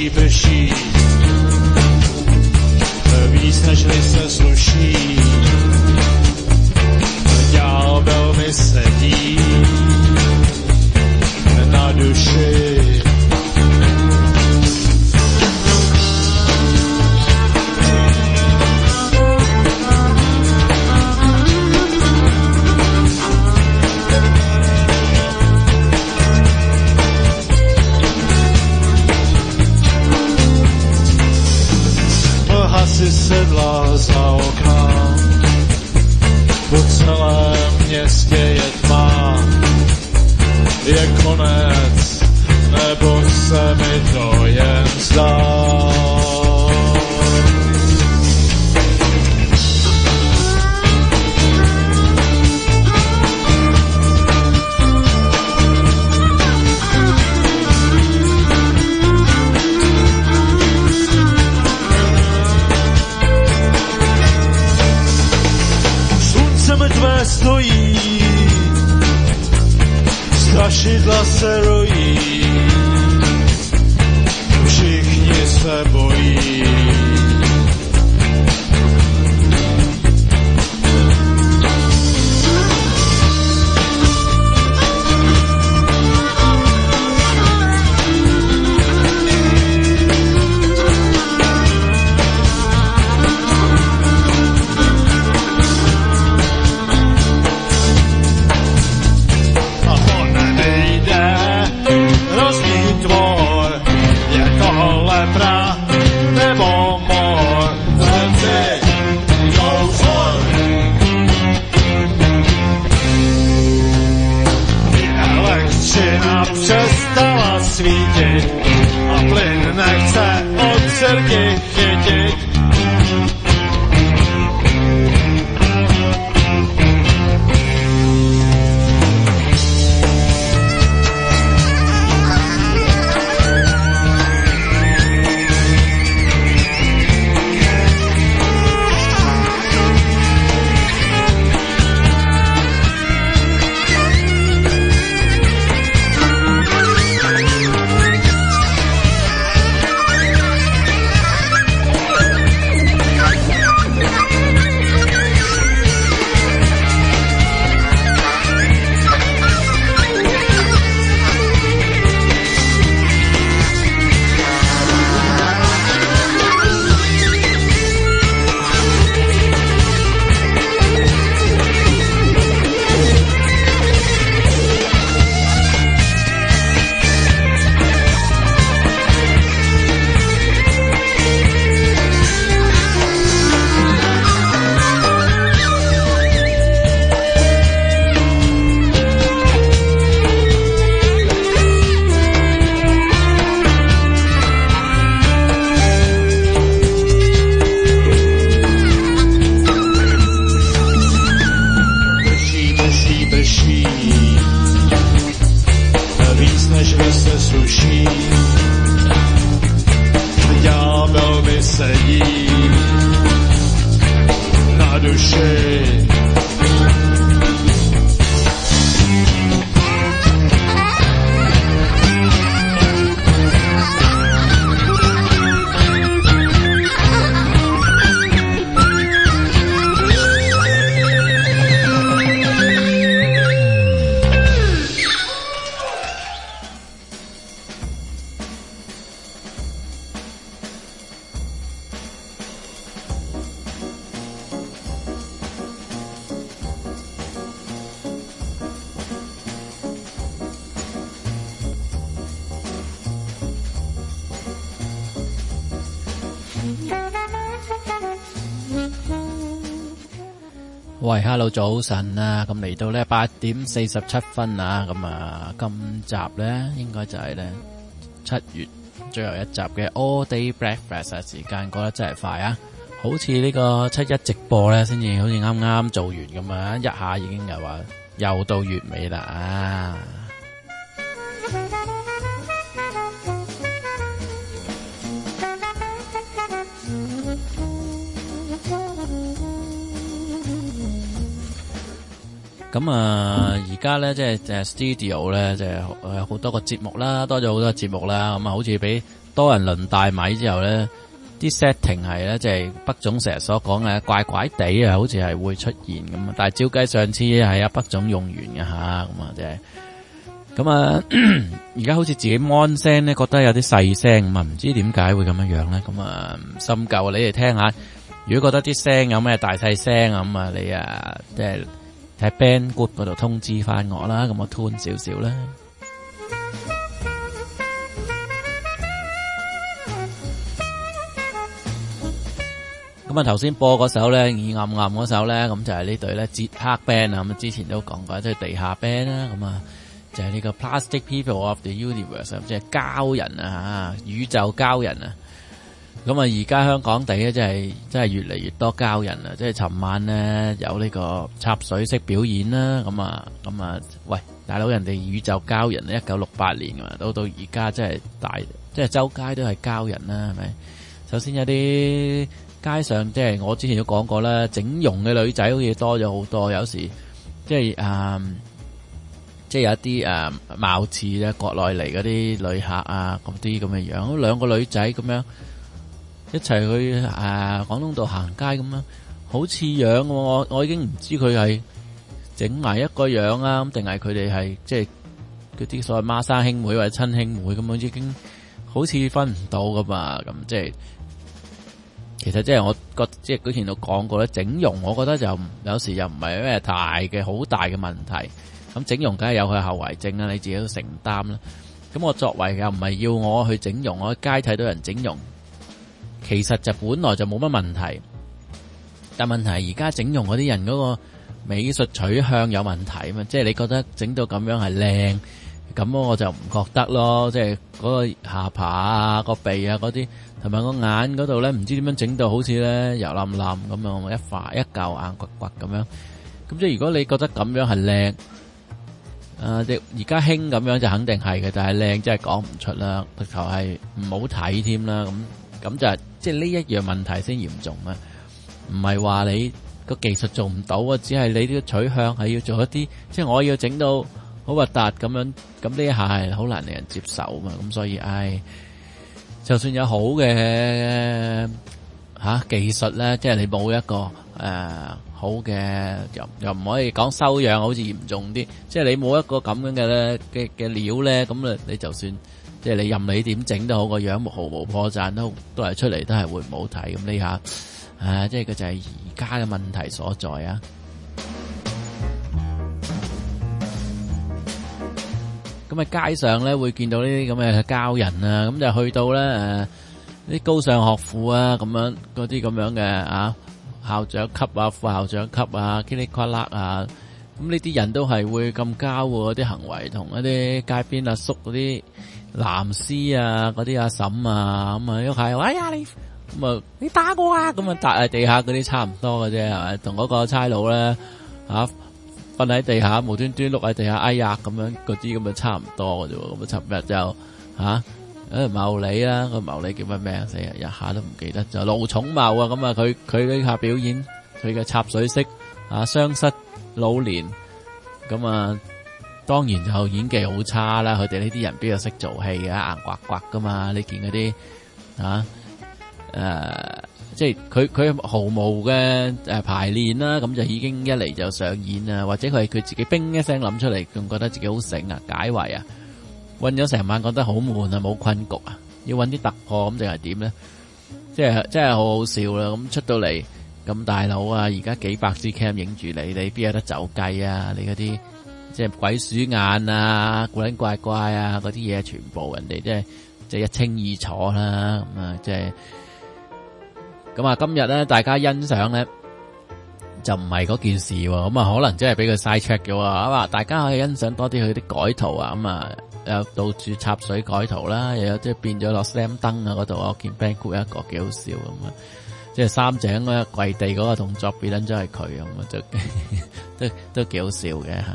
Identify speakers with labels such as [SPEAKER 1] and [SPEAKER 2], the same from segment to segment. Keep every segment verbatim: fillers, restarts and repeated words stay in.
[SPEAKER 1] prší, prší, víc nežli se sluší, ďábel mi sedí na duši. Si sedla za okna, po celém městě je tma, je konec, nebo se mi to jen zdá. Mrtvé stojí, strašidla se rojí, všichni se bojí. Přestala svítit a plyn nechce od srky chytit.
[SPEAKER 2] 喂 ，Hello， 早晨啊！咁嚟到咧八點四十七分啊！咁啊，今集咧應該就係咧七月最後一集嘅 All Day Breakfast 啊！時間過得真係快啊！好似呢個七一直播咧，先至好似啱啱做完咁啊！一下已經又話又到月尾啦啊！咁啊，而家咧即係誒 studio 咧，即係誒好多個節目啦，多咗好多節目啦。咁啊，好似俾多人輪大米之後咧，啲 setting 係咧，即係北總成日所講嘅怪怪地啊，好似係會出現咁啊。但係照計上次係阿北總用完嘅吓，咁啊即係咁啊。而家好似自己 mon 聲咧，覺得有啲細聲咁啊，唔知點解會咁樣樣咧？咁啊唔深究，你哋聽下。如果覺得啲聲有咩大細聲啊，咁啊你啊即係喺 band group 嗰度通知翻我啦，咁我 tune 少少啦。咁啊頭先播嗰首咧，耳暗暗嗰首咧，咁就係呢隊咧捷克 band 啊，咁之前都講過，即係地下 band 啦，咁啊就係呢個 Plastic People of the Universe， 即係膠人啊，宇宙膠人啊。咁啊，而家香港地咧，真係真係越嚟越多膠人啊！即係尋晚咧有呢個插水式表演啦，咁啊，咁啊，喂，大佬，人哋宇宙膠人咧，一九六八年噶嘛，到到而家真係大，即係周街都係膠人啦，係咪？首先有啲街上，即係我之前都講過啦，整容嘅女仔好似多咗好多，有時即係啊、嗯，即係有一啲啊，貌似咧國內嚟嗰啲旅客啊，嗰啲咁嘅樣，兩個女仔咁樣。一齊去誒廣東道行街咁樣，好似樣喎。我我已經唔知佢係整埋一個樣啊，定係佢哋係即係嗰啲所謂孖生兄妹或者親兄妹咁樣，已經好似分唔到噶嘛。咁即係其實即係我覺即係之前都講過咧，整容我覺得就有時又唔係咩大嘅好大嘅問題。咁整容梗係有佢後遺症啦，你自己都承擔啦。咁我作為又唔係要我去整容，我喺街睇到人整容。其實就本來就冇乜問題，但問題而家整容嗰啲人嗰個美術取向有問題啊嘛，即係你覺得整到咁樣係靚，咁我就唔覺得咯，即係嗰個下巴啊、個鼻啊嗰啲，同埋個眼嗰度咧，唔知點樣整到好似咧油冧冧咁樣，一塊一嚿硬骨骨咁樣。咁即係如果你覺得咁樣係靚，誒，即而家興咁樣就肯定係嘅，但係靚真係講唔出啦，直頭係唔好睇添啦，咁。咁就係即係呢一樣問題先嚴重啊！唔係話你個技術做唔到啊，只係你呢個取向係要做一啲，即係我要整到好核突咁樣，咁呢一下係好難令人接受啊嘛！咁所以，唉，就算有好嘅吓、啊、技術咧，即係你冇一個誒、呃、好嘅，又又唔可以講修養，好似嚴重啲，即係你冇一個咁樣嘅咧嘅嘅料咧，咁啊你就算。即係你任你點整都好，個樣毫無破綻都都係出嚟都係會唔好睇。咁呢下啊，即係佢就係而家嘅問題所在啊。咁啊街上咧會見到呢啲咁嘅膠人啊，咁就去到咧誒啲高尚學府啊，咁樣嗰啲咁樣嘅啊校長級啊、副校長級啊、噼里呱啦啊，咁呢啲人都係會咁膠喎，啲行為同一啲街邊阿叔嗰啲。藍絲啊，嗰啲阿嬸啊，咁啊，一係，哎呀你，咁啊，你打我啊，咁啊，搭喺地下嗰啲差唔多嘅啫，係咪？同嗰個差佬咧，吓瞓喺地下，無端端碌喺地下，哎呀，咁樣嗰啲咁啊，差唔多嘅啫。咁啊，尋日就吓，誒，茂利啦，個茂利叫乜名？死啊，一下都唔記得，就盧寵茂啊，咁啊，佢佢呢下表演，佢嘅插水式啊，雙失老年，咁啊。當然就演技好差啦，佢哋呢啲人邊度識做戲啊，硬刮刮噶嘛，你見嗰啲啊誒、呃，即係佢佢毫無嘅誒排練啦，咁就已經一嚟就上演啊，或者佢係佢自己冰一聲諗出嚟，仲覺得自己好醒啊，解圍啊，混咗成晚覺得好悶啊，冇困局啊，要搵啲突破咁定係點咧？即係真係好好笑啦！咁出到嚟咁大佬啊，而家幾百支 cam 影住你，你邊有得走雞啊？你嗰啲。即係鬼鼠眼啊，古靈怪怪啊，嗰啲嘢全部人哋即係即係一清二楚啦，咁啊即係咁啊！今日咧，大家欣賞咧就唔係嗰件事喎，咁啊可能真係俾佢 side check 咗啊嘛！大家可以欣賞多啲佢啲改圖啊，咁啊又到處插水改圖啦，又有即係變咗落 slam 燈啊嗰度，我見 band group 一個幾好笑咁啊！即係三井咧跪地嗰個動作變緊真係佢咁啊，都都都幾好笑嘅吓。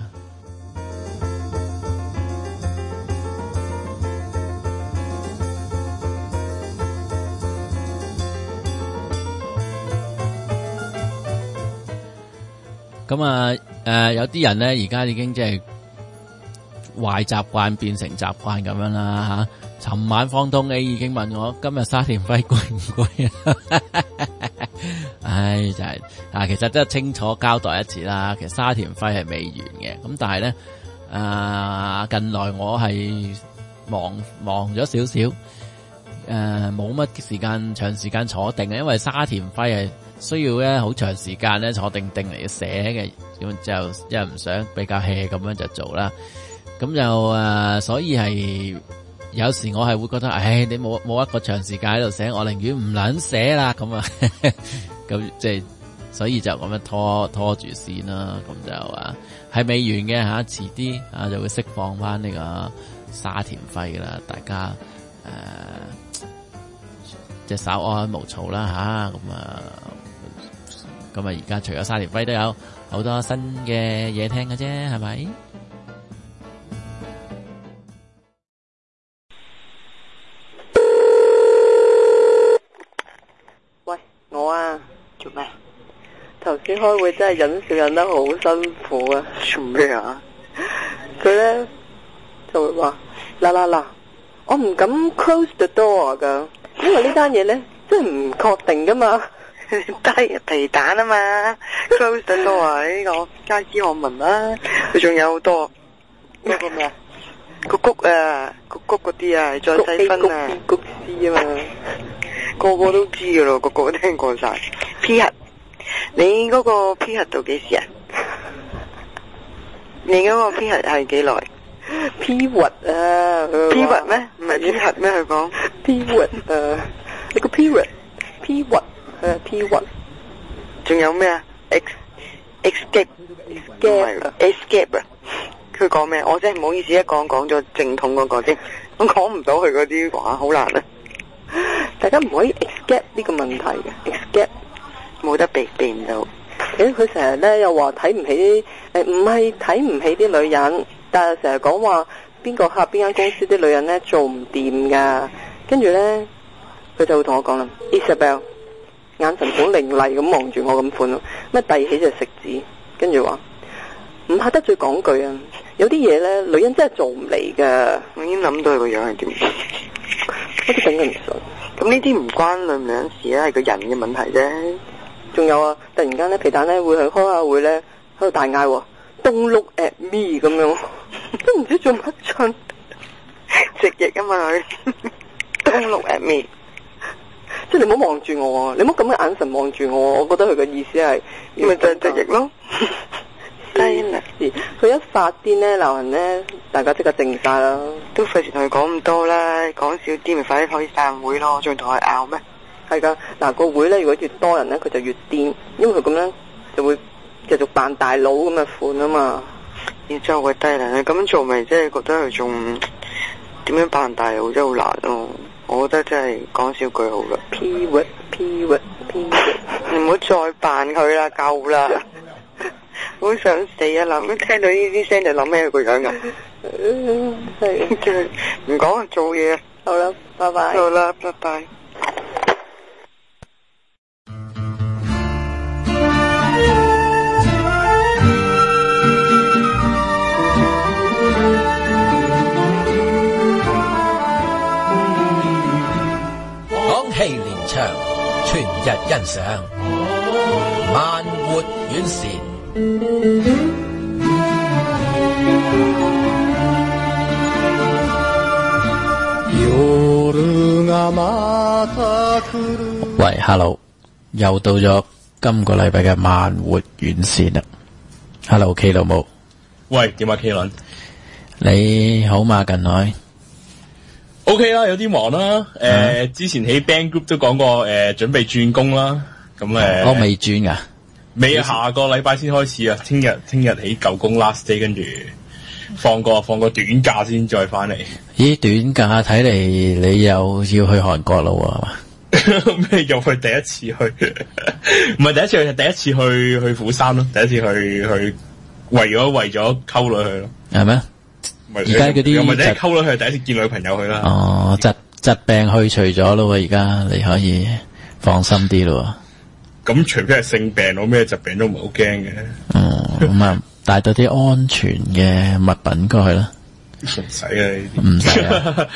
[SPEAKER 2] 咁啊，誒、呃，有啲人咧，而家已經即係壞習慣變成習慣咁樣啦，吓、啊， 尋晚方通 A 已經問我今日沙田輝攰唔攰啊？唉，就係、是，但係其實真係清楚交代一次啦。其實沙田輝係未完嘅，咁但係咧，啊、呃、近來我係忙忙咗少少，誒冇乜時間長時間坐定嘅，因為沙田輝係需要咧好長時間咧坐定定嚟寫嘅，咁就因為唔想比較 hea 咁樣就做啦。咁就誒、呃，所以係有時我係會覺得，唉，你冇冇一個長時間喺度寫，我寧願唔撚寫啦。咁啊，咁即係，所以就咁樣拖拖住先啦。咁就啊，係未完嘅吓，遲啲啊就會釋放翻呢個沙田輝啦。大家誒，即係稍安無躁啦吓。咁啊，咁啊，而家除咗沙田輝都有好多新嘅嘢聽嘅啫，係咪？
[SPEAKER 3] 我啊，做咩？頭先開會真係忍笑忍得好辛苦啊！做咩啊？佢咧就會話嗱嗱嗱，我唔敢 close the door 噶，因為呢單嘢咧真係唔確定噶嘛，低皮蛋啊嘛 ，close the door 啊呢個家私我聞啦，佢仲有好多嗰個咩啊？谷谷啊，谷谷嗰啲啊，再細分啊，谷絲啊嘛。個個都知噶咯，個個都聽過晒。P 核，你嗰個 P 核到幾時啊？你嗰個 P 核係幾耐 ？P 核啊 ，P 核咩？唔係 P 核咩？佢講 P 核啊，你個 P 核 P 核誒 P 核，仲有咩啊 ？X escape escape escape 啊！佢講咩？我真係唔好意思，一講講咗正統嗰個啫，我講唔到佢嗰啲話，好難啊！大家唔可以 escape 呢個問題嘅 escape 冇得避避唔到。誒，佢成日咧又話睇唔起誒，唔係睇唔起啲女人，但係成日講話邊個客邊間公司啲女人咧做唔掂噶。跟住咧佢就會同我講啦 ，Isabel 眼神好凌厲咁望住我咁款咯，咩遞起隻食指，跟住話唔怕得罪講句啊，有啲嘢咧女人真係做唔嚟噶。我已經諗到佢個樣係點。我都頂佢唔順，咁呢啲唔關女唔女人事啦，係個人嘅問題啫。仲有啊，突然間咧皮蛋咧會去開下會咧喺度大嗌 ，Don't look at me 咁樣，都唔知做乜春，直譯啊嘛佢，Don't look at me， 即係你唔好望住我，你唔好咁嘅眼神望住我，我覺得佢嘅意思係，咪就係直譯咯。佢一發癲咧鬧人咧，大家即刻靜晒啦。都費事同佢講咁多啦，講少啲咪快啲可以散會咯，仲同佢拗咩？係噶，嗱個會咧，如果越多人咧，佢就越癲，因為佢咁樣就會繼續扮大佬咁嘅款啊嘛。然之後佢低能，咁樣做咪即係覺得佢仲點樣扮大佬真係好難咯。我覺得真係講少句好啦。P word P word P word， 你唔好再扮佢啦，夠啦。好想死啊！諗聽到呢啲聲就諗起佢個樣噶，係唔講做嘢。好啦，拜拜。好啦，拜拜。
[SPEAKER 4] 講戲連場，全日欣賞，慢活遠線。
[SPEAKER 2] 喂 ，Hello， 又到咗今個禮拜嘅慢活遠線啦。Hello，K 老母，
[SPEAKER 1] 喂，點啊 K 倫？
[SPEAKER 2] 你好嘛？近來
[SPEAKER 1] OK 啦，有啲忙啦。誒、呃嗯，之前喺 band group 都講過，誒、呃，準備轉工啦。咁誒，
[SPEAKER 2] 我未轉噶。
[SPEAKER 1] 未啊，下個禮拜先開始啊！聽日聽日起舊工 last day， 跟住放個放個短假先再翻嚟。
[SPEAKER 2] 咦，短假睇嚟你又要去韓國咯係嘛？
[SPEAKER 1] 咩又去第一次去？唔係第一次去，係第一次去去釜山咯。第一次去去為咗為咗溝女去咯。係咩？而家嗰啲又唔係第一次溝女去，第一次見女朋友去啦。
[SPEAKER 2] 哦，疾疾病去除咗咯，而家你可以放心啲咯。
[SPEAKER 1] 咁除非係性病咯，咩疾病都唔係好驚嘅。
[SPEAKER 2] 哦，咁啊，帶到啲安全嘅物品過去啦。
[SPEAKER 1] 唔使啊，
[SPEAKER 2] 唔使啊，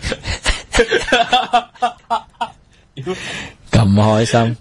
[SPEAKER 2] 咁開心。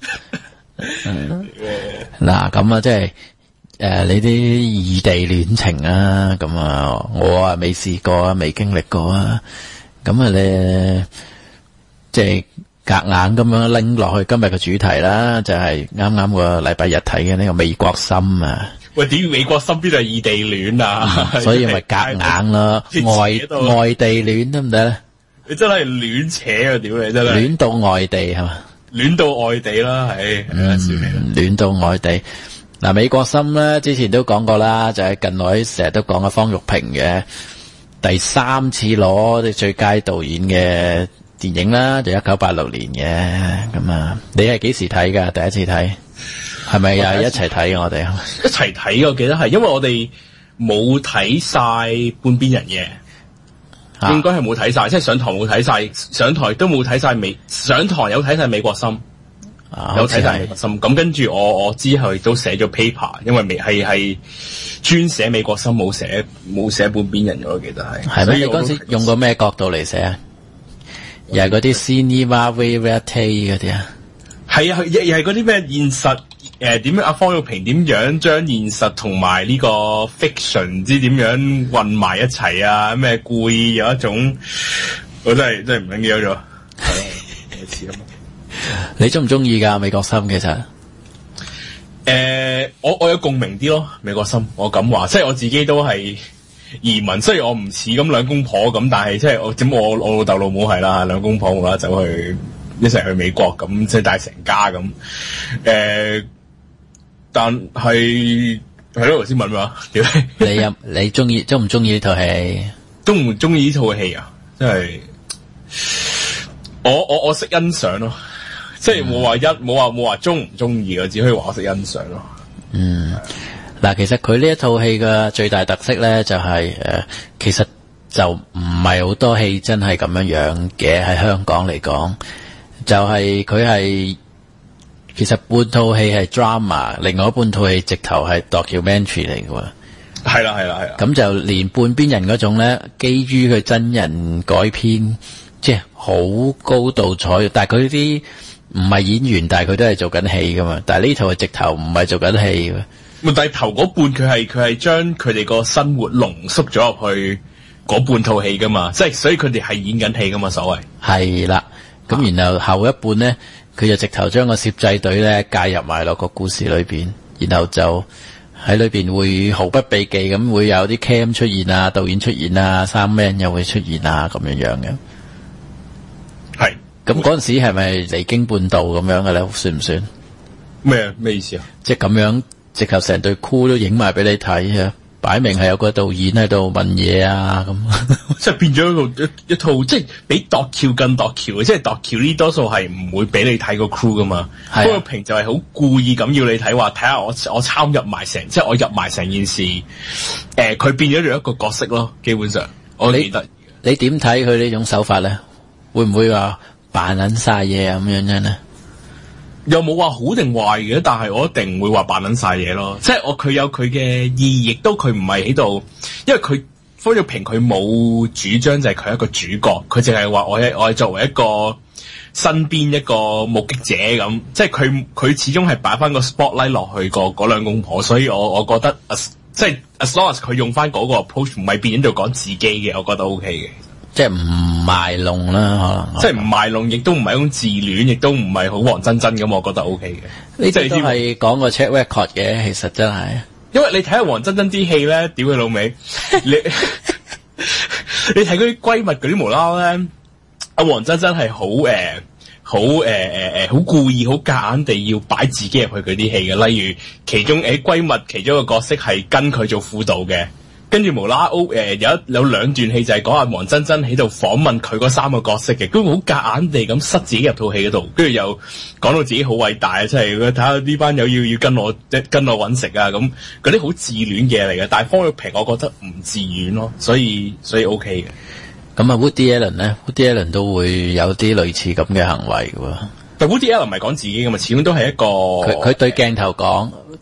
[SPEAKER 2] 嗱，咁啊，即係誒，你啲異地戀情啊，咁啊，我啊未試過啊，未經歷過啊，咁啊，你即係夾硬咁樣拎落去今日嘅主題啦，就係啱啱個禮拜日睇嘅呢個美國心啊。
[SPEAKER 1] 喂，點美國身邊就係異地戀啊、
[SPEAKER 2] 嗯？所以咪夾硬咯，外外地戀得唔得咧？
[SPEAKER 1] 你真係亂扯啊！屌你真係
[SPEAKER 2] 亂到外地係嘛？
[SPEAKER 1] 亂到外地啦，係
[SPEAKER 2] 嗯，亂到外地。嗱，美國心咧，之前都講過啦，就係、是、近來成日都講嘅方玉萍嘅第三次攞啲最佳導演嘅電影啦，就一九八六年嘅。咁啊，你係幾時睇噶？第一次睇？係咪又係一齊睇嘅？我哋
[SPEAKER 1] 一齊睇，我記得係，因為我哋冇睇晒半邊人嘅，啊、應該係冇睇晒，即係上堂冇睇晒，上台都冇睇晒美，上堂有睇晒美國心，啊、有睇晒美國心。咁跟住我我之後亦都寫咗 paper，因為未係係專寫美國心，冇寫冇寫半邊人嘅，我記得係。係咩？你嗰時用過咩角度嚟寫啊？又係嗰啲 cinema verite 嗰啲啊？係啊，又又係嗰啲咩現實？誒，點樣阿方玉萍點樣將現實同埋呢個 fiction 唔知點樣混埋一齊啊？咩故意有一種，我真係真係唔記得咗。係啊，你中唔中意噶美國心？其實，誒、呃，我我有共鳴啲咯，美國心，我咁話，即係我自己都係移民，雖然我唔似咁兩公婆咁，但係即係我點我我老豆老母係啦，兩公婆冇啦，走去一齊去美國咁，即係帶成家咁，誒、呃。但係係咯，頭先問嘛？點解你有你中意中唔中意呢套戲？中唔中意呢套戲啊？即係我我我識欣賞咯，即係冇話一冇話冇話中唔中意嘅，只可以話我識欣賞咯。嗯，嗱，其實佢呢一套戲嘅最大特色咧，就係、是、誒、呃，其實就唔係好多戲真係咁樣樣嘅，喺香港嚟講，就係佢係。其實半套戲係 drama， 另外一半套戲直頭係 documentary 嚟嘅喎。係啦係啦係啦。咁就連半邊人嗰種咧，基於佢真人改編，即係好高度採，但係佢啲唔係演員，但係佢都係做緊戲噶嘛。但係呢套係直頭唔係做緊戲嘅。但係頭嗰半佢係佢係將佢哋個生活濃縮咗入去嗰半套戲噶嘛，即係所以佢哋係演緊戲噶嘛，所謂。係啦，咁然後後一半咧。佢就直頭將個攝製隊咧介入埋落個故事裏邊，然後就喺裏邊會毫不避忌咁會有啲 cam 出現啊，導演出現啊，soundman又會出現啊，咁樣樣嘅。係。咁嗰陣時係咪離經叛道咁樣嘅咧？算唔算？咩咩意思啊？即係咁樣，直頭成隊 crew 都影埋俾你睇啊！擺明係有個導演喺度問嘢啊，咁即係變咗一個一一套，即係比度橋更度橋嘅，即係度橋呢多數係唔會俾你睇個 crew 噶嘛。方玉萍就係好故意咁要你睇，話睇下我我參入埋成，即係我入埋成件事。誒、呃，佢變咗做一個角色咯，基本上我記得。你點睇佢呢種手法咧？會唔會話扮撚晒嘢咁樣樣咧？又冇話好定壞嘅，但係我一定唔會話扮撚晒嘢咯。即係我佢有佢嘅意義，亦都佢唔係喺度，因為佢方玉萍佢冇主張就係佢係一個主角，佢淨係話我係我係作為一個身邊一個目擊者咁。即係佢佢始終係擺翻個 spotlight 落去個嗰兩公婆，所以我我覺得 as, 即係 as long as 佢用翻嗰個 approach 唔係變咗做講自己嘅，我覺得 OK 嘅。即係唔賣弄啦，可能即係唔賣弄，亦都唔係一種自戀，亦都唔係好黃真真咁，我覺得 O K 嘅。呢啲都係講個 check record 嘅，其實真係。因為你睇下黃真真啲戲咧，屌佢老味，你你睇嗰啲閨蜜嗰啲無啦啦咧，阿黃真真係好誒，好誒誒誒，好故意、好夾硬地要擺自己入去佢啲戲嘅。例如其中誒閨蜜其中一個角色係跟佢做輔導嘅。跟住無啦啦，誒有一有兩段戲就係講阿黃真真喺度訪問佢嗰三個角色嘅，咁好夾硬地咁塞自己入套戲嗰度，跟住又講到自己好偉大啊！即係睇下呢班友要要跟我跟我揾食啊，咁嗰啲好自戀嘅嚟嘅。但係方玉萍我覺得唔自戀咯，所以所以 OK 嘅。咁啊 Woody Allen 咧 ，Woody Allen 都會有啲類似咁嘅行為嘅喎。但 Woody Allen 唔係講自己嘅嘛，始終都係一個佢佢對鏡頭講，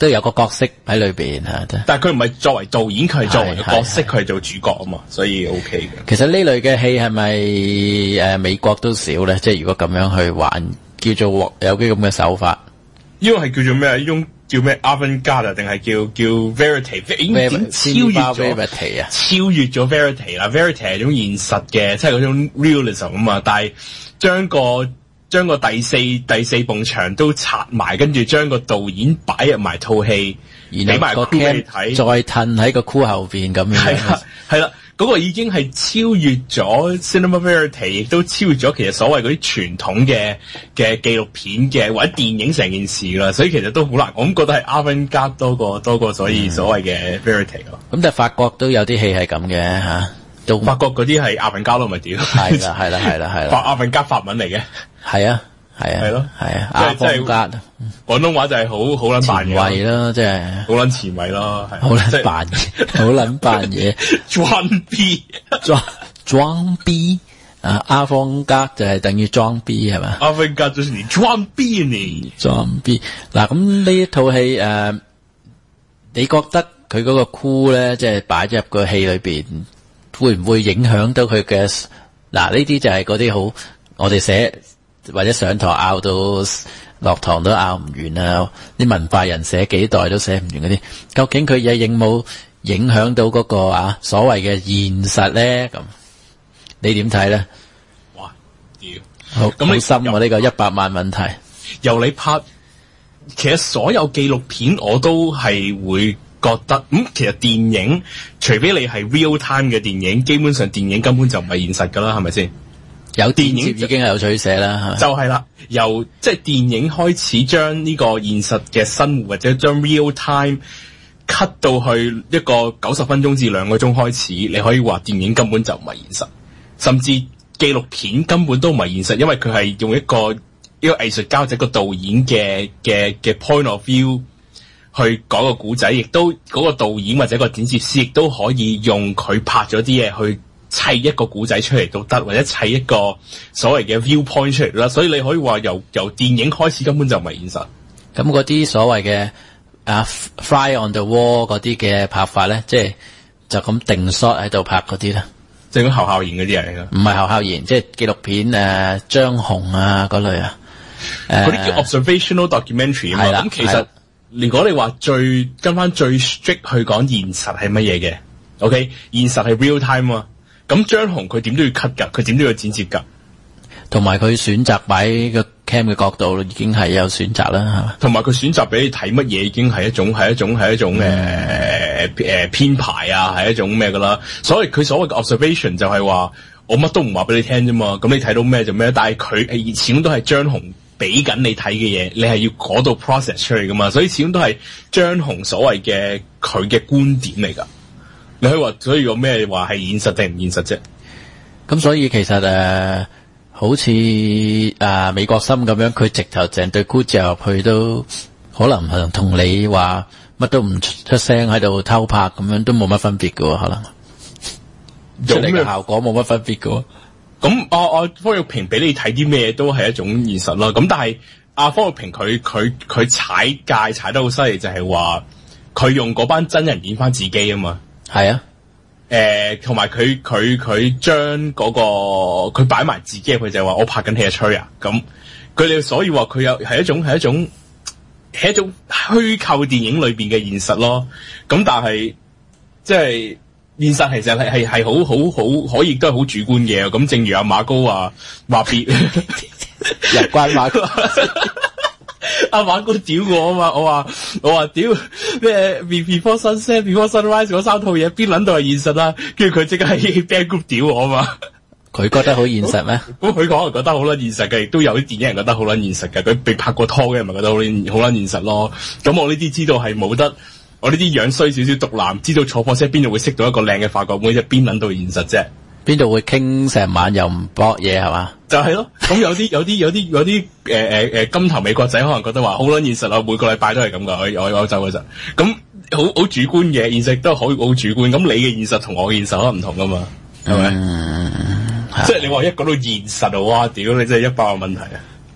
[SPEAKER 2] 都有個角色喺裏邊吓。
[SPEAKER 1] 但係佢唔係作為導演，佢係作為個角色，佢係做主角啊嘛，所以 OK 嘅。
[SPEAKER 2] 其實呢類嘅戲係咪誒美國都少咧？即係如果咁樣去玩，叫做有啲咁嘅手法，
[SPEAKER 1] 呢個係叫做咩？呢種叫咩 avant-garde 定係叫叫 verity？ 已經超越咗
[SPEAKER 2] verity 啊，
[SPEAKER 1] 超越咗 verity 啦。verity 係一種現實嘅，即係嗰種 realism 啊嘛。但係將個將個第四第四埲牆都拆埋，跟住將個導演擺入埋套戲，俾埋個 crew 俾你睇，
[SPEAKER 2] 再褪喺個 crew 後邊咁樣。
[SPEAKER 1] 係啦，係啦，嗰個已經係超越咗 cinema verity， 亦都超越咗其實所謂嗰啲傳統嘅嘅紀錄片嘅或者電影成件事啦。所以其實都好難，我咁覺得係 avant-garde 多過多過所以所謂嘅 verity 咯。
[SPEAKER 2] 咁、嗯、但係法國都有啲戲係咁嘅吓，都
[SPEAKER 1] 法國嗰啲係 avant-garde 咯，咪屌。
[SPEAKER 2] 係啦係啦係啦係啦，
[SPEAKER 1] 法 avant-garde 法文嚟嘅。
[SPEAKER 2] 係啊，係啊，
[SPEAKER 1] 係咯，
[SPEAKER 2] 係啊，阿方格，
[SPEAKER 1] 廣東話就係好好撚扮嘢，
[SPEAKER 2] 前衛咯，即係
[SPEAKER 1] 好撚前衛咯，係
[SPEAKER 2] 好撚扮嘢，好撚扮嘢，
[SPEAKER 1] 裝逼，
[SPEAKER 2] 裝裝逼，啊，阿方格就係等於裝逼係嘛？
[SPEAKER 1] 阿方格就是你裝逼你，
[SPEAKER 2] 裝逼。嗱，咁呢一套戲誒，你覺得佢嗰個酷咧，即係擺咗入個戲裏邊，會唔會影響到佢嘅？嗱，呢啲就係嗰啲好，我哋寫。或者上堂拗到落堂都拗唔完啊！啲文化人寫幾代都寫唔完嗰啲，究竟佢有影冇影響到嗰個啊所謂嘅現實咧？咁你點睇咧？
[SPEAKER 1] 哇！屌，
[SPEAKER 2] 好咁好深喎呢個一百萬問題。
[SPEAKER 1] 由你拍，其實所有紀錄片我都係會覺得，咁、嗯、其實電影除非你係 real time 嘅電影，基本上電影根本就唔係現實噶啦，係咪先？
[SPEAKER 2] 有電影已經係有取捨啦，
[SPEAKER 1] 就係啦，由即係電影開始將呢個現實嘅生活或者將 real time cut 到去一個九十分鐘至兩個鐘開始，你可以話電影根本就唔係現實，甚至紀錄片根本都唔係現實，因為佢係用一個一個藝術家或者個導演嘅嘅嘅 point of view 去講個故仔，亦都嗰個導演或者個剪接師亦都可以用佢拍咗啲嘢去砌一個古仔出嚟都得，或者砌一個所謂嘅 viewpoint 出嚟啦。所以你可以話由由電影開始根本就唔係現實。
[SPEAKER 2] 咁嗰啲所謂嘅啊 fly on the wall 嗰啲嘅拍法咧，即係就咁定 shot 喺度拍嗰啲咧，
[SPEAKER 1] 即係嗰侯孝賢嗰啲嚟㗎。唔
[SPEAKER 2] 係侯孝賢，即係紀錄片誒張紅啊嗰類啊。
[SPEAKER 1] 嗰啲叫 observational documentary 啊嘛。咁其實如果你話最跟翻最 strict 去講現實係乜嘢嘅 ，OK， 現實係 real time 啊。咁張紅佢點都要 cut 㗎，佢點都要剪接㗎，
[SPEAKER 2] 同埋佢選擇擺個 cam 嘅角度已經係有選擇啦，係嘛？
[SPEAKER 1] 同埋佢選擇俾你睇乜嘢已經係一種係一種係一種誒誒編排啊，係一種咩㗎啦？所以佢所謂嘅 observation 就係話我乜都唔話俾你聽啫嘛，咁你睇到咩就咩，但係佢誒始終都係張紅俾緊你睇嘅嘢，你係要嗰度 process 出嚟㗎嘛，所以始終都係張紅所謂嘅佢嘅觀點嚟㗎。你可以話，所以有咩話係現實定唔現實啫？
[SPEAKER 2] 咁所以其實誒、呃，好似誒、呃、美國心咁樣，佢直頭成對箍嚼入去都可能係同你話乜都唔出聲喺度偷拍咁樣，都冇乜分別㗎，可能出嚟嘅效果冇乜分別㗎。
[SPEAKER 1] 咁阿阿方玉萍俾你睇啲咩都係一種現實啦。咁但係阿、啊、方玉萍佢佢佢踩界踩得好犀利，就係話佢用嗰班真人演翻自己啊嘛。
[SPEAKER 2] 係啊，
[SPEAKER 1] 誒、呃，同埋佢佢佢將嗰個佢擺埋自己入去，就係話我拍緊戲啊吹啊，咁佢哋所以話佢有係一種係一種係一種虛構電影裏邊嘅現實咯。咁但係即係現實其實係係係好好好可以都係好主觀嘅。咁正如阿馬高話話別
[SPEAKER 2] 有關馬高。
[SPEAKER 1] 阿馬哥屌我啊嘛，我話我話屌咩 Before Sunset Before Sunrise 嗰三套嘢邊撚到係現實啦，跟住佢即刻喺 band group 屌我啊嘛，
[SPEAKER 2] 佢覺得好現實咩？
[SPEAKER 1] 咁佢可能覺得好撚現實嘅，亦都有啲電影人覺得好撚現實嘅，佢被拍過拖嘅人咪覺得好撚好撚現實咯。咁我呢啲知道係冇得，我呢啲樣衰少少毒男，知道坐火車邊度會識到一個靚嘅法國妹，即係邊撚到現實啫？
[SPEAKER 2] 邊度會傾成晚又唔搏嘢係嘛？
[SPEAKER 1] 就係咯，咁有啲有啲有啲有啲誒誒誒金頭美國仔可能覺得話好撚現實啊，每個禮拜都係咁噶，我我歐洲嗰陣，咁好好主觀嘅現實都好好主觀，咁你嘅現實同我嘅現實可能唔同噶嘛，係咪？嗯，即係你話一講到現實啊，哇！屌你真係一百個問題啊！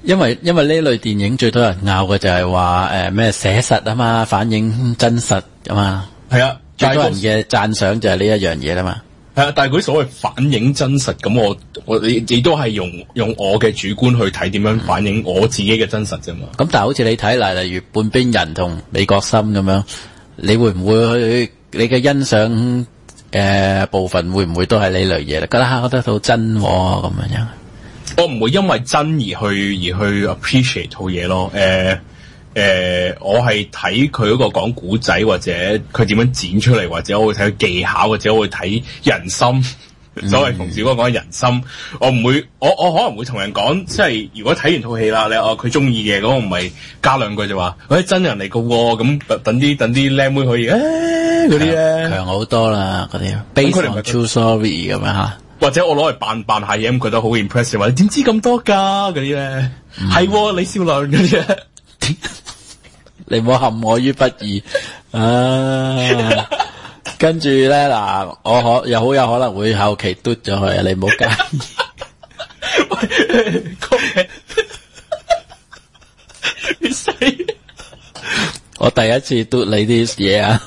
[SPEAKER 2] 因為因為呢類電影最多人拗嘅就係話誒咩寫實啊嘛，反映真實啊嘛。
[SPEAKER 1] 係啊，
[SPEAKER 2] 最多人嘅讚賞就係呢一樣嘢啦嘛。
[SPEAKER 1] 係啊，但係佢所謂反映真實，咁我我你你都係用用我嘅主觀去睇點樣反映我自己嘅真實啫嘛。
[SPEAKER 2] 咁、嗯、但係好似你睇嚟，例如半邊人同美國心咁樣，你會唔會去你嘅欣賞誒、呃、部分會唔會都係呢類嘢咧？覺得嚇覺得好真咁樣樣。
[SPEAKER 1] 我唔會因為真而去而去 appreciate 套嘢咯。誒、呃、誒、呃，我係睇佢嗰個講古仔，或者佢點樣剪出嚟，或者我會睇佢技巧，或者我會睇人心。嗯、所謂馮小剛講人心，我唔會，我我可能會同人講，即係如果睇完套戲啦，你哦佢中意嘅，咁我唔係加兩句就話，喂、哎、真人嚟噶，咁等啲等啲靚妹可以誒嗰啲咧
[SPEAKER 2] 強好多啦，嗰啲 based on true story 咁樣吓。
[SPEAKER 1] 或者我攞嚟扮扮下嘢，咁覺得好 impressive， 或者點知咁多㗎嗰啲咧？係、嗯、李少良嗰啲咧，
[SPEAKER 2] 你唔好陷我於不義啊！跟住咧嗱，我可又好有可能會後期嘟咗佢啊！你唔好介意。你死！我第一次嘟你啲嘢啊！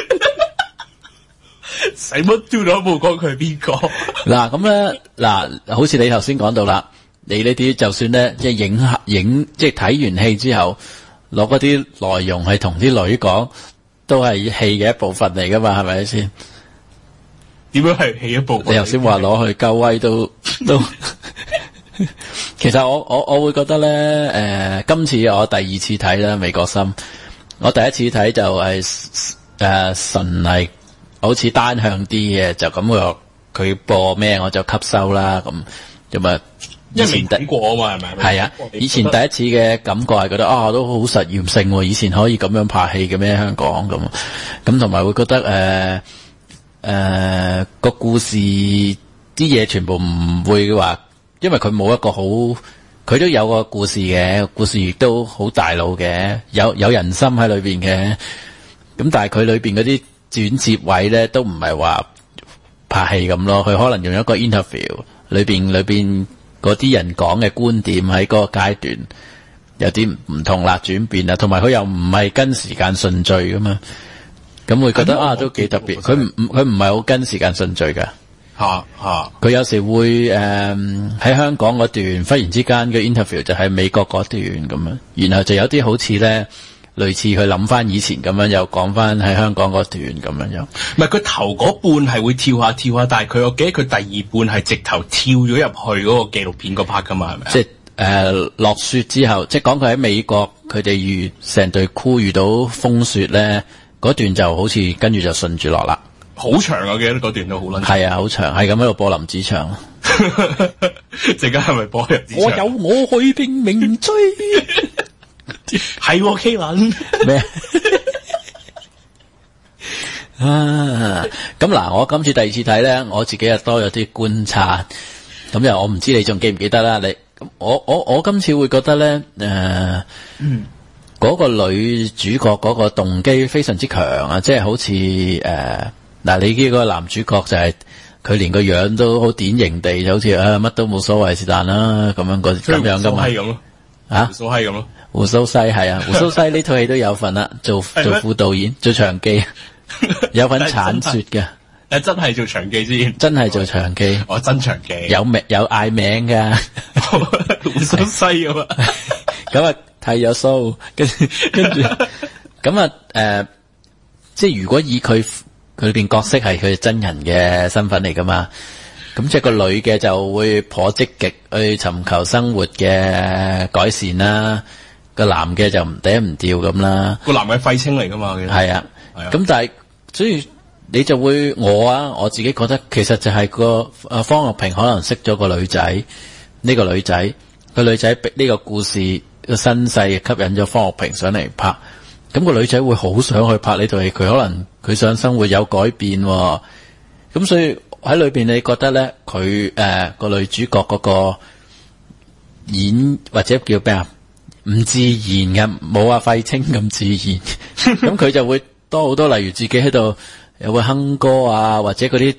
[SPEAKER 1] 使乜嘟都冇講佢係邊個？
[SPEAKER 2] 嗱咁咧，嗱，好似你頭先講到啦，你呢啲就算咧，即係影影，即係睇完戲之後，攞嗰啲內容係同啲女講，都係戲嘅一部分嚟噶嘛，係咪先？
[SPEAKER 1] 點樣係戲一部分？
[SPEAKER 2] 你頭先話攞去鳩威都都，其實我我我會覺得咧，誒、呃，今次我第二次睇啦，美國心，我第一次睇就係誒純係。好似單向啲嘅，就咁佢佢播咩我就吸收啦，咁咁啊，以前睇
[SPEAKER 1] 過啊嘛，係咪？
[SPEAKER 2] 係啊，以前第一次嘅感覺係覺得啊，都好實驗性，以前可以咁樣拍戲嘅咩？香港咁，咁同埋會覺得誒誒個故事啲嘢全部唔會話，因為佢冇一個好，佢都有個故事嘅，故事亦都好大腦嘅，有有人心喺裏邊嘅，咁但係佢裏邊嗰啲。轉接位咧都唔係話拍戲咁咯，佢可能用一個 interview 裏邊裏邊嗰啲人講嘅觀點喺嗰個階段有啲唔同啦，轉變啦，同埋佢又唔係跟時間順序噶嘛，咁會覺得啊都幾特別。佢唔佢唔係好跟時間順序噶，
[SPEAKER 1] 吓吓，
[SPEAKER 2] 佢有時會誒喺、呃、香港嗰段忽然之間嘅 interview 就喺美國嗰段咁樣，然後就有啲好似咧。類似佢諗翻以前咁樣，又講翻喺香港嗰段咁樣樣。
[SPEAKER 1] 唔係佢頭嗰半係會跳下跳下，但係佢我記得佢第二半係直頭跳咗入去嗰個紀錄片嗰 part 噶嘛，係咪？
[SPEAKER 2] 即係誒落雪之後，即係講佢喺美國，佢哋遇成隊 crew 遇到風雪咧，嗰段就好似跟住就順住落啦。
[SPEAKER 1] 好長啊！我記得嗰段都好撚。
[SPEAKER 2] 係啊，好長，係咁喺度播林子祥。
[SPEAKER 1] 陣間係咪播林子祥？
[SPEAKER 2] 我有我去拼命追。
[SPEAKER 1] 係 K 輪
[SPEAKER 2] 咩啊？咁嗱，我今次第二次睇咧，我自己又多咗啲觀察。咁又我唔知你仲記唔記得啦？你咁我我我今次會覺得咧，誒、呃，嗯，嗰個女主角嗰個動機非常之強啊！即係好似誒，嗱、呃，你呢個男主角就係、是、佢連個樣都好典型地，就好似啊乜都冇所謂是但啦咁樣個咁樣噶嘛，啊，
[SPEAKER 1] 胡鬚閪咁咯。
[SPEAKER 2] 胡鬚西係啊，胡鬚西呢套戲都有份啦，做做副導演，做長記，有份鏟雪嘅。
[SPEAKER 1] 誒，真係做長記先，
[SPEAKER 2] 真係做長記。
[SPEAKER 1] 我真長記，
[SPEAKER 2] 有名有嗌名噶，
[SPEAKER 1] 胡鬚西咁啊。
[SPEAKER 2] 咁啊剃咗鬚，跟住跟住，咁啊誒，即係如果以佢佢裏邊角色係佢真人嘅身份嚟噶嘛。咁即係個女嘅就會頗積極去尋求生活嘅改善啦，個男嘅就唔嗲唔吊咁啦。
[SPEAKER 1] 個男嘅廢青嚟噶嘛？
[SPEAKER 2] 係啊，咁但係所以你就會我啊，我自己覺得其實就係個啊方樂平可能識咗個女仔，呢個女仔個女仔呢個故事個身世吸引咗方樂平上嚟拍，咁個女仔會好想去拍呢套戲，佢可能佢想生活有改變，咁所以。喺裏邊你覺得咧，佢誒個女主角嗰個演或者叫咩啊？唔自然嘅，冇話廢青咁自然。咁佢就會多好多，例如自己喺度又會哼歌啊，或者嗰啲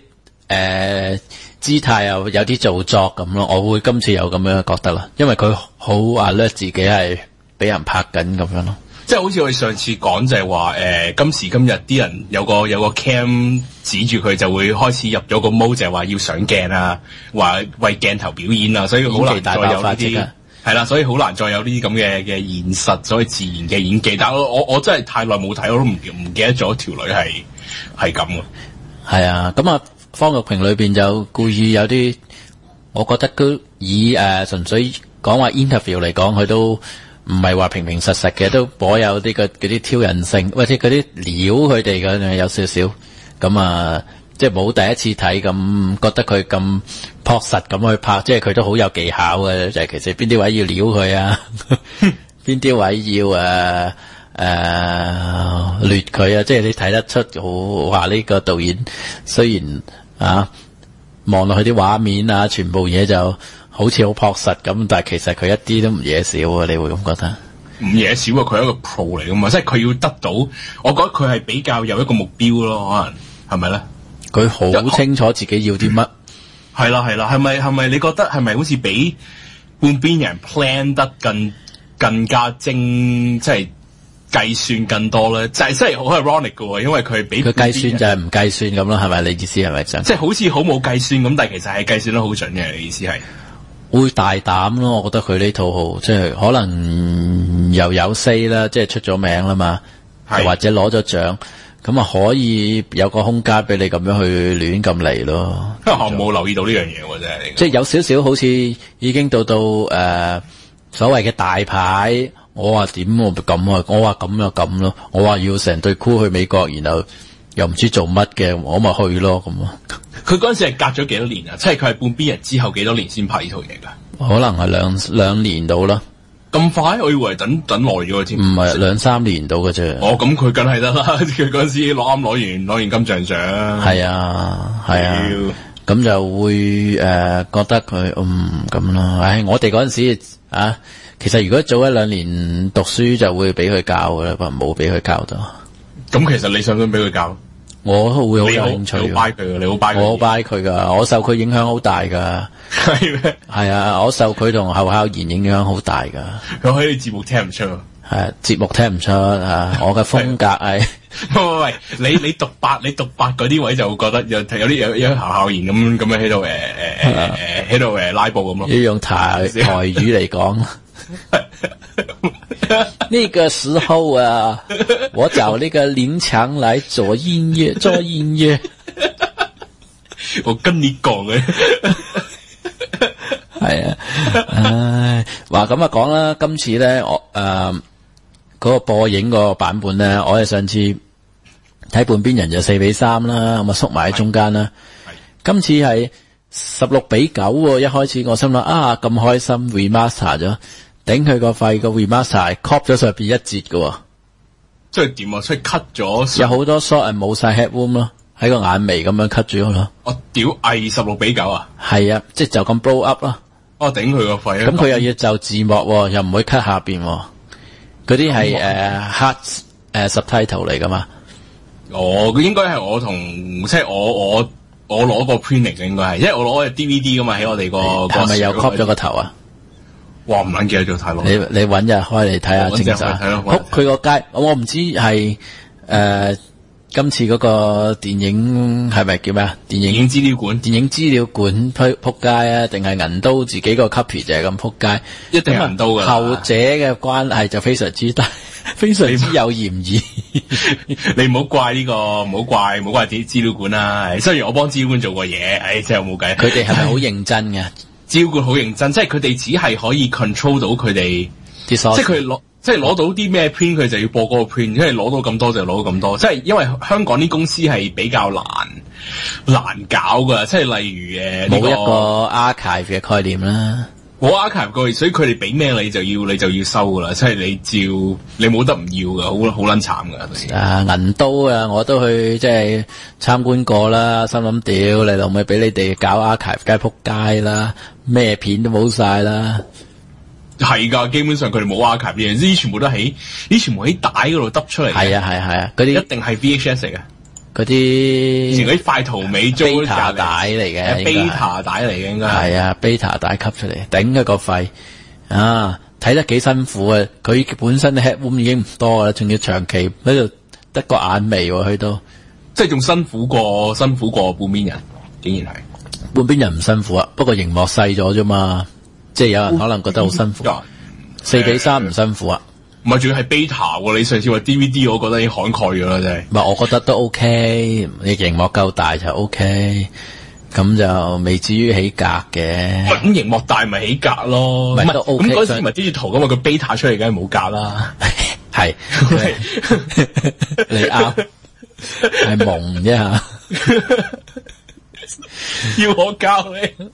[SPEAKER 2] 誒姿態又有啲做作咁咯。我會今次有咁樣覺得啦，因為佢好alert自己係俾人拍緊咁樣咯。
[SPEAKER 1] 即係好似我哋上次講就係話誒，今時今日啲人有個有個 cam 指住佢就會開始入咗個 mode，就係話要上鏡啊，話為鏡頭表演啊，所以好難再有呢啲係啦，所以好難再有呢啲咁嘅嘅現實所謂自然嘅演技。但係我我我真係太耐冇睇，我都唔唔記得咗條女係係咁嘅。
[SPEAKER 2] 係啊，咁啊方玉萍裏邊就故意有啲，我覺得都以誒純、呃、粹講話 interview 嚟講，佢都唔係話平平實實嘅，都頗有啲個嗰啲挑釁性，或者嗰啲撩佢哋嘅有少少咁啊。即係冇第一次睇咁覺得佢咁樸實咁去拍，即係佢都好有技巧嘅，就係、是、其實邊啲位要撩佢啊，邊啲位要誒誒掠佢啊，即係你睇得出好話呢個導演雖然啊望落去啲畫面啊，全部嘢就好似好樸實咁，但係其實佢一啲都唔嘢少啊，你會咁覺得？
[SPEAKER 1] 唔嘢少啊，佢係一個 pro 嚟噶嘛，即係佢要得到，我覺得佢係比較有一個目標咯，可能係咪咧？佢
[SPEAKER 2] 好清楚自己要啲乜，
[SPEAKER 1] 係啦係啦，係咪係咪？你覺得係咪好似比半邊人 plan 得更更加精，即係計算更多咧？就係真係好 ironic 嘅喎，因為佢比
[SPEAKER 2] 佢計算就係唔計算咁咯，係咪？你意思係咪想？
[SPEAKER 1] 即係好似好冇計算咁，但係其實係計算得好準嘅。你意思係
[SPEAKER 2] 會大膽咯？我覺得佢呢套好，即係可能又有 say 啦，即係出咗名啦嘛，或者攞咗獎。咁啊，可以有個空間俾你咁樣去亂咁嚟咯。
[SPEAKER 1] 因為我冇留意到呢樣嘢喎，真係。
[SPEAKER 2] 即係有少少好似已經到到誒、呃、所謂嘅大牌。我話點我咁啊？我話咁就咁咯。我話要成隊 crew 去美國，然後又唔知做乜嘅，我咪去咯咁啊。
[SPEAKER 1] 佢嗰陣時係隔咗幾多年啊？即係佢係半邊人之後幾多年先拍呢套嘢㗎？
[SPEAKER 2] 可能係兩兩年到啦。
[SPEAKER 1] 咁快？我以為等等耐咗添。
[SPEAKER 2] 唔係兩三年到嘅啫。
[SPEAKER 1] 哦，咁佢梗係得啦。佢嗰陣時攞啱攞完攞完金像獎。
[SPEAKER 2] 係啊，係啊。咁就會誒、呃、覺得佢嗯咁咯。唉，我哋嗰陣時啊，其實如果早一兩年讀書就會俾佢教嘅啦，冇俾佢教到。
[SPEAKER 1] 咁其實你想唔想俾佢教？
[SPEAKER 2] 我會好有興趣。
[SPEAKER 1] 你好 buy 佢嘅，你好 buy 佢。
[SPEAKER 2] 我好 buy 佢噶，我受佢影響好大噶。
[SPEAKER 1] 係咩？係
[SPEAKER 2] 啊，我受佢同侯孝賢影響好大噶。
[SPEAKER 1] 佢喺啲節目聽唔出。
[SPEAKER 2] 係節目聽唔出啊！我嘅風格係。
[SPEAKER 1] 喂喂喂，你你獨白你獨白嗰啲位就會覺得有有啲有有侯孝賢咁咁樣喺度誒誒誒誒喺度誒拉布咁咯。
[SPEAKER 2] 要用台台語嚟講。那個時候啊，我找那個林強來做音樂，做音樂。
[SPEAKER 1] 我跟你講嘅，
[SPEAKER 2] 係啊，唉，話咁啊講啦，今次咧我誒嗰個播映個版本咧，我哋上次睇半邊人就四比三啦，咁啊縮埋喺中間啦。今次係十六比九，一開始我心諗啊咁開心 remaster 咗。頂佢個肺個 remaster crop 咗上邊一截嘅，
[SPEAKER 1] 即係點啊？即係 cut 咗，
[SPEAKER 2] 有好多 shot 係冇晒 headroom 咯，喺個眼眉咁樣 cut 住咯。
[SPEAKER 1] 我屌，係十六比九啊！
[SPEAKER 2] 係啊，即係就咁 blow up 咯。
[SPEAKER 1] 我頂佢個肺。
[SPEAKER 2] 咁佢又要就字幕，又唔會 cut 下邊，嗰啲係誒 hard 誒 subtitle 嚟噶嘛？
[SPEAKER 1] 哦，佢應該係我同即係我我我攞個 print 嘅應該係，因為我攞個 D V D 噶嘛，喺我哋個
[SPEAKER 2] 係咪又 crop 咗個頭啊？
[SPEAKER 1] 哇！唔撚記得咗太耐。
[SPEAKER 2] 你你揾日開嚟睇下精神。好，佢個街，我唔知係誒、呃、今次嗰個電影係咪叫咩啊？電影
[SPEAKER 1] 資料館，
[SPEAKER 2] 電影資料館撲撲街啊？定係銀刀自己個 copy 就係咁撲街？
[SPEAKER 1] 一定係銀刀㗎。
[SPEAKER 2] 後者嘅關係就非常之大，非常之有嫌疑。
[SPEAKER 1] 你唔好怪呢、這個，唔好怪，唔好怪啲資料館啦。雖然我幫資料館做過嘢，唉，真係冇計。
[SPEAKER 2] 佢哋係咪好認真嘅？
[SPEAKER 1] 照顧好認真，即係佢哋只係可以 control 到佢哋，即係佢攞，即係攞到啲咩 print，佢就要播嗰個 print，因為攞到咁多就攞到咁多。即係因為香港啲公司係比較難難搞噶，即係例如誒，冇、這個、一
[SPEAKER 2] 個 archive 嘅概念啦。
[SPEAKER 1] 冇 archive 過，所以佢哋俾咩你就要，你就要收噶啦。即係你照，你冇得唔要噶，好好撚慘噶。
[SPEAKER 2] 啊，銀刀啊，我都去即係參觀過啦，心諗屌你老味，俾你哋搞 archive 梗係撲街啦，咩片都冇晒啦。
[SPEAKER 1] 係噶，基本上佢哋冇 archive 嘅，呢啲全部都喺，呢啲全部喺帶嗰度揼出嚟。
[SPEAKER 2] 係啊係係啊，嗰啲、啊、
[SPEAKER 1] 一定係 V H S 嚟嘅。
[SPEAKER 2] 嗰啲
[SPEAKER 1] 以前嗰啲快圖美租
[SPEAKER 2] beta 帶嚟嘅
[SPEAKER 1] ，beta 帶嚟嘅應該
[SPEAKER 2] 係啊 beta 帶吸出嚟頂一個肺啊，睇得幾辛苦啊！佢本身 headroom 已經唔多啦，仲要長期喺度得個眼眉喎，去到
[SPEAKER 1] 即係仲辛苦過辛苦過半邊人，竟然係
[SPEAKER 2] 半邊人唔辛苦啊，不過熒幕細咗啫嘛，即係有人可能覺得好辛苦。四比三唔辛苦啊？
[SPEAKER 1] 唔係，仲要係 beta 喎！你上次話 D V D， 我覺得已經慷慨咗啦，真係。
[SPEAKER 2] 唔係，我覺得都 OK，你熒幕夠大就 OK，咁就未至於起格嘅。
[SPEAKER 1] 咁熒幕大咪起格咯，唔係咁嗰時咪啲住圖噶嘛，佢 beta 出嚟梗係冇格啦。係，
[SPEAKER 2] 你啱，係蒙啫吓。
[SPEAKER 1] 要我教你。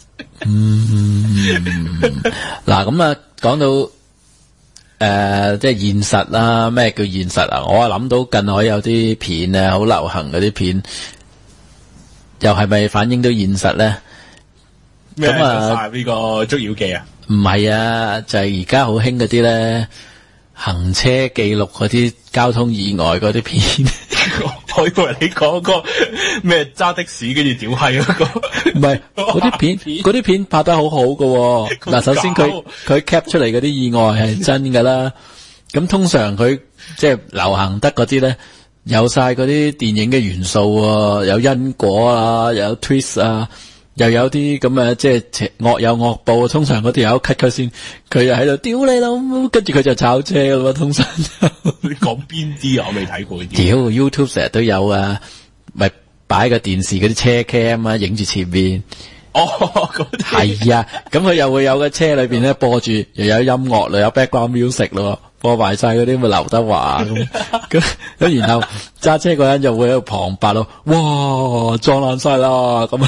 [SPEAKER 2] 嗯，嗱咁啊，講到誒、呃，即係現實啦。咩叫現實啊？我啊諗到近海有啲片啊，好流行嗰啲片，又係咪反映到現實咧？
[SPEAKER 1] 咁啊，呢個捉妖記啊？
[SPEAKER 2] 唔係啊，就係而家好興嗰啲咧，行車記錄嗰啲交通意外嗰啲片。
[SPEAKER 1] 我以為你講個咩揸的士跟住屌閪嗰個，
[SPEAKER 2] 唔係嗰啲片，嗰啲片拍得好好噶。嗱，首先佢佢 cap 出嚟嗰啲意外係真噶啦。咁通常佢即係流行得嗰啲咧，有晒嗰啲電影嘅元素啊，有因果啊，又有 twist 啊，又有啲咁嘅即係惡有惡報。通常嗰條友 cut 佢先，佢又喺度屌你老母，跟住佢就炒車噶嘛。通常
[SPEAKER 1] 你講邊啲啊？我未睇過啲。
[SPEAKER 2] 屌 YouTube 成日都有啊，咪擺個電視嗰啲車 cam 啊，影住前面。
[SPEAKER 1] 哦，嗰啲
[SPEAKER 2] 係啊，咁佢又會有個車裏邊咧播住，又有音樂，又有 background music 咯，播埋晒嗰啲咪劉德華咁，咁咁然後揸車嗰人就會喺度旁白咯，哇撞爛晒啦咁。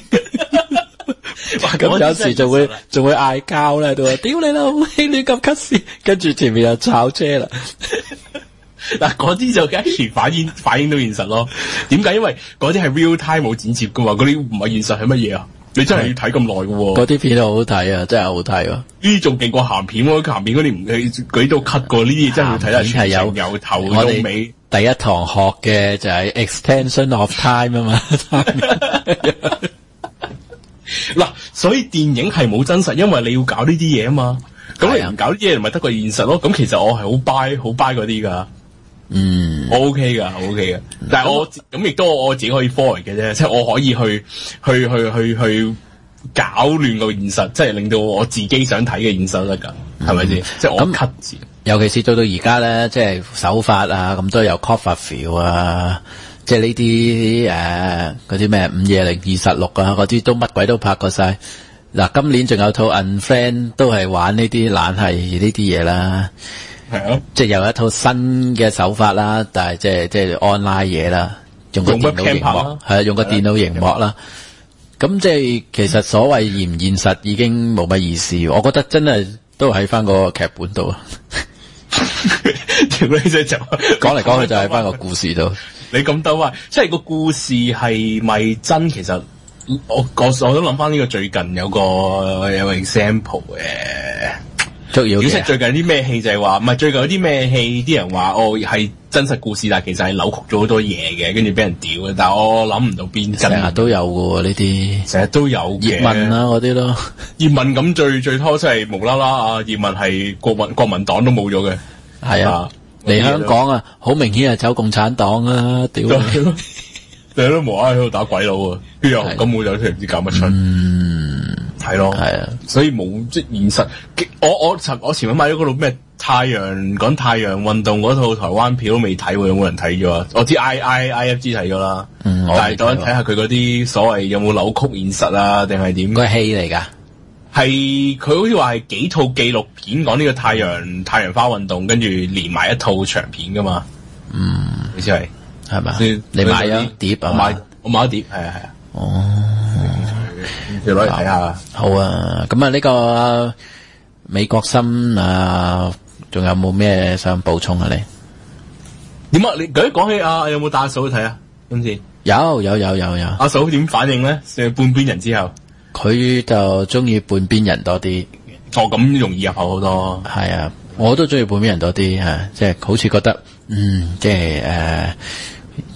[SPEAKER 2] 咁有時就會仲會嗌交咧，都話屌你老味亂咁 cut 線，跟住前面又炒車啦。 嗱，
[SPEAKER 1] 嗰啲就梗係反映反映到現實咯。點解？因為嗰啲係 real time 冇剪接噶嘛，嗰啲唔係現實係乜嘢啊？你真係要睇咁耐噶喎。
[SPEAKER 2] 嗰啲片都好睇啊，真係好睇啊。
[SPEAKER 1] 呢啲仲勁過鹹片喎，鹹片嗰啲唔係舉到 cut 過，呢啲真係要睇得全程由頭到尾。
[SPEAKER 2] 第一堂學嘅就係 extension of time 啊嘛。
[SPEAKER 1] 嗱，所以電影係冇真實，因為你要搞呢啲嘢啊嘛。咁你唔搞呢啲嘢，咪得個現實咯。咁其實我係好 buy 好 buy 嗰啲噶。
[SPEAKER 2] 嗯，
[SPEAKER 1] 我 OK 噶，我 OK 噶。但係我咁亦都我自己可以 follow 嘅啫，即係我可以去去去去去搞亂個現實，即係令到我自己想睇嘅現實得噶，係咪先？即係我 cut 字。
[SPEAKER 2] 尤其是到到而家咧，即係手法啊，咁都有 Copperfield 啊。即係呢啲誒嗰啲咩午夜零二十六啊，嗰啲都乜鬼都拍過晒。嗱，今年仲有套 Unfriend 都係玩呢啲懶係呢啲嘢啦。係啊，即係有一套新嘅手法啦，但係即係即係 online 嘢啦，用個電腦熒幕係啊，用個電腦熒幕啦。咁即係其實所謂現唔現實已經冇乜意思，我覺得真係都喺翻個劇本度啊。
[SPEAKER 1] 條女仔就
[SPEAKER 2] 講嚟講去就喺翻個故事度。
[SPEAKER 1] 你咁兜啊，即係個故事係咪真？其實我我我都諗翻呢個最近有個有個 example 嘅，
[SPEAKER 2] 捉妖記。
[SPEAKER 1] 最近啲咩戲就係話，唔係最近有啲咩戲，啲人話哦係真實故事，但係其實係扭曲咗好多嘢嘅，跟住俾人屌嘅。但係我諗唔到邊真。成日
[SPEAKER 2] 都有嘅呢啲，
[SPEAKER 1] 成日都有嘅。
[SPEAKER 2] 葉問啊嗰啲咯，
[SPEAKER 1] 葉問咁最最初真係無啦啦啊！葉問係國民國民黨都冇咗嘅，
[SPEAKER 2] 係啊。嚟香港啊，好明顯係走共產黨啊！屌你，
[SPEAKER 1] 你都無啦啦喺度打鬼佬啊！邊有咁冇走出嚟唔知搞乜出？嗯，係咯，係啊，所以冇即係現實。我我尋我前晚買咗嗰套咩太陽講太陽運動嗰套台灣片都未睇喎，有冇人睇咗啊？我知 I I I F G 睇咗啦，嗯、但係等陣睇下佢嗰啲所謂有冇扭曲現實啊，定係點？
[SPEAKER 2] 個戲嚟㗎。係
[SPEAKER 1] 佢好似話係幾套紀錄片講呢個太陽太陽花運動，跟住連埋一套長片噶嘛。嗯，好似係係咪？你買咗碟啊？買我買咗碟，係啊係啊。哦，要攞嚟睇下。
[SPEAKER 2] 好啊，咁啊呢個美國心啊，仲有冇咩想補充啊？你
[SPEAKER 1] 點啊？你咁講起啊，有冇帶阿嫂去睇啊？今次
[SPEAKER 2] 有有有有有。
[SPEAKER 1] 阿嫂點反應咧？成半邊人之後。
[SPEAKER 2] 佢就中意半邊人多啲，
[SPEAKER 1] 哦咁容易入口好多。
[SPEAKER 2] 係啊，我都中意半邊人多啲吓，即係好似覺得，嗯，即係誒，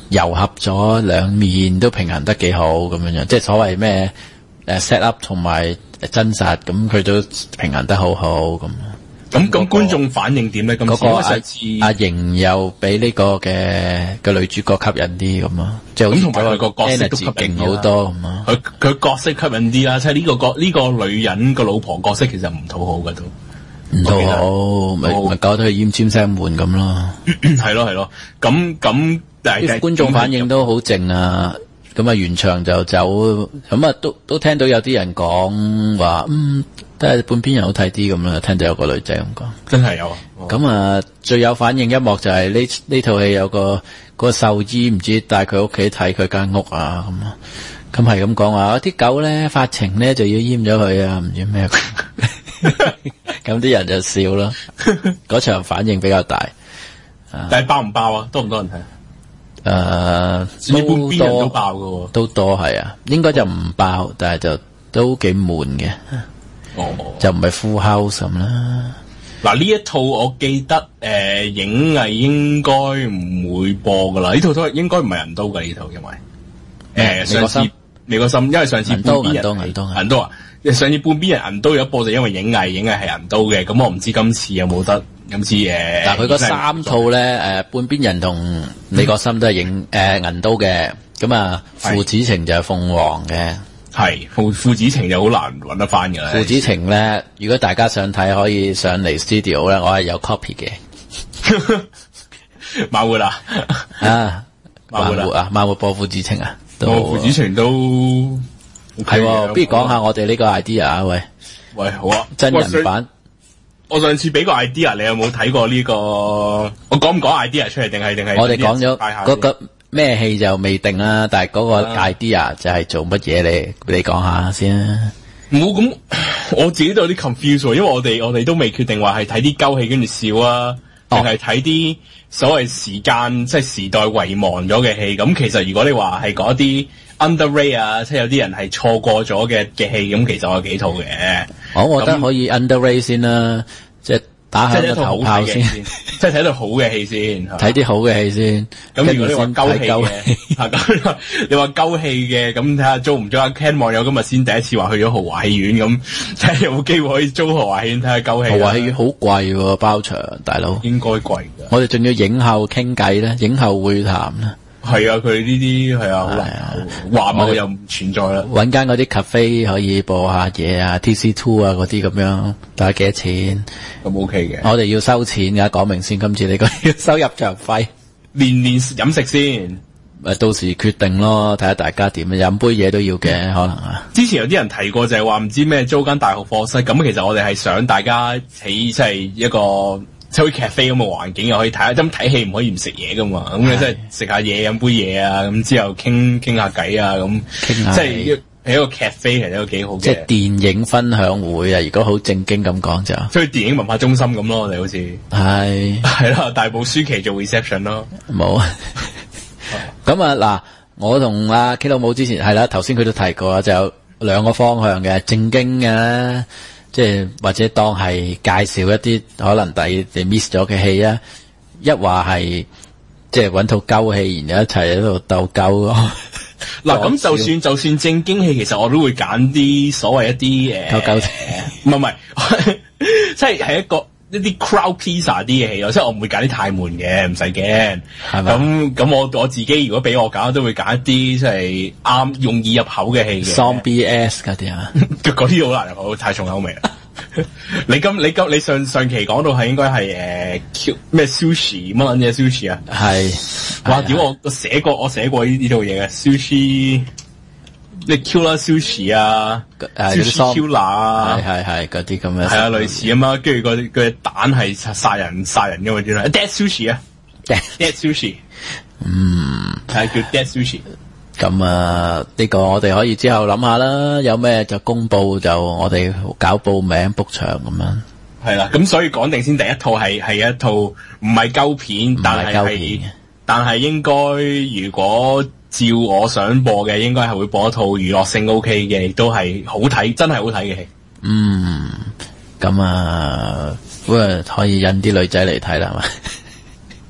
[SPEAKER 2] 糅合咗兩面都平衡得幾好咁樣樣，即係所謂咩誒 set up 同埋真實，咁佢都平衡得好好咁。
[SPEAKER 1] 咁咁觀眾反應點咧？咁
[SPEAKER 2] 嗰個阿阿瑩又比呢個嘅個女主角吸引啲咁啊，即係好似同埋佢個角色都吸引勁好多咁啊。
[SPEAKER 1] 佢佢角色吸引啲啦，即係呢個角呢個女人個老婆角色其實唔討好嘅都
[SPEAKER 2] 唔討好，咪咪搞到佢奄尖聲悶咁咯。
[SPEAKER 1] 係咯係咯，咁咁但係
[SPEAKER 2] 觀眾反應都好靜啊。咁啊，完場就走，咁啊都都聽到有啲人講話，嗯，都係半邊人好睇啲咁啦。聽到有個女仔咁講，
[SPEAKER 1] 真係有啊。
[SPEAKER 2] 咁啊，最有反應一幕就係呢呢套戲有個、嗰個獸醫唔知帶佢屋企睇佢間屋啊，咁啊，咁係咁講話，啲狗咧發情咧就要閹咗佢啊，唔知咩。咁啲人就笑啦。嗰場反應比較大。
[SPEAKER 1] 但係爆唔爆啊？多唔多人睇？
[SPEAKER 2] 誒、呃，
[SPEAKER 1] 都多，邊人都爆㗎，
[SPEAKER 2] 都多係啊，應該就唔爆，但係就都幾悶嘅。
[SPEAKER 1] 哦，
[SPEAKER 2] 就唔係 full house 咁啦。
[SPEAKER 1] 嗱，呢一套我記得誒、呃，影藝應該唔會播噶啦。呢套都應該唔係人都嘅呢套，因為誒上次你個心，因為上次半邊人銀都銀都啊，上次半邊人銀都有一播就因為影藝影藝係人都嘅，咁我唔知今次有冇得。今次誒，
[SPEAKER 2] 嗱佢嗰三套咧，誒、呃、半邊人同李國森都係影誒銀刀嘅，咁啊父子情就係鳳凰嘅，
[SPEAKER 1] 係父父子情就好難揾得翻嘅啦。
[SPEAKER 2] 父子情咧，如果大家想睇，可以上嚟 studio 咧，我係有 copy 嘅。
[SPEAKER 1] 馬活啊，
[SPEAKER 2] 啊馬活啊，馬活播父子情啊，都
[SPEAKER 1] 父子情都
[SPEAKER 2] 係、OK，不如講下我哋呢個 idea 啊，喂
[SPEAKER 1] 喂好啊，
[SPEAKER 2] 真人版。
[SPEAKER 1] 我上次俾個 idea，你有冇睇過呢、這個？我講唔講 idea 出嚟定係定係？
[SPEAKER 2] 我哋講咗嗰個咩戲就未定啦，但係嗰個 idea 就係做乜嘢？你你講下先啊。
[SPEAKER 1] 冇咁，我自己都有啲 confuse，因為我哋我哋都未決定話係睇啲鳩戲跟住笑啊，定係睇啲所謂時間即係時代遺忘咗嘅戲。咁其實如果你話係嗰啲 underrate 啊，即係有啲人係錯過咗嘅嘅戲，咁其實我有幾套嘅。
[SPEAKER 2] 我覺得可以 underrate 先啦，即係打響個頭炮先，
[SPEAKER 1] 即係睇到好嘅戲先，
[SPEAKER 2] 睇啲好嘅戲先。
[SPEAKER 1] 咁如果你話鳩戲嘅，咁你話鳩戲嘅，咁睇下租唔租阿 Ken 網友今日先第一次話去咗豪華戲院，咁睇下有冇機會可以租豪華戲院睇下鳩戲。豪華戲院
[SPEAKER 2] 好貴喎，包場大佬。
[SPEAKER 1] 應該貴㗎。我哋
[SPEAKER 2] 仲要影後傾偈咧，影後會談咧。
[SPEAKER 1] 係啊，佢呢啲係啊，好難話冇又唔存在啦。
[SPEAKER 2] 搵間嗰啲 cafe 可以播下嘢啊 ，T C Two 啊嗰啲咁樣，睇下幾多錢
[SPEAKER 1] 咁 OK 嘅。
[SPEAKER 2] 我哋要收錢噶，講明先。今次你個要收入場費，
[SPEAKER 1] 年年飲食先，
[SPEAKER 2] 誒，到時決定咯，睇下大家點，飲杯嘢都要嘅，可能啊。
[SPEAKER 1] 之前有啲人提過就係話唔知咩租間大學課室，咁其實我哋係想大家喺即係一個。即係好似 cafe 咁嘅環境又可以睇下，咁睇戲唔可以唔食嘢噶嘛，咁你即係食下嘢飲杯嘢啊，咁之後傾傾下偈啊，咁即係係一個 cafe 其實都幾好嘅。
[SPEAKER 2] 即係電影分享會啊，如果好正經咁講就，
[SPEAKER 1] 即係電影文化中心咁咯，我哋好似
[SPEAKER 2] 係
[SPEAKER 1] 係啦，大埔舒淇做 reception 咯，
[SPEAKER 2] 冇。咁啊嗱，我同阿 K 老母之前係啦，頭先佢都提過，就有兩個方向嘅，正經嘅。即係或者當係介紹一啲可能第你 miss 咗嘅戲啊，一話係即係搵套鳩戲，然後一齊喺度鬥鳩咯。
[SPEAKER 1] 嗱，咁就算就算正經戲，其實我都會揀啲所謂一啲誒，
[SPEAKER 2] 鬥鳩
[SPEAKER 1] 唔係唔係，即係係一個一啲 crowd pleaser 啲嘅戲咯，即係我唔會揀啲太悶嘅，唔使驚。係咪？咁咁我我自己如果俾我揀，都會揀一啲即係啱容易入口嘅戲嘅。
[SPEAKER 2] Zombie S 嗰啲啊，
[SPEAKER 1] 嗰啲好難入口，太重口味啦。你今你今你上上期講到係應該係誒咩 sushi 乜撚嘢 sushi 啊？
[SPEAKER 2] 係
[SPEAKER 1] 哇！屌我我寫過我寫過呢呢套嘢嘅 sushi，你 killer sushi 啊 ，sushi killer 啊，
[SPEAKER 2] 係係係嗰啲咁嘅。
[SPEAKER 1] 係啊，類似啊嘛，跟住個個蛋係殺人殺人嘅嘛，點咧 ？Dead sushi 啊 ，dead sushi，
[SPEAKER 2] 嗯，
[SPEAKER 1] 係叫 dead sushi。
[SPEAKER 2] 咁啊，呢個我哋可以之後諗下啦，有咩就公布，就我哋搞報名 book 場咁樣。
[SPEAKER 1] 係啦，咁所以講定先，第一套係係一套唔係鳩片，但係係但係應該如果照我想播嘅，應該係會播一套娛樂性 OK 嘅，亦都係好睇，真係好睇嘅戲。
[SPEAKER 2] 嗯，咁啊，咁啊可以引啲女仔嚟睇啦，係嘛？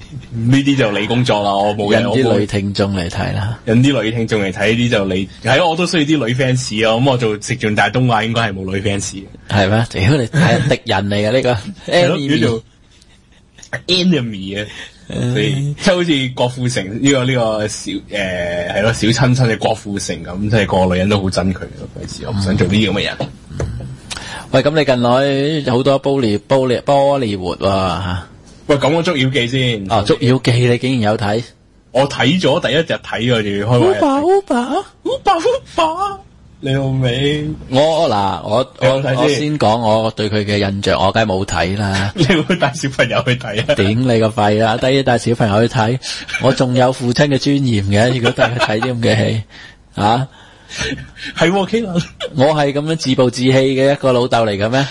[SPEAKER 1] 呢啲就你工作啦，我冇
[SPEAKER 2] 引啲女聽眾嚟睇啦，
[SPEAKER 1] 引啲女聽眾嚟睇呢啲就你係我都需要啲女 fans 啊，咁我做食盡大東話應該係冇女 fans
[SPEAKER 2] 係咩？屌你係敵人嚟嘅呢個
[SPEAKER 1] 係咯，叫做 enemy 啊，即係好似郭富城呢、這個呢、這個小誒係咯小親親嘅郭富城咁，即係個個女人都好憎佢咯，費事我唔想做呢啲咁嘅人。
[SPEAKER 2] 嗯、喂，咁你近來好多玻璃玻璃玻璃活吓？
[SPEAKER 1] 喂，講個捉妖記先。
[SPEAKER 2] 哦，捉妖記你竟然有睇？
[SPEAKER 1] 我睇咗第一日睇嘅，仲要開。Uber Uber Uber Uber， 你好未？
[SPEAKER 2] 我嗱，我我我先講我對佢嘅印象，我梗係冇睇啦。
[SPEAKER 1] 你會帶小朋友去睇啊？
[SPEAKER 2] 頂你個肺啦！第一帶小朋友去睇，我仲有父親嘅尊嚴嘅。如果帶佢睇啲咁嘅戲，啊，
[SPEAKER 1] 係 K 啦，
[SPEAKER 2] 我係咁樣自暴自棄嘅一個老豆嚟嘅咩？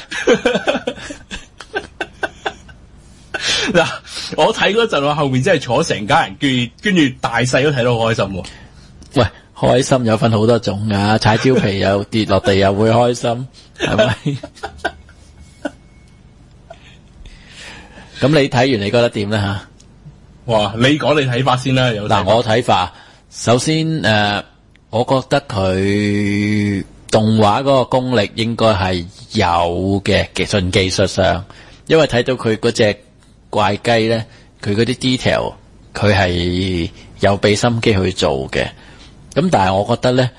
[SPEAKER 1] 嗱，我睇嗰陣我後面真係坐成家人，跟住跟住大細都睇到好開心喎。
[SPEAKER 2] 喂，開心有分好多種噶，踩蕉皮又跌落地又會開心，係咪？咁你睇完你覺得點咧吓？
[SPEAKER 1] 哇，你講你睇法先啦。有嗱，
[SPEAKER 2] 我睇法，首先誒、呃，我覺得佢動畫嗰個功力應該係有嘅，技術技術上，因為睇到佢嗰隻怪雞咧，佢嗰啲 detail 佢係有俾心機去做嘅。咁但係我覺得咧，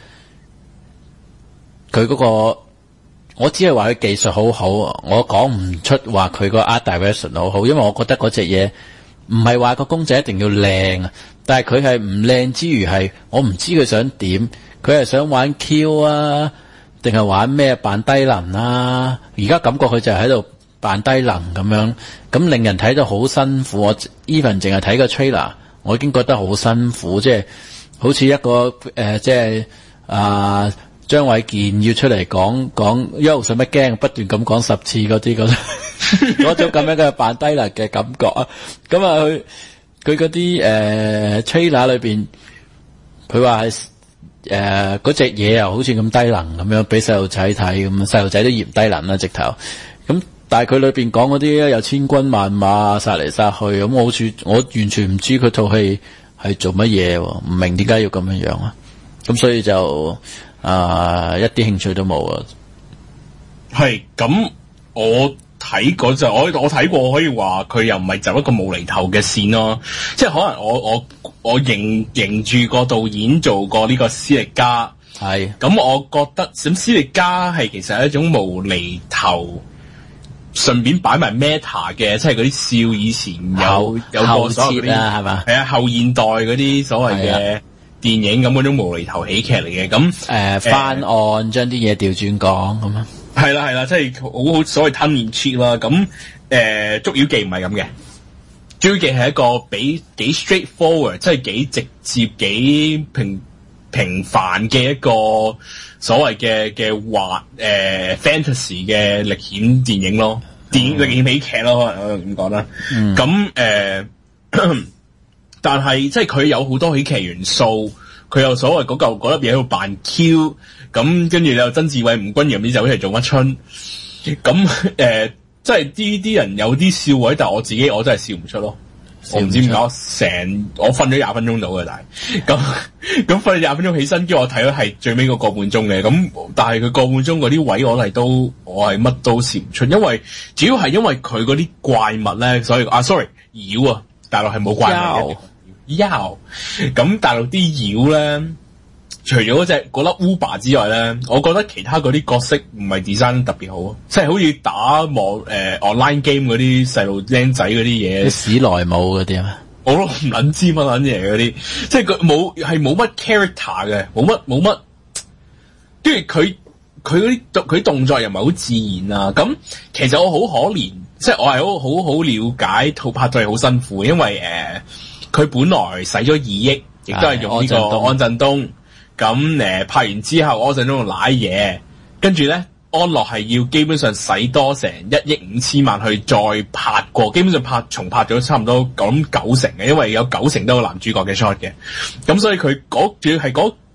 [SPEAKER 2] 佢嗰個我只係話佢技術好好，我講唔出話佢個 art direction 好好，因為我覺得嗰隻嘢唔係話個公仔一定要靚啊，但係佢係唔靚之餘係我唔知佢想點，佢係想玩 Q 啊，定係玩咩扮低能啊？而家感覺佢就係喺度扮低能咁樣，咁令人睇到好辛苦。我 even 淨係睇個 trailer， 我已經覺得好辛苦，即係好似一個誒、呃，即係啊張衛健要出嚟講講，憂使乜驚，不斷咁講十次嗰啲嗰嗰種咁樣嘅扮低能嘅感覺啊。咁啊，佢佢嗰啲誒 trailer 裏邊，佢話係誒嗰隻嘢又好似咁低能咁樣，俾細路仔睇咁，細路仔都嫌低能啦，直頭咁。但係佢裏邊講嗰啲咧，有千軍萬馬殺嚟殺去，咁我好似我完全唔知佢套戲係做乜嘢，唔明點解要咁樣樣啊？咁所以就啊、呃、一啲興趣都冇啊。
[SPEAKER 1] 係咁，我睇嗰陣，我我睇過，可以話佢又唔係就一個無厘頭嘅線咯。即係可能我我我認認住個導演做過呢個斯力加，係咁，我覺得咁斯力加係其實係一種無厘頭。順便擺埋 meta 嘅，即係嗰啲笑以前有有過所謂啊，係嘛？係啊，後現代嗰啲所謂嘅電影咁嗰種無厘頭喜劇嚟嘅，咁誒、
[SPEAKER 2] 呃、翻案將啲嘢調轉講咁啊，
[SPEAKER 1] 係啦係啦，即係好好所謂 tongue in cheek 啦。咁誒捉妖記唔係咁嘅，捉妖記係一個比幾 straightforward，即係幾直接幾平平凡嘅一個所謂嘅嘅話誒 fantasy 嘅歷險電影咯，電影歷險喜劇咯，我咁講啦。咁誒、嗯呃，但係即係佢有好多喜劇元素，佢有所謂嗰嚿嗰粒嘢喺度扮 Q， 咁跟住你有曾志偉、吳君如唔知走出嚟做乜春，咁誒、呃，即係啲啲人有啲笑位，但係我自己我真係笑唔出咯。我唔知點解，成我瞓咗廿分鐘到嘅，但係咁咁瞓咗廿分鐘起身，跟住我睇咗係最尾個個半鐘嘅，咁但係佢個半鐘嗰啲位我係都我係乜都笑唔出，因為主要係因為佢嗰啲怪物咧，所以啊 sorry 妖啊，大陸係冇怪物嘅，妖咁大陸啲妖咧，除咗嗰隻嗰粒 Uber 之外咧，我覺得其他嗰啲角色唔係 design 特別好，即係好似打網誒、呃、online game 嗰啲細路僆仔嗰啲嘢，
[SPEAKER 2] 史萊姆嗰啲啊，
[SPEAKER 1] 我都唔撚知乜撚嘢嗰啲，即係佢冇係冇乜 character 嘅，冇乜冇乜，跟住佢佢嗰啲佢動作又唔係好自然啊。咁其實我好可憐，即係我係好好好了解套拍咗係好辛苦，因為誒佢、呃、本來使咗二億，亦都係用呢個安振東。咁誒、呃、拍完之後，安振東瀨嘢，跟住咧安樂係要基本上使多成一億五千萬去再拍過，基本上拍重拍咗差唔多咁九成嘅，因為有九成都有男主角嘅 shot 嘅。咁所以佢嗰主要係嗰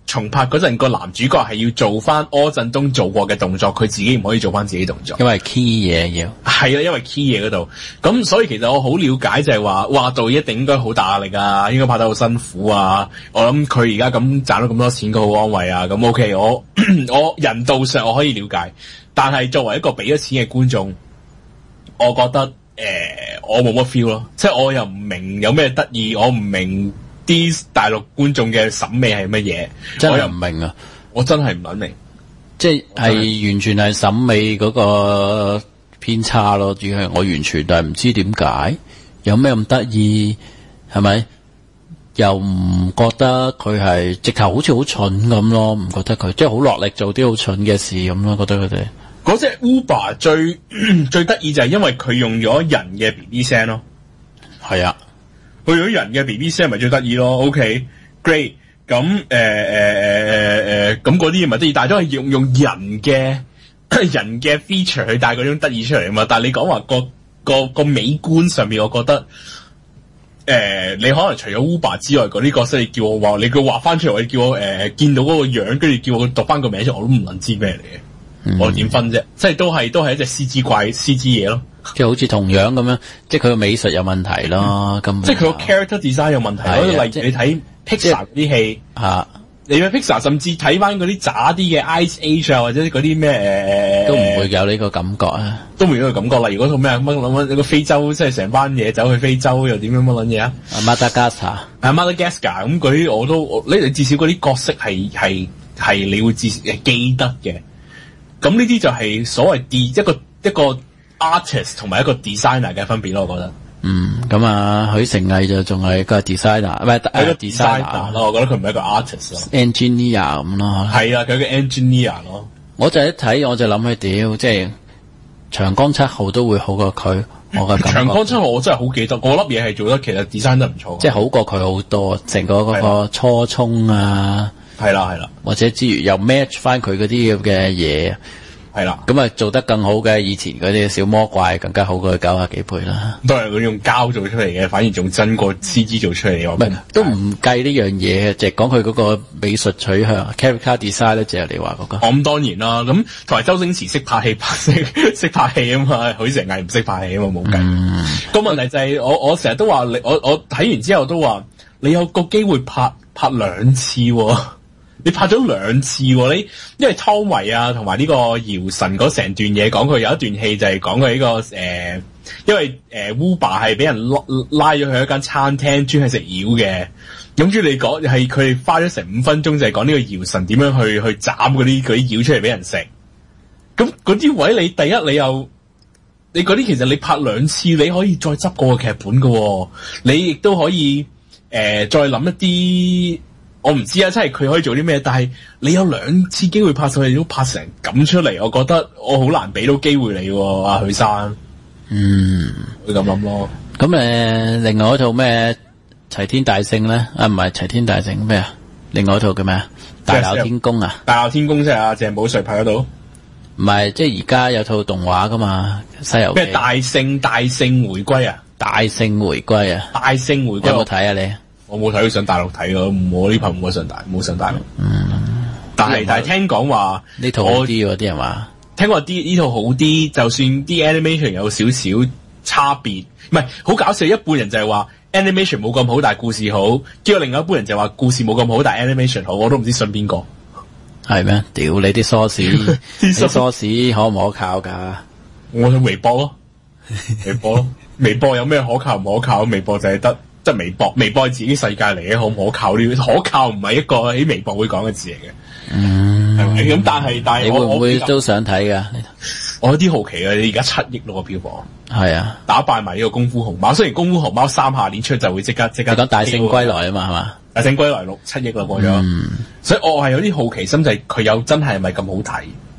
[SPEAKER 1] 重拍嗰陣個男主角係要做翻柯震東做過嘅動作，佢自己唔可以做翻自己動作，
[SPEAKER 2] 因為 key 嘢要
[SPEAKER 1] 係啦，因為 key 嘢嗰度，咁所以其實我好了解就係話，哇，導演一定應該好大壓力啊，應該拍得好辛苦啊。我諗佢而家咁賺咗咁多錢，佢好安慰啊。咁 OK，我我人道上我可以了解，但係作為一個俾咗錢嘅觀眾，我覺得誒、呃，我冇乜 feel 咯，即係我又唔明有咩得意，我唔明啲大陸觀眾嘅審美係乜嘢，
[SPEAKER 2] 真係唔明啊！
[SPEAKER 1] 我真係唔諗明，
[SPEAKER 2] 即係完全係審美嗰個偏差咯。主要係我完全但係唔知點解有咩咁得意，係咪？又唔覺得佢係直頭好似好蠢咁咯？唔覺得佢即係好落力做啲好蠢嘅事咁咯？覺得佢哋
[SPEAKER 1] 嗰隻 Uber 最最得意就係因為佢用咗人嘅 B B 聲咯，係啊。佢用人嘅 B B 聲咪最得意咯 ，OK great， 咁誒誒誒誒誒咁嗰啲嘢咪得意，但係都係用用人嘅人嘅 feature 去帶嗰種得意出嚟啊嘛。但係你講話個個個美觀上面，我覺得誒、呃、你可能除咗 Uber 之外嗰啲角色，你叫我話你叫畫翻出嚟，你叫我誒、呃、見到嗰個樣，跟住叫我讀翻個名出，我都唔能知咩嚟嘅，嗯、我點分啫？即係都係都係一隻 C G 怪 C G 嘢咯。即
[SPEAKER 2] 係好似同樣咁樣，即係佢個美術有問題咯，咁、嗯、
[SPEAKER 1] 即係佢個 character design 有問題咯。例如你睇 Pixar 啲戲，吓，你睇 Pixar 甚至睇翻嗰啲渣啲嘅 Ice Age 啊，或者嗰啲咩誒，
[SPEAKER 2] 都唔會有呢個感覺啊，
[SPEAKER 1] 都冇呢個感覺。例如嗰套咩乜諗乜個非洲，即係成班嘢走去非洲又點樣乜撚嘢啊？啊
[SPEAKER 2] Madagascar，
[SPEAKER 1] 啊 Madagascar 咁嗰啲我都，你至少嗰啲角色係係係你會至誒記得嘅。咁呢啲就係所謂 D 一個一個。artist 同埋一個 designer 嘅分別咯，我覺得。
[SPEAKER 2] 嗯，咁啊，許成毅就仲係一個 designer，唔係一個 designer
[SPEAKER 1] 咯。我覺得佢唔係一個 artist 咯
[SPEAKER 2] ，engineer 咁咯。
[SPEAKER 1] 係啊，佢個 engineer 咯。
[SPEAKER 2] 我就一睇我就諗起屌，即係長江七號都會好過佢。我嘅感覺。長
[SPEAKER 1] 江七號我真係好記得，嗰粒嘢係做得其實 design 得唔錯。
[SPEAKER 2] 即係好過佢好多，成個嗰個初衷啊。
[SPEAKER 1] 係啦係啦。
[SPEAKER 2] 或者之餘又 match 翻佢嗰啲嘅嘢。
[SPEAKER 1] 係啦，
[SPEAKER 2] 咁啊做得更好嘅，以前嗰啲小魔怪更加好過佢九啊幾倍啦。
[SPEAKER 1] 都係佢用膠做出嚟嘅，反而仲真過 C G 做出嚟。唔係
[SPEAKER 2] 都唔計呢樣嘢，就係講佢嗰個美術取向 character design 咧，就係你話嗰個。
[SPEAKER 1] 咁當然啦，咁同埋周星馳識拍戲，拍識識拍戲啊嘛，許成毅唔識拍戲啊嘛，冇計。個、嗯、問題就係、是、我我成日都話你，我我睇完之後都話你有個機會拍拍兩次、哦。你拍咗兩次喎、哦，你因為湯唯啊同埋呢個姚晨嗰成段嘢講，佢有一段戲就係講佢呢個誒、呃，因為誒、呃、Uber 係俾人拉拉咗去一間餐廳專係食妖嘅，咁住你講係佢哋花咗成五分鐘就係講呢個姚晨點樣去去斬嗰啲嗰啲妖出嚟俾人食，咁嗰啲位你第一你又你嗰啲其實你拍兩次你可以再執過個劇本㗎喎、哦，你亦都可以誒、呃、再諗一啲。我唔知啊，即係佢可以做啲咩，但係你有兩次機會拍上去都拍成咁出嚟，我覺得我好難俾到機會你喎，阿許生。嗯，會咁諗咯。
[SPEAKER 2] 咁誒、呃，另外一套咩齊天大聖咧？啊，唔係齊天大聖咩啊？另外一套叫咩啊？大鬧天宮啊？
[SPEAKER 1] 大鬧天宮即係阿鄭保瑞拍嗰度？
[SPEAKER 2] 唔係，即係而家有套動畫噶嘛？西遊記
[SPEAKER 1] 咩大聖大聖回歸啊？
[SPEAKER 2] 大聖回歸啊？
[SPEAKER 1] 大聖回歸
[SPEAKER 2] 有冇睇啊你？
[SPEAKER 1] 我冇睇，上大陸睇咯。我呢排冇上大，冇上大陸。嗯，但係但係聽講話
[SPEAKER 2] 呢套好啲喎，啲人話
[SPEAKER 1] 聽講啲呢套好啲，就算啲 animation 有少少差別，唔係好搞笑。一半人就係話 animation 冇咁好，但係故事好；之後另外一半人就話故事冇咁好，但係 animation 好。我都唔知信邊個。
[SPEAKER 2] 係咩？屌你啲 source，啲 source 可唔可靠㗎？
[SPEAKER 1] 我去微博咯，微博咯，微博有咩可靠唔可靠？微博就係得。即係微博，微博係自己世界嚟嘅，可唔可靠呢？可靠唔係一個喺微博會講嘅字嚟嘅。嗯，係咪咁？但係但係，
[SPEAKER 2] 你會唔會都想睇噶？
[SPEAKER 1] 我有啲好奇啊！你而家七億咯個票房，
[SPEAKER 2] 係啊，
[SPEAKER 1] 打敗埋呢個功夫熊貓。雖然功夫熊貓三下年出就會即刻即刻。
[SPEAKER 2] 講大聖歸來啊嘛，係嘛？
[SPEAKER 1] 大聖歸來六七億啦過咗，嗯、所以我係有啲好奇心，就係佢有真係咪咁好睇？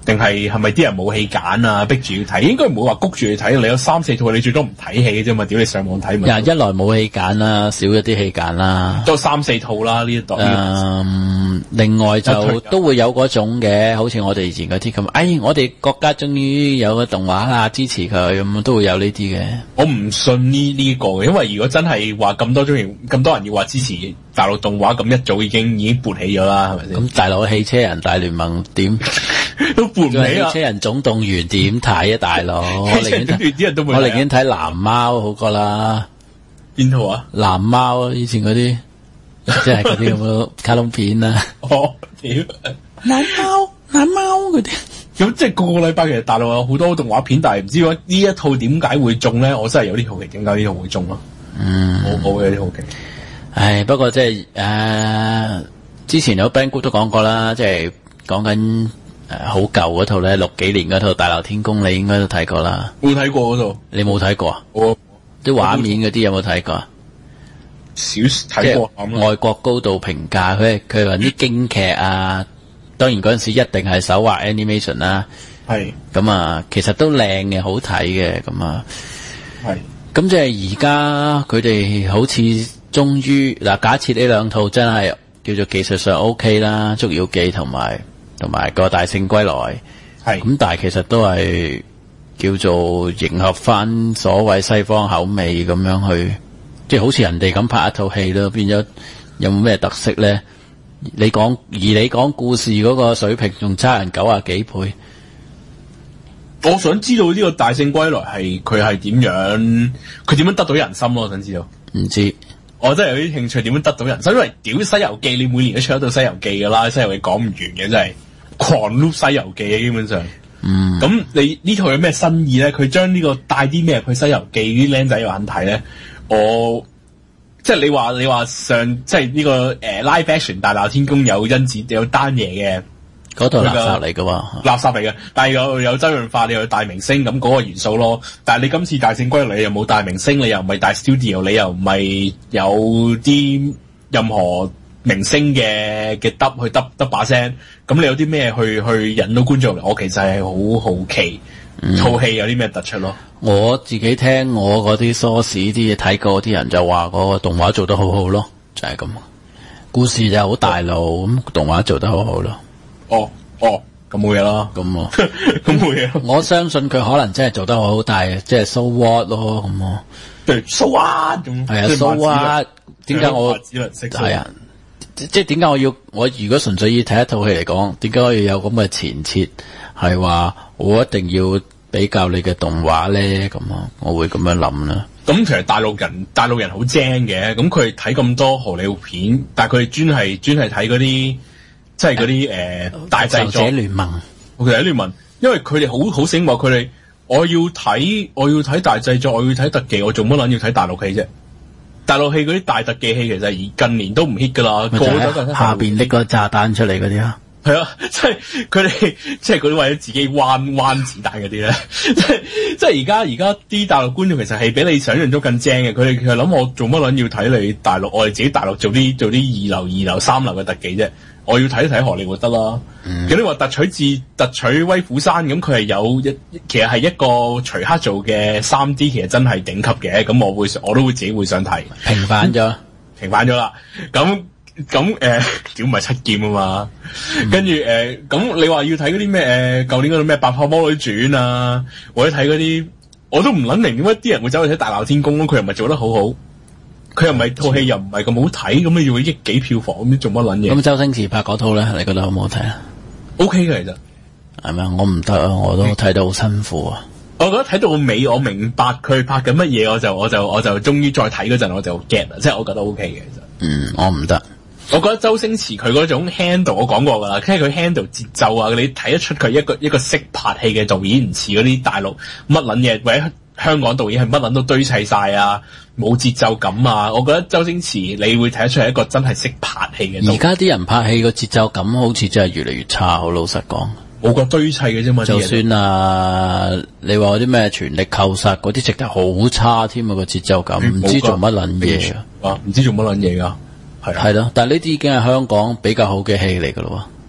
[SPEAKER 1] 定係係咪啲人冇戲揀啊？逼住要睇，應該唔會話谷住去睇。你有三四套，你最多唔睇戲嘅啫嘛。屌你上網睇咪？
[SPEAKER 2] 一來冇戲揀啦，少一啲戲揀啦，
[SPEAKER 1] 都三四套啦呢一度。
[SPEAKER 2] 嗯，另外就都會有嗰種嘅，好似我哋以前嗰啲咁。哎，我哋國家終於有個動畫啦，支持佢咁，都會有呢啲嘅。
[SPEAKER 1] 我唔信呢呢個嘅，因為如果真係話咁多中意咁多人要話支持大陸動畫，咁一早已經已經勃起咗啦，係咪先？
[SPEAKER 2] 咁大陸汽車人大聯盟點？
[SPEAKER 1] 都搬唔起啦！
[SPEAKER 2] 汽車人總動員點睇啊，大佬？我寧願
[SPEAKER 1] 啲人都
[SPEAKER 2] 我寧願睇藍貓好過啦。
[SPEAKER 1] 邊套啊？
[SPEAKER 2] 藍貓以前嗰啲，即係嗰啲咁嘅卡通片啊。
[SPEAKER 1] 哦，屌！藍
[SPEAKER 2] 貓，藍貓嗰啲。
[SPEAKER 1] 咁即係個個禮拜其實大陸有好多動畫片，但係唔知話呢一套點解會中咧？我真係有啲好奇，點解呢套會中咯？嗯，我我有啲好奇。
[SPEAKER 2] 唉，不過即係誒，之前有 Bang Good 都講過啦，即係講緊。誒，好舊嗰套咧，六幾年嗰套《大鬧天宮》，你應該都睇過啦。
[SPEAKER 1] 冇睇過嗰套，
[SPEAKER 2] 你冇睇過啊？
[SPEAKER 1] 我
[SPEAKER 2] 啲畫面嗰啲有冇睇過啊？
[SPEAKER 1] 少睇過。
[SPEAKER 2] 外國高度評價，佢佢話啲京劇啊，當然嗰陣時一定係手畫 animation 啦。
[SPEAKER 1] 係。咁
[SPEAKER 2] 啊，其實都靚嘅，好睇嘅，咁啊。
[SPEAKER 1] 係。
[SPEAKER 2] 咁即係而家佢哋好似終於嗱，假設呢兩套真係叫做技術上 OK 啦，《捉妖記》同埋。同埋個大聖歸來，係咁，但係其實都係叫做迎合翻所謂西方口味咁樣去，即係好似人哋咁拍一套戲咯，變咗有冇咩特色咧？你講而你講故事嗰個水平仲差人九啊幾倍。
[SPEAKER 1] 我想知道呢個大聖歸來係佢係點樣，佢點樣得到人心咯？我想知道。
[SPEAKER 2] 唔知。
[SPEAKER 1] 我真係有啲興趣點樣得到人心，因為屌《西遊記》你每年都出一套《西遊記》噶啦，《西遊記》講唔完嘅真係。狂碌西遊記啊，基本上，嗯，咁你呢套有咩新意咧？佢將呢個帶啲咩去西遊記啲僆仔有眼睇咧？我即係你話你話上即係呢、這個誒、呃、live action 大鬧天宮有甄子有丹爺嘅
[SPEAKER 2] 嗰套垃圾嚟噶嘛？
[SPEAKER 1] 垃圾嚟嘅，但係有有周潤發，你有大明星咁嗰個元素咯。但係你今次大聖歸來，你又冇大明星，你又唔係大 studio，你又唔係有啲任何明星嘅嘅得去得得把聲，咁你有啲咩去去引到觀眾嚟？我其實係好好奇套戲、嗯、有啲咩突出咯。
[SPEAKER 2] 我自己聽我嗰啲 source 啲嘢睇過啲人就話嗰個動畫做得好好咯，就係、是、咁。故事就好大路，咁、哦、動畫做得好好咯。
[SPEAKER 1] 哦哦，咁冇嘢啦，
[SPEAKER 2] 咁啊，
[SPEAKER 1] 咁冇嘢。
[SPEAKER 2] 我相信佢可能真係做得好好，但係即係 so what 咯，咁啊，
[SPEAKER 1] 對 so what 咁。
[SPEAKER 2] 係啊 ，so what？點解我係啊？即係點解我要我如果純粹要睇一套戲嚟講，點解我要有咁嘅前設？係話我一定要比較你嘅動畫咧，咁啊，我會咁樣諗啦。
[SPEAKER 1] 咁其實大陸人大陸人好精嘅，咁佢睇咁多荷里活片，但係佢專係專係睇嗰啲即係嗰啲誒大製作。復仇者聯盟，復仇者聯盟，因為佢哋好好醒目，佢哋我要睇我要睇大製作，我要睇特技，我做乜撚要睇大陸戲啫？大陸戲嗰啲大特技戲其實近年都唔 hit 噶啦，個個都
[SPEAKER 2] 下邊拎個炸彈出嚟嗰啲啊，
[SPEAKER 1] 係啊，即係佢哋即係佢為咗自己彎彎子彈嗰啲咧，即係即係而家而家啲大陸觀眾其實係比你想象中更精嘅，佢哋其實諗我做乜撚要睇你大陸，我哋自己大陸做啲做啲二流二流三流嘅特技啫。我要睇睇荷里活得啦。咁你話特取自特取威虎山咁，佢係有一其實係一個徐克做嘅三 D， 其實真係頂級嘅。咁我會我都會自己會想睇。
[SPEAKER 2] 平反咗，
[SPEAKER 1] 平反咗啦。咁咁誒，屌唔係七劍啊嘛。嗯、跟住誒，咁、呃、你話要睇嗰啲咩誒？舊年嗰套咩《白髮魔女傳》啊，或者睇嗰啲，我都唔諗明點解啲人會走去睇《大鬧天宮》咯。佢又唔係做得好好。佢又唔係套戲又唔係咁好睇，咁你要億幾票房咁做乜撚嘢？
[SPEAKER 2] 咁周星馳拍嗰套咧，你覺得好唔好睇啊
[SPEAKER 1] ？O K 嘅其實
[SPEAKER 2] 係咪？我唔得啊，我都睇得好辛苦啊。
[SPEAKER 1] 我覺得睇到個尾，我明白佢拍緊乜嘢，我就我就我就終於再睇嗰陣，我就 get 啦，即係我覺得 O K 嘅其實。
[SPEAKER 2] 嗯，我唔得。
[SPEAKER 1] 我覺得周星馳佢嗰種 handle，我講過噶啦，即係佢 handle 節奏啊，你睇得出佢一個一個識拍戲嘅導演，唔似嗰啲大陸乜撚嘢或者香港導演係乜撚都堆砌晒啊，冇節奏感啊！我覺得周星馳你會睇得出係一個真係識拍戲嘅。而
[SPEAKER 2] 家啲人拍戲個節奏感好似真係越嚟越差，好老實講。
[SPEAKER 1] 冇個堆砌嘅啫嘛。
[SPEAKER 2] 就算啊，你話嗰啲咩全力扣殺嗰啲，直頭好差添啊個節奏感，唔知做乜撚嘢啊！
[SPEAKER 1] 唔知做乜撚嘢噶，係
[SPEAKER 2] 係咯。但係呢啲已經係香港比較好嘅戲嚟噶咯。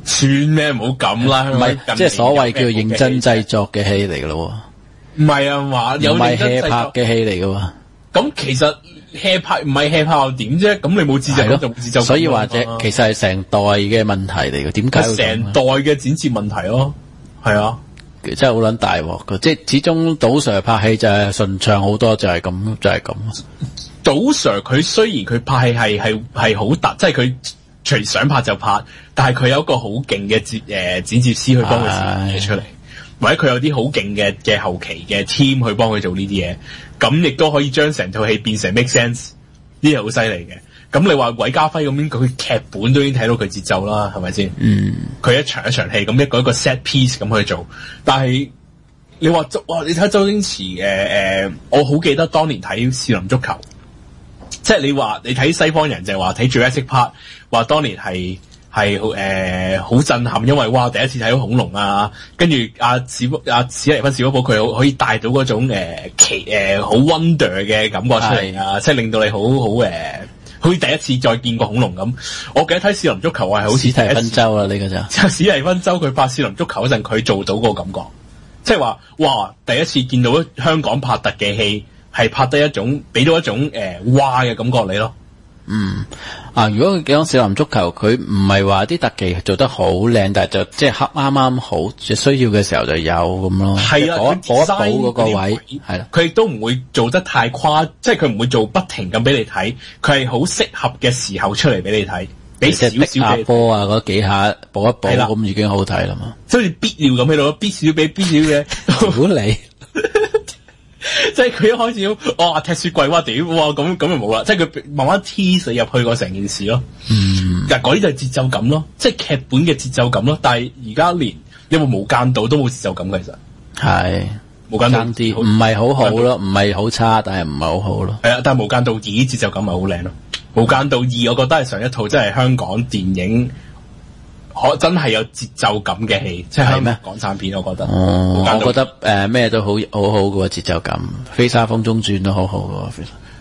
[SPEAKER 1] 算咩？唔好咁啦，
[SPEAKER 2] 唔係即係所謂叫認真製作嘅戲嚟噶咯。
[SPEAKER 1] 唔係啊嘛，有認真製作
[SPEAKER 2] 嘅戲嚟噶。
[SPEAKER 1] 咁其實 hea 拍唔係 hea 拍又點啫？咁你冇節奏感就冇節奏感。
[SPEAKER 2] 所以或者其實係成代嘅問題嚟嘅。點解？
[SPEAKER 1] 成代嘅剪接問題咯。係啊，
[SPEAKER 2] 真係好撚大鑊噶。即係始終賭 Sir 拍戲就係順暢好多，就係咁，就係咁。
[SPEAKER 1] 賭 Sir 佢雖然佢拍戲係係係好突，即係佢隨想拍就拍，但係佢有一個好勁嘅剪誒剪接師去幫佢剪嘢出嚟。或者佢有啲好勁嘅嘅後期嘅 team 去幫佢做呢啲嘢，咁亦都可以將成套戲變成 make sense， 呢啲係好犀利嘅。咁你話韋家輝咁樣，佢劇本都已經睇到佢節奏啦，係咪先？嗯，佢一場一場戲咁一個一個 set piece 咁去做，但係你話哇，你睇周星馳誒誒，我好記得當年睇《少林足球》，即係你話你睇西方人就係話睇 Jurassic Park， 話當年係。係好誒，好、呃、震撼，因為哇，第一次睇到恐龍啊，跟住阿史阿史蒂芬史匹堡佢可以帶到嗰種誒、呃、奇誒好、呃、wonder 嘅感覺出嚟啊，即係令到你好好誒，好似第一次再見過恐龍咁。我記得睇《少林足球》係好似史蒂芬周啊，呢個就史蒂芬周佢拍《少林足球》嗰陣，佢做到嗰個感覺，即係話哇，第一次見到香港拍特嘅戲係拍得一種俾到一種誒、呃、哇嘅感覺你咯。
[SPEAKER 2] 嗯啊，如果佢講少林足球，佢唔係話啲特技做得好靚，但係就即係恰啱啱好，需要嘅時候就有咁咯。係啊，佢補一補嗰個位，係啦，
[SPEAKER 1] 佢亦都唔會做得太誇，即係佢唔會做不停咁俾你睇，佢係好適合嘅時候出嚟俾你睇，俾少少嘅
[SPEAKER 2] 波啊，嗰幾下補一補咁已經好睇啦嘛。
[SPEAKER 1] 即係好似必要咁喺度，必少俾必少嘅，
[SPEAKER 2] 好你。
[SPEAKER 1] 即係佢一開始哦踢雪櫃哇屌哇咁咁就冇啦，即係佢慢慢 T 死入去個成件事咯。嗯，但係嗰啲就係節奏感咯，即係劇本嘅節奏感咯。但係而家連因為無間道都冇節奏感嘅，其實
[SPEAKER 2] 係無間道啲唔係好好咯，唔係好差，但係唔係好好咯。
[SPEAKER 1] 係啊，但係無間道二節奏感係好靚咯。無間道二我覺得係上一套真係香港電影。可真係有節奏感嘅戲，即係咩港產片？我覺得，
[SPEAKER 2] 哦、我覺得誒咩、呃、都好好好嘅節奏感，《飛沙風中轉》都好好嘅。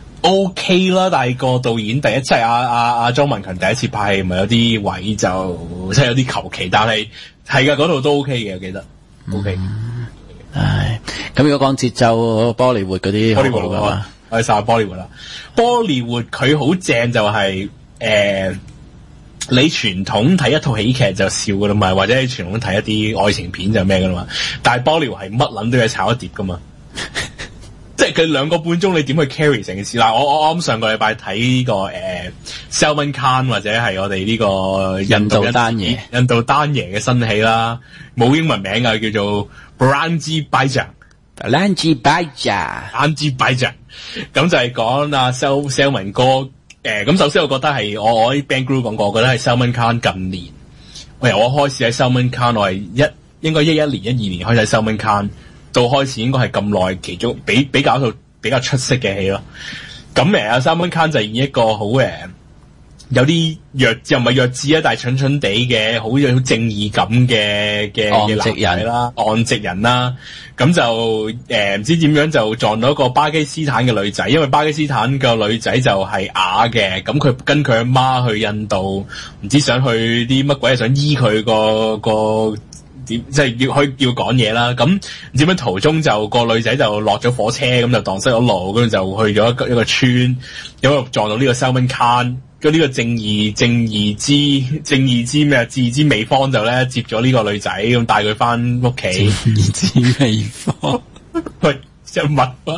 [SPEAKER 1] O K 啦，但係個導演第一即係阿阿阿莊文強第一次拍戲，咪有啲位就即係有啲求其，但係係嘅嗰度都 O K 嘅，我記得 O K。
[SPEAKER 2] 嗯、唉，咁如果講節奏，波利活嗰啲好好㗎嘛？
[SPEAKER 1] 我哋晒波利活啦，波利活佢好正就係、是、誒。呃你傳統睇一套喜劇就笑噶啦嘛，或者你傳統睇一啲愛情片就咩噶啦嘛，但係 Bollywood 係乜撚都要炒一碟噶嘛，即係佢兩個半鐘你點去 carry 成件事啦？我我啱上個禮拜睇呢個誒、呃、Salman Khan 或者係我哋呢個印度丹爺，印度丹爺嘅新戲啦，冇英文名啊，叫做 Branji Bajaj，Branji Bajaj，Branji Bajaj， 咁就係講阿 Sal Salman 哥。誒咁、呃、首先我覺得係我我啲 band group 講過，我覺得係 Salman Khan 近年，我由我開始喺 Salman Khan， 我係一應該一一年一二年開始喺 Salman Khan， 到開始應該係咁耐其中比比較到比較出色嘅戲咯。咁誒阿 Salman Khan 就演一個好誒有啲弱又唔係弱智啊，但係蠢蠢地嘅好有正義感嘅嘅嘅男仔啦，岸籍人啦。咁就誒唔、呃、知點樣就撞到一個巴基斯坦嘅女仔，因為巴基斯坦個女仔就係啞嘅，咁佢跟佢阿媽去印度，唔知想去啲乜鬼，想醫佢個個點，即係要去要講嘢啦。咁唔知點途中就個女仔就落咗火車，咁就蕩失咗路，跟住就去咗一個一個村，咁就撞到呢個 Salman Khan。咁呢個正義正義之正義之咩啊？正義之美方就咧接咗呢個女仔，咁帶佢翻屋企。正義之美方，喂，即係乜啊？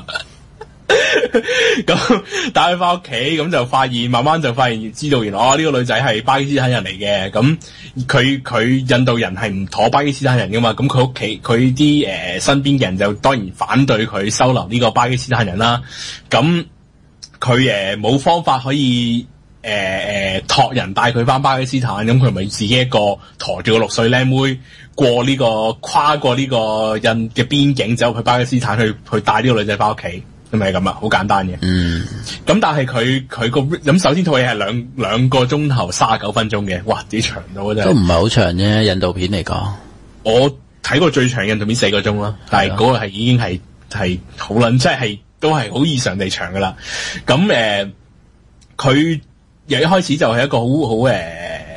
[SPEAKER 1] 咁帶佢翻屋企，咁就發現，慢慢就發現，知道原來哦呢、這個女仔係巴基斯坦人嚟嘅。咁佢佢印度人係唔妥巴基斯坦人噶嘛？咁佢屋企佢啲誒身邊人就當然反對佢收留呢個巴基斯坦人啦。咁佢誒冇方法可以。誒誒、呃，託人帶佢翻巴基斯坦，咁佢咪自己一個馱住個六歲靚妹過呢、這個跨過呢個印嘅邊境，走去巴基斯坦去去帶呢個女仔翻屋企，係咪咁啊？好簡單嘅。嗯。咁但係佢佢個咁首先套戲係兩兩個鐘頭三十九分鐘嘅，哇！幾長到真係。都唔係好長啫，印度片嚟講。我睇過最長印度片四個鐘啦，但係嗰個係已經係係好撚，即係係都係好異常地長噶啦。咁誒，佢、呃。由一開始就係一個好好誒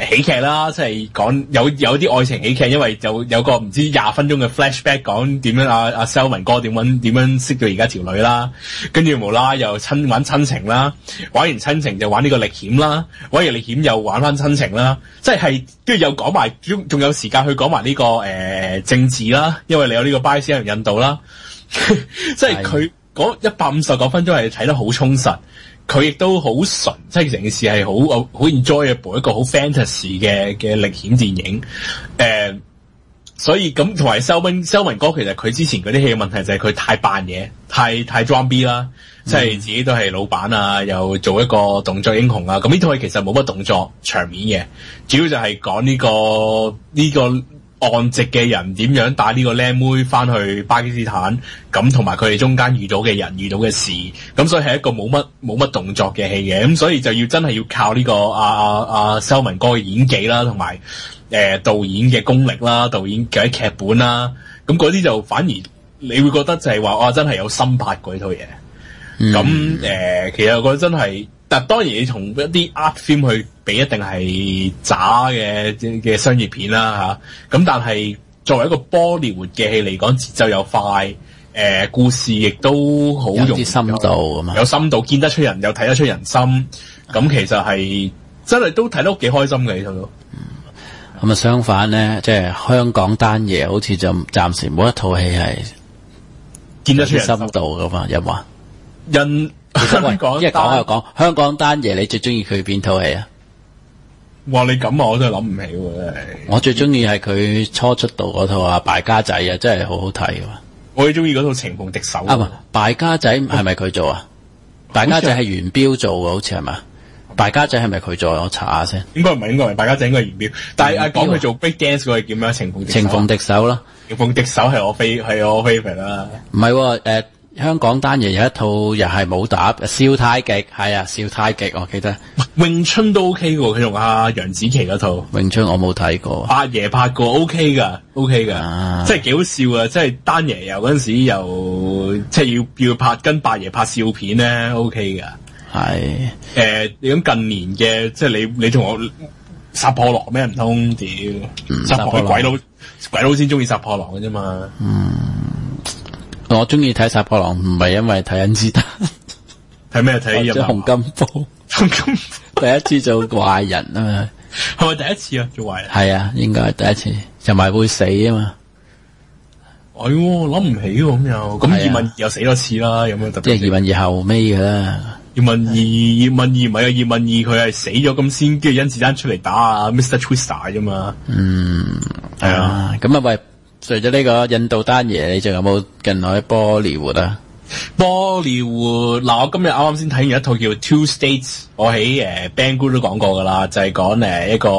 [SPEAKER 1] 喜劇啦，即係講有有啲愛情喜劇，因為有有個唔知廿分鐘嘅 flashback 講點樣阿阿 Selman 哥點樣點樣識到而家條女啦，跟住無啦又親玩親情啦，玩完親情就玩呢個歷險啦，玩完歷險又玩翻親情啦，即係跟住又講埋仲仲有時間去講埋呢個誒、呃、政治啦，因為你有呢個巴基斯坦印度啦，即係佢嗰一百五十九分鐘係睇得好充實。佢亦都好純，即係成件事係好好 enjoyable 一個好 fantasy 嘅嘅歷險電影。誒、呃，所以咁同埋 Selman Selman 哥其實佢之前嗰啲戲嘅問題就係佢太扮嘢，太太裝逼啦，嗯、即係自己都係老闆啊，又做一個動作英雄啊。咁呢套戲其實冇乜動作場面嘅，主要就係講呢個呢個。這個岸籍嘅人點樣帶呢個靚妹翻去巴基斯坦，咁同埋佢哋中間遇到嘅人遇到嘅事，咁所以係一個冇乜冇乜動作嘅戲嘅，咁所以就要真係要靠呢、這個阿阿阿 Selman 哥嘅演技啦，同埋誒導演嘅功力啦，導演嘅劇本啦，咁嗰啲就反而你會覺得就係話哇真係有心拍過呢套嘢，咁誒、嗯呃、其實我覺得真係。但當然你同一啲 art film 去比，一定係渣嘅嘅商業片啦嚇。咁、啊、但係作為一個波利活嘅戲嚟講，節奏又快，誒、呃、故事亦都好容易有啲深度咁啊，有深度，見得出人，又睇得出人心。咁、嗯、其實係真係都睇得幾開心嘅呢套都。
[SPEAKER 2] 咁啊相反咧，即係香港單嘢，好似就暫時冇一套戲係
[SPEAKER 1] 見得出人
[SPEAKER 2] 深度噶嘛？有冇啊？
[SPEAKER 1] 因
[SPEAKER 2] 香港即係講又講香港單嘢，你最中意佢邊套戲啊？
[SPEAKER 1] 哇！你咁啊，我真係諗唔起喎。
[SPEAKER 2] 我最中意係佢初出道嗰套啊，敗家仔啊，真係好好睇噶。
[SPEAKER 1] 我最中意嗰套情逢敵手
[SPEAKER 2] 啊，唔係敗家仔係咪佢做啊？敗家仔係元彪做嘅，好似係嘛？敗家仔係咪佢做？我查下先。應該唔係，應該唔係敗家仔，應該係元彪。但係啊，講佢做 break dance 嗰個叫咩？情逢情逢敵手啦。
[SPEAKER 1] 情逢敵手係我飛係我 favourite 啦。
[SPEAKER 2] 唔係誒。呃香港單嘢有一套又係武打，笑太極係啊，笑太極我記得。
[SPEAKER 1] 詠春都 OK 嘅，佢同阿楊紫琪嗰套。
[SPEAKER 2] 詠春我冇睇過。
[SPEAKER 1] 八爺拍過 OK 噶 ，OK 噶，啊、即係幾好笑啊！即係丹爺又嗰陣時又即係要要拍跟八爺拍笑片咧 ，OK 噶。係誒是、呃，你咁近年嘅，即係你你同我殺破狼咩唔通？屌，殺破狼鬼佬鬼佬先中意殺破狼嘅啫嘛。嗯。
[SPEAKER 2] 我中意睇殺破狼，唔係因為睇甄子丹，
[SPEAKER 1] 睇咩睇？
[SPEAKER 2] 入洪金寶，洪金第一次做壞人啊嘛，
[SPEAKER 1] 係咪第一次啊？做壞人
[SPEAKER 2] 係啊，應該係第一次，同埋會死啊嘛。
[SPEAKER 1] 哎喎，諗唔起喎咁又，咁葉問又死多次啦，有冇特別？
[SPEAKER 2] 即係葉問二後尾㗎啦。
[SPEAKER 1] 葉問二，葉問二唔係啊，葉問二佢係死咗咁先，跟住甄子丹出嚟打啊 Mister Twister 啫嘛。嗯，係啊，
[SPEAKER 2] 咁啊喂。除咗呢個印度單嘢，你仲有冇近來波利活啊？
[SPEAKER 1] 波利活嗱，我今日啱啱先睇完一套叫 Two States， 我喺誒 Banggood 都講過噶啦，就係講誒一個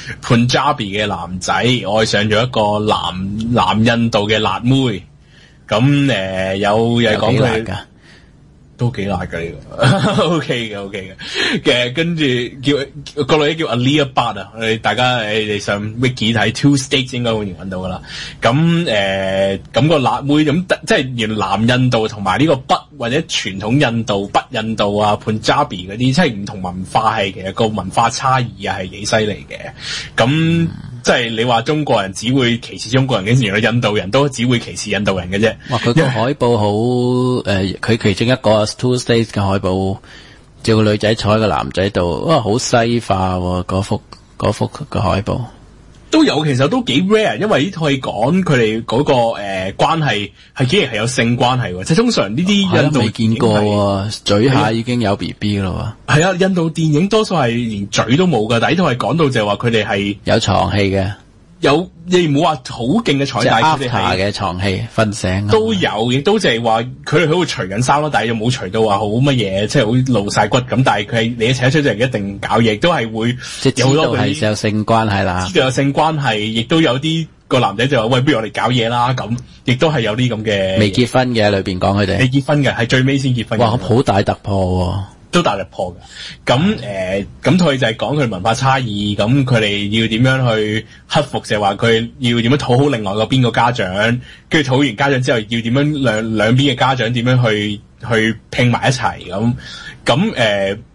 [SPEAKER 1] Punjabi 嘅男仔愛上咗一個南南印度嘅辣妹，咁誒、呃、有又係講佢。都幾辣㗎呢個，OK 嘅 OK 嘅嘅，跟住叫個女叫 Alia Bhatt 啊，你大家誒你上 Wiki 睇 Two States 應該會揾到噶啦。咁誒咁個辣妹咁即係原南印度同埋呢個北或者傳統印度北印度啊 Punjabi 嗰啲，即係唔同文化係其實個文化差異啊係幾犀利嘅。咁即係你話中國人只會歧視中國人，嘅原來印度人都只會歧視印度人嘅啫。
[SPEAKER 2] 哇！佢個海報好誒，佢、呃、其中一個 Two States 嘅海報，照個女仔坐喺個男仔度，哇！好西化喎，嗰幅嗰幅個海報
[SPEAKER 1] 都有，其實都幾 rare，因為呢套戲講佢哋嗰個誒、呃、關係係竟然係有性關係喎，即係通常呢啲印度
[SPEAKER 2] 未見過喎，嘴下已經有 B B 咯喎。
[SPEAKER 1] 係啊，印度電影多數係連嘴都冇㗎，但係呢套係講到就係話佢哋係
[SPEAKER 2] 有床戲嘅。
[SPEAKER 1] 有你唔好話好勁嘅彩帶，佢哋係
[SPEAKER 2] 嘅床戲瞓醒
[SPEAKER 1] 都有，亦都就係話佢哋喺度除緊衫咯，但係又冇除到話好乜嘢，即係好露晒骨咁。但係佢係你一扯出就一定搞嘢，都係會
[SPEAKER 2] 即係知道係有性關係啦。
[SPEAKER 1] 知道有性關係，亦都有啲個男仔就話喂，不如我哋搞嘢啦咁，亦都係有啲咁嘅。
[SPEAKER 2] 未結婚嘅裏邊講佢哋
[SPEAKER 1] 未結婚嘅，係最尾先結婚嘅。
[SPEAKER 2] 哇，好大突破喎！
[SPEAKER 1] 都大突破嘅，咁誒，咁佢就係講佢文化差異，咁佢哋要點樣去克服，就係話佢要點樣討好另外個邊個家長，跟住討好完家長之後，要點樣兩兩邊嘅家長點樣去去拼埋一齊咁，咁誒，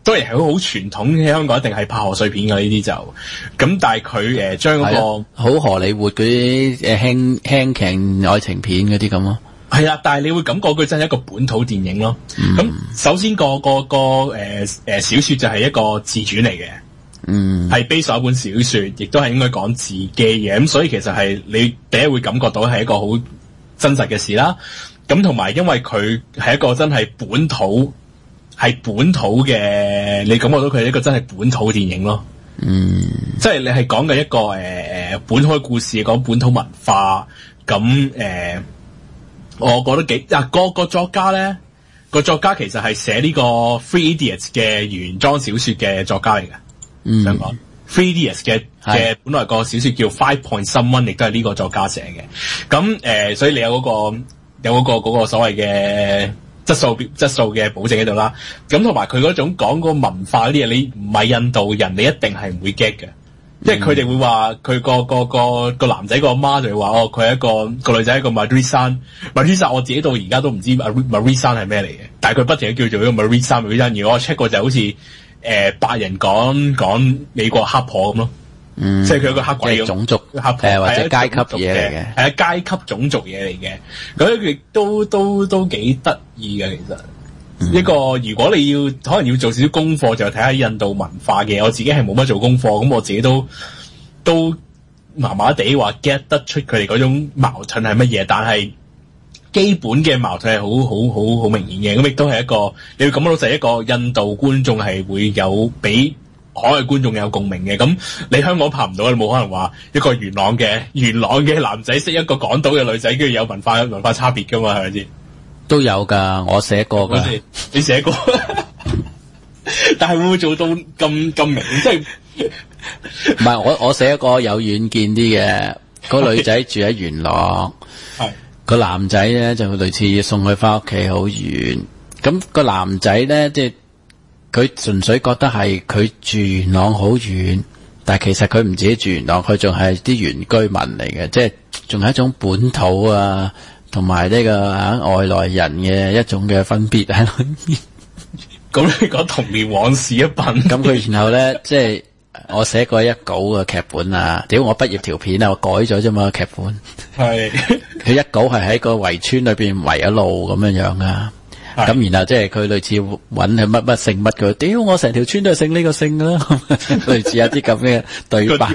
[SPEAKER 1] 當然係好好傳統嘅，香港一定係拍賀歲片嘅呢啲就，咁但係佢誒將嗰個
[SPEAKER 2] 好荷里活嗰啲誒輕輕劇愛情片嗰啲咁咯。
[SPEAKER 1] 係啊，但係你會感覺佢真係一個本土電影咯。咁、嗯、首先個個個誒誒小說就係一個自傳嚟嘅，嗯，係 base 一本小說，亦都係應該講自己嘅。咁所以其實係你第一會感覺到係一個好真實嘅事啦。咁同埋因為佢係一個真係本土。係本土嘅，你感覺到佢係一個真係本土電影咯。嗯，即係你係講嘅一個誒誒、呃、本土嘅故事，講本土文化。咁誒、呃，我覺得幾啊個個作家咧，個作家其實係寫呢個《Three Idiots》嘅原裝小說嘅作家嚟嘅。嗯，想講《Three Idiots》嘅嘅本來個小說叫《Five Point Someone》，亦都係呢個作家寫嘅。咁誒、呃，所以你有嗰、嗰個有嗰、嗰個、嗰個所謂嘅。質素質素嘅保證喺度啦，咁同埋佢嗰種講個文化嗰啲嘢，你唔係印度人，你一定係唔會 get 嘅，即係佢哋會話佢個個個個男仔個阿媽就會話哦，佢係一個個女仔係一個 Marie San，Marie San 我自己到而家都唔知 Marie San 係咩嚟嘅，但係佢不停叫做一個 Marie San Marie San，而我 check 過就好似誒、呃、白人講講美國黑婆咁咯。嗯，即係佢一個黑鬼
[SPEAKER 2] 種族黑誒、呃、或者階級嘢嚟嘅，
[SPEAKER 1] 係啊階級種族嘢嚟嘅，咁亦都都都幾得意嘅。其實、嗯、一個如果你要可能要做少少功課，就睇下印度文化嘅。我自己係冇乜做功課，咁我自己都都麻麻地話 get 得出佢哋嗰種矛盾係乜嘢，但係基本嘅矛盾係好好好好明顯嘅。咁亦都係一個你會感覺到就係一個印度觀眾係會有比海外觀眾有共鳴嘅。咁你香港拍唔到，你冇可能話一個元朗嘅元朗嘅男仔識一個港島嘅女仔，跟住有文化文化差別噶嘛，係咪先？
[SPEAKER 2] 都有噶，我寫過噶。
[SPEAKER 1] 你寫過，但係會唔會做到咁咁明？即係
[SPEAKER 2] 唔係我我寫過有遠見啲嘅，個女仔住喺元朗，係個男仔咧就類似送佢翻屋企好遠。咁個男仔咧即係。佢純粹覺得係佢住元朗好遠，但係其實佢唔自己住元朗，佢仲係啲原居民嚟嘅，即係仲係一種本土啊，同埋呢個啊外來人嘅一種嘅分別喺裏面。
[SPEAKER 1] 咁你講童年往事一品，
[SPEAKER 2] 咁佢然後咧，即係我寫過一稿嘅劇本啊，屌我畢業條片啊，我改咗啫嘛劇本。係佢一稿係喺個圍村裏邊圍一路咁樣樣啊。咁然後即係佢類似揾佢乜乜姓乜佢，屌我成條村都係姓呢個姓噶啦，類似有啲咁嘅對白。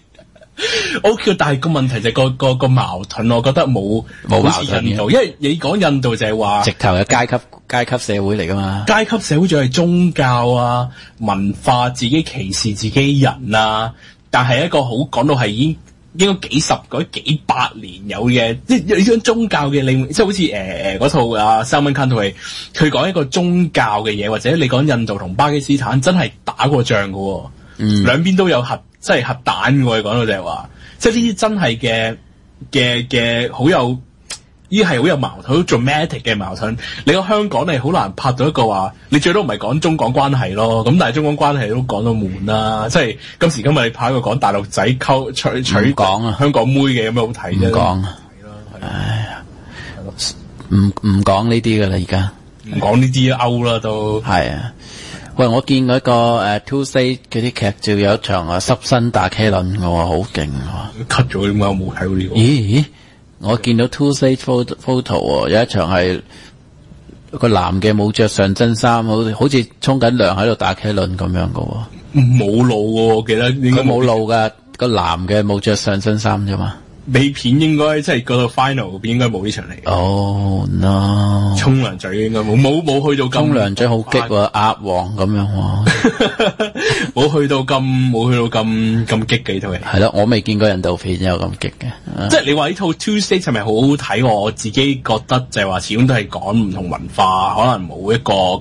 [SPEAKER 1] O K， 但係個問題就係個個個矛盾，我覺得冇冇矛盾嘅，因為你講印度就係話
[SPEAKER 2] 直頭係階級階級社會嚟噶嘛，
[SPEAKER 1] 階級社會就係宗教啊文化，自己歧視自己人啊，但係一個好講到係已經。應該幾十嗰幾百年有嘅，即係呢種宗教嘅領，即係好似誒誒嗰套啊《Salman Khan》套戲，佢講一個宗教嘅嘢，或者你講印度同巴基斯坦真係打過仗嘅、哦，嗯，兩邊都有核，即係核彈嘅。講到就係話，即係呢啲真係嘅嘅嘅好有，呢係好有矛盾，好 dramatic 嘅矛盾。你講香港你好難拍到一個話，你最多唔係講中港關係咯，咁但係中港關係都講到悶啦。即係今時今日你拍一個講大陸仔溝娶娶講啊香港妹嘅有咩好睇啫？唔講啊，係咯，唉，
[SPEAKER 2] 唔唔講呢啲噶啦，而家
[SPEAKER 1] 唔講呢啲歐啦都
[SPEAKER 2] 係啊。喂，我見嗰個誒 Tuesday 嗰啲劇照有一場啊濕身打茄輪嘅喎，好勁啊
[SPEAKER 1] ！cut 咗點解我冇睇到呢個？
[SPEAKER 2] 咦？我見到 Tuesday photo photo 有一場係個男嘅冇着上身衫，好似好似沖緊涼喺度打茄輪咁樣嘅喎。
[SPEAKER 1] 冇露喎，我記得
[SPEAKER 2] 佢冇露噶，個男嘅冇着上身衫啫嘛。
[SPEAKER 1] 尾片應該即係嗰個 final 片應該冇呢場嚟。
[SPEAKER 2] 哦 no！
[SPEAKER 1] 沖涼嘴應該冇冇冇去到
[SPEAKER 2] 沖涼嘴好激喎，鴨王咁樣喎，
[SPEAKER 1] 冇去到咁冇去到咁咁激嘅呢套戲。
[SPEAKER 2] 係咯，我未見過印度片有咁激嘅。
[SPEAKER 1] 即係你話呢套 Tuesday 係咪好好睇？我自己覺得就係話始終都係講唔同文化，可能冇一個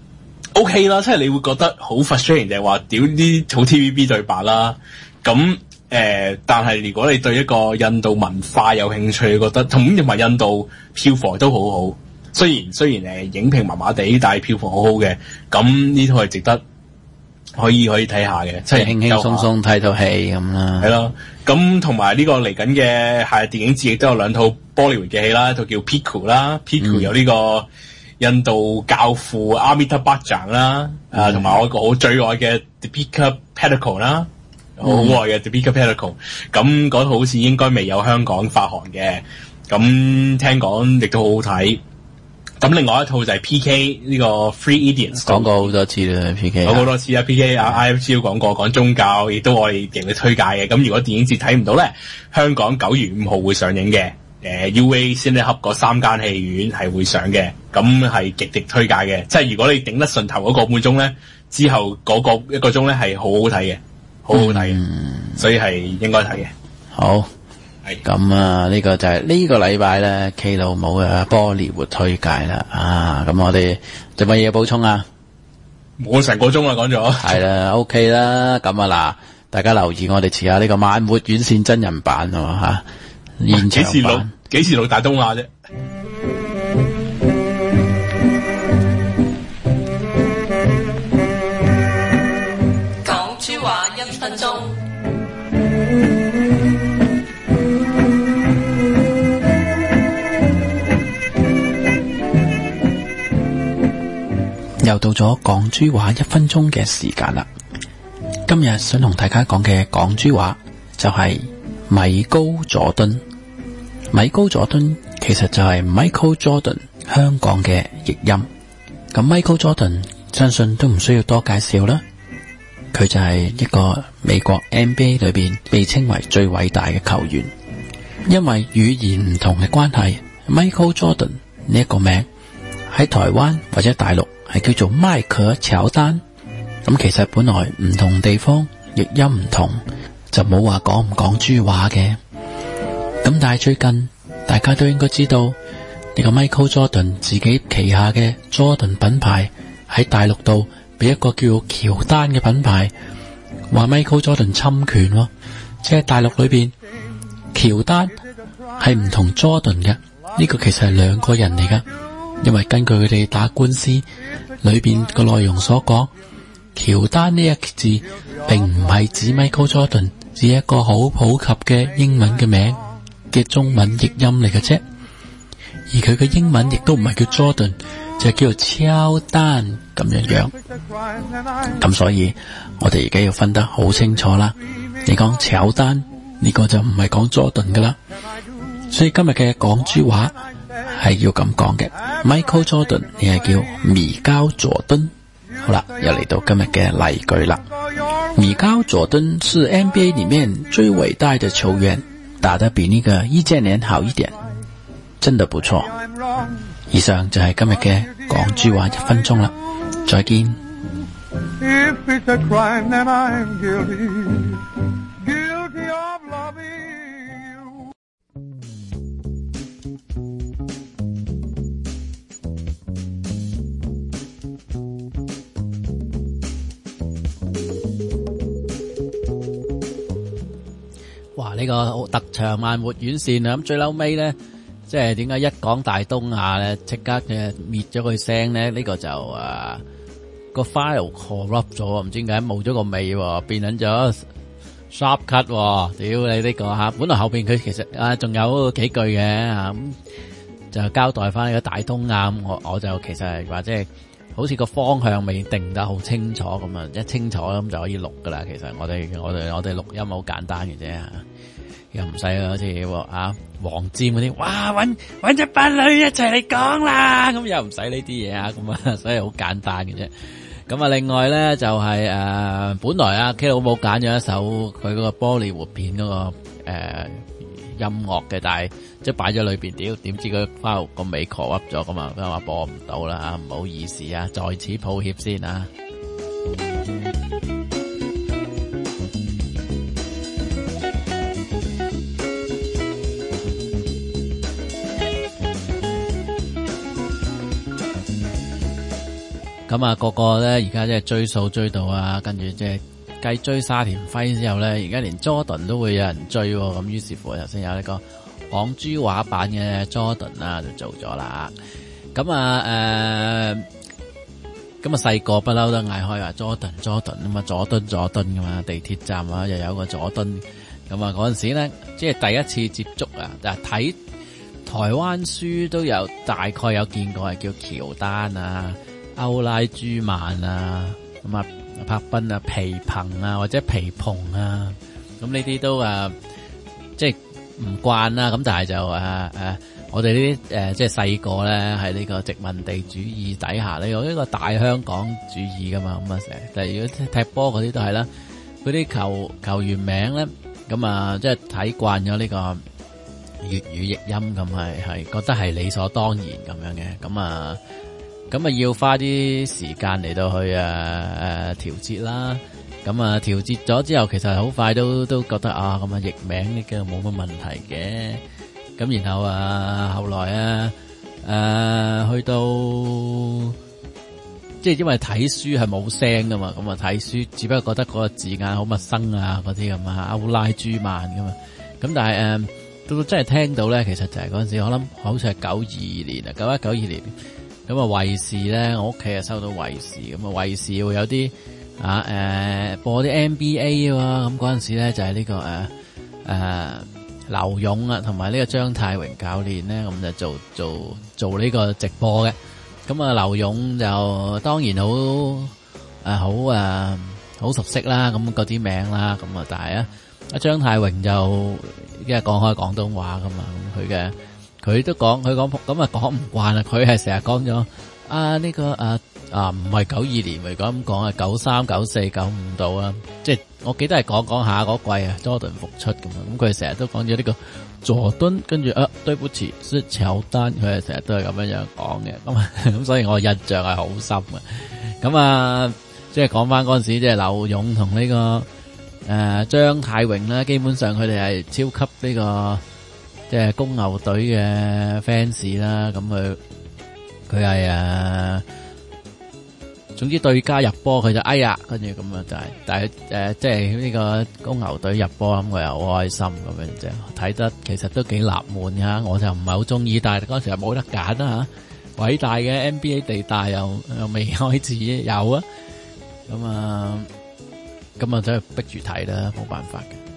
[SPEAKER 1] OK 啦。即係你會覺得好 frustrating 就係話屌啲好 T V B 對白啦，咁。誒、呃，但係如果你對一個印度文化有興趣，覺得同埋印度票房都好好，雖然雖然誒、呃、影評麻麻地，但係票房好好嘅，咁呢套係值得可以可以睇下嘅，即係
[SPEAKER 2] 輕輕鬆鬆睇套戲咁啦。
[SPEAKER 1] 係咯，咁同埋呢個嚟緊嘅夏日電影節亦都有兩套 Bollywood 嘅戲啦，一套叫 Piku 啦 ，Piku 有呢、這個。 印度教父阿米塔巴掌啦，啊同埋我一個好最愛嘅 Deepika Padukone 啦，好愛嘅 Deepika Padukone，咁嗰套好似應該未有香港發行嘅，咁聽講亦都好好睇。咁另外一套就係 P K 呢個 Free Idiots，
[SPEAKER 2] 講過好多次啦 P K，
[SPEAKER 1] 講好多次啊 P K 啊 I F G 都講過，講宗教亦都我哋極力推介嘅。咁如果電影節睇唔到咧，香港九月五號會上映嘅。誒 U A Cinehub 嗰三間戲院係會上嘅，咁係極力推介嘅。即係如果你頂得順頭嗰個半鐘咧，之後嗰個一個鐘咧係好好睇嘅，好好睇嘅，嗯、所以係應該睇嘅。
[SPEAKER 2] 好，係咁啊！呢、呢個就係呢個禮拜咧 K 老母嘅波利活推介啦。啊，咁我哋仲有乜嘢補充啊？
[SPEAKER 1] 冇成個鐘啦，講咗
[SPEAKER 2] 係啦 ，OK 啦。咁啊嗱，大家留意我哋遲下呢個慢活院線真人版啊吓。現場版
[SPEAKER 1] 幾時到大東亞啫？
[SPEAKER 5] 講珠話一分鐘。
[SPEAKER 2] 又到咗講珠話一分鐘嘅時間啦。今日想同大家講嘅講珠話就係米高佐敦。米高佐敦其實就係 Michael Jordan 香港嘅譯音。咁 Michael Jordan 相信都唔需要多介紹啦，佢就係一個美國 N B A 裏邊被稱為最偉大嘅球員。因為語言唔同嘅關係， Michael Jordan 呢一個名喺台灣或者大陸係叫做邁克喬丹。咁其實本來唔同地方譯音唔同，就冇話講唔講珠話嘅。咁但係最近大家都應該知道，呢個 Michael Jordan 自己旗下嘅 Jordan 品牌喺大陸度俾一個叫喬丹嘅品牌話 Michael Jordan 侵權喎。即係大陸裏邊喬丹係唔同 Jordan 嘅，呢個其實係兩個人嚟噶。因為根據佢哋打官司裏邊個內容所講，喬丹呢一個字並唔係指 Michael Jordan， 只係一個好普及嘅英文嘅名嘅中文譯音嚟嘅啫。而佢嘅英文亦都唔係叫 Jordan， 就係叫做喬丹咁樣樣。咁所以我哋而家要分得好清楚啦。你講喬丹呢個就唔係講 Jordan 噶啦。所以今日嘅講珠話係要咁講嘅 ，Michael Jordan 你係叫米高佐敦。好啦，又嚟到今日嘅例句啦。米高佐敦是 N B A 裏面最偉大的球員，打得比呢個易建聯好一點，真的不錯。以上就係今日嘅講珠話一分鐘啦，再見。If it's a crime, then I'm guilty, guilty of loving you. 哇！呢、這個特長慢活院線啊，咁最嬲尾咧，即係點解一講大東亞咧，即刻嘅滅咗佢聲咧？呢、這個就啊個 file corrupt 咗，唔知點解冇咗個尾，變緊咗 sharp cut。屌你呢、這個吓，本來後邊佢其實啊仲有幾句嘅吓，咁就交代翻呢個大東亞。我我就其實係話即係好似個方向未定得好清楚咁啊，一清楚咁就可以錄噶啦。其實我哋我哋我哋錄音好簡單嘅啫吓。又唔使好似啊黃霑嗰啲，哇搵搵一班女一齊嚟講啦，咁又唔使呢啲嘢啊，咁啊，所以好簡單嘅啫。咁啊，另外咧就係、是、誒、呃，本來啊 K 老母揀咗一首佢嗰個波利活片嗰、那個誒、呃、音樂嘅，但係即係擺咗裏邊，屌點知佢翻個尾 corrupt 咗咁啊，咁話播唔到啦啊，唔好意思啊，在此抱歉先啊。咁啊，個個咧而家即係追數追到啊，跟住即係繼追沙田輝之後咧，而家連 Jordan 都會有人追，咁於是乎頭先有呢個講珠話版嘅 Jordan 啊就做咗啦。咁啊誒，咁啊細個不嬲都嗌開話 Jordan Jordan 啊嘛，佐敦佐敦噶嘛，地鐵站啊又有個佐敦。咁啊嗰陣時咧，即係第一次接觸啊，就係睇台台灣書都有大概有見過，係叫喬丹啊、歐拉朱曼啊，咁啊柏賓啊、皮蓬啊或者皮蓬啊，咁呢啲都啊即係唔慣啦。咁但係就啊啊我哋呢啲誒即係細個咧喺呢個殖民地主義底下咧有一個大香港主義噶嘛，咁啊成日但係如果踢波嗰啲都係啦，嗰啲球球員名咧咁啊即係睇慣咗呢個粵語譯音，咁係係覺得係理所當然咁樣嘅，咁啊咁啊要花啲時間嚟到去誒誒調節啦，咁啊調節咗之後，其實好快都都覺得啊咁啊譯名呢個冇乜問題嘅，咁然後啊後來啊誒、啊、去到即係因為睇書係冇聲噶嘛，咁啊睇書只不過覺得嗰個字眼好陌生啊嗰啲咁啊歐拉朱曼噶嘛，咁但係誒。啊到真係聽到咧，其實就係嗰陣時，我諗好似係九二年啊，九一九二年，咁啊衛視咧，我屋企啊收到衛視，咁啊衛視會有啲啊誒、呃、播啲 N B A 啊，咁嗰陣時咧就係呢、這個誒誒、呃、劉勇啊，同埋呢個張太榮教練咧，咁就做做做呢個直播嘅，咁啊劉勇就當然好誒好誒好熟悉啦，咁嗰啲名啦，咁啊但係啊。阿張太榮就因為講開廣東話噶嘛，咁佢嘅佢都講佢講咁啊講唔慣啦，佢係成日講咗啊呢、這個啊啊唔係九二年嚟講咁講啊，九三九四九五度啊，即係我記得係講講下嗰季啊，Jordan 復出咁啊，咁佢成日都講咗呢個佐敦，跟住啊對不起是喬丹，佢係成日都係咁樣樣講嘅，咁啊咁所以我印象係好深嘅，咁啊即係講翻嗰陣時，即係劉勇同呢個。誒、呃，張太榮啦，基本上佢哋係超級呢、這個即係公牛隊嘅 fans 啦，咁佢佢係誒，總之對家入波佢就哎呀，跟住咁啊就係、是，但係誒、呃、即係呢個公牛隊入波咁佢又好開心咁樣啫，睇得其實都幾納悶噶，我就唔係好中意，但係嗰時又冇得揀啦吓，偉大嘅 N B A 地帶又又未開始有啊，咁啊。咁啊，真係逼住睇啦，冇辦法嘅。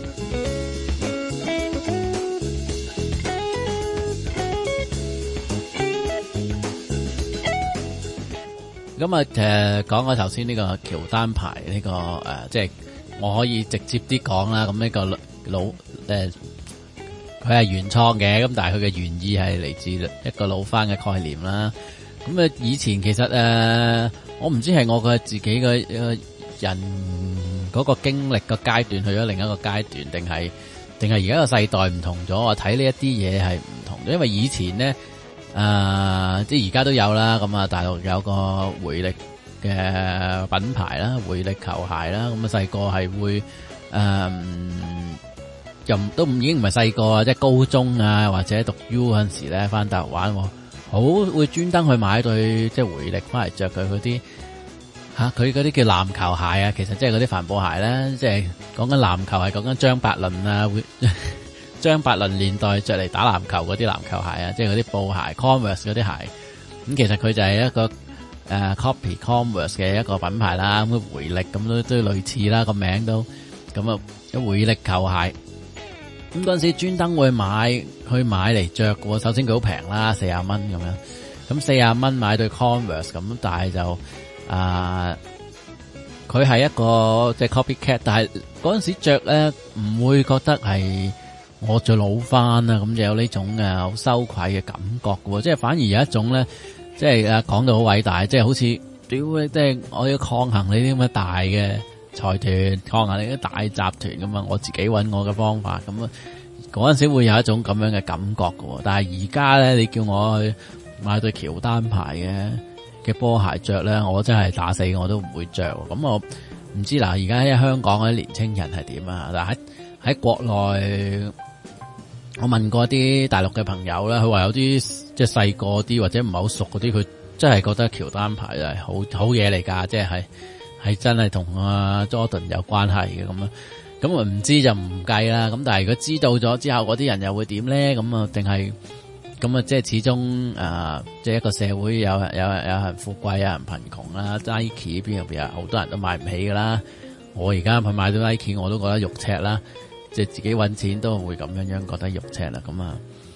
[SPEAKER 2] 咁啊，誒，講下頭先呢個喬丹牌呢、這個誒，即、呃、係、就是、我可以直接啲講啦。咁呢個老誒，佢、呃、係原創嘅，咁但係佢嘅原意係嚟自一個老翻嘅概念啦。咁啊，以前其實誒、呃，我唔知係我嘅自己嘅誒。人嗰個經歷個階段去咗另一個階段，定係定係而家個世代唔同咗？我睇呢一啲嘢係唔同咗，因為以前咧，誒、呃，即係而家都有啦。咁啊，大陸有個回力嘅品牌啦，回力球鞋啦。咁啊，細個係會誒，又都唔已經唔係細個啊，即係高中啊或者讀 U 嗰陣時咧，翻大陸玩，好會專登去買對即係回力翻嚟着佢嗰啲。吓，佢嗰啲叫籃球鞋啊，其實即係嗰啲帆布鞋咧，即係講緊籃球係講緊張伯倫啊，會張伯倫年代着嚟打籃球嗰啲籃球鞋啊，即係嗰啲布鞋 Converse 嗰啲鞋。咁其實佢就係一個誒、呃、copy Converse 嘅一個品牌啦，咁回力咁都都類似啦，個名都咁啊，回力球鞋。咁嗰陣時專登會買去買嚟着嘅，首先佢好平啦，四十蚊咁樣。咁四十蚊買對 Converse 咁，但係就。啊！佢係一個即係 copycat，但係嗰陣時着咧唔會覺得係我着老翻啦，咁就有呢種嘅好羞愧嘅感覺嘅，即係反而有一種咧，即係啊講到好偉大，即係好似屌即係我要抗衡你啲咁嘅大嘅財團，抗衡你啲大集團咁啊，我自己揾我嘅方法咁啊，嗰陣時會有一種咁樣嘅感覺嘅，但係而家咧你叫我去買對喬丹牌嘅。嘅波鞋着咧，我真係打死我都唔會着。咁我唔知嗱，而家喺香港嗰啲年青人係點啊？但係喺喺國內，我問過啲大陸嘅朋友咧，佢話有啲即係細個啲或者唔係好熟嗰啲，佢真係覺得喬丹牌係好好嘢嚟㗎，即係係係真係同阿 Jordan 有關係嘅咁啊。咁啊唔知就唔計啦。咁但係如果知道咗之後，嗰啲人又會點咧？咁啊定係？咁啊，即係始終誒、呃，即係一個社會有有有人富貴，有人貧窮啦。Nike 邊入邊啊，好多人都買唔起噶啦。我而家去買到 Nike，我都覺得肉赤啦。即係自己搵錢都會咁樣樣覺得肉赤啦。咁啊，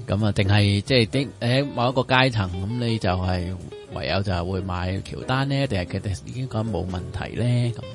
[SPEAKER 2] 咁啊，定係即係啲喺某一個階層咁，你就係唯有就係會買喬丹咧，定係佢哋已經講冇問題咧咁。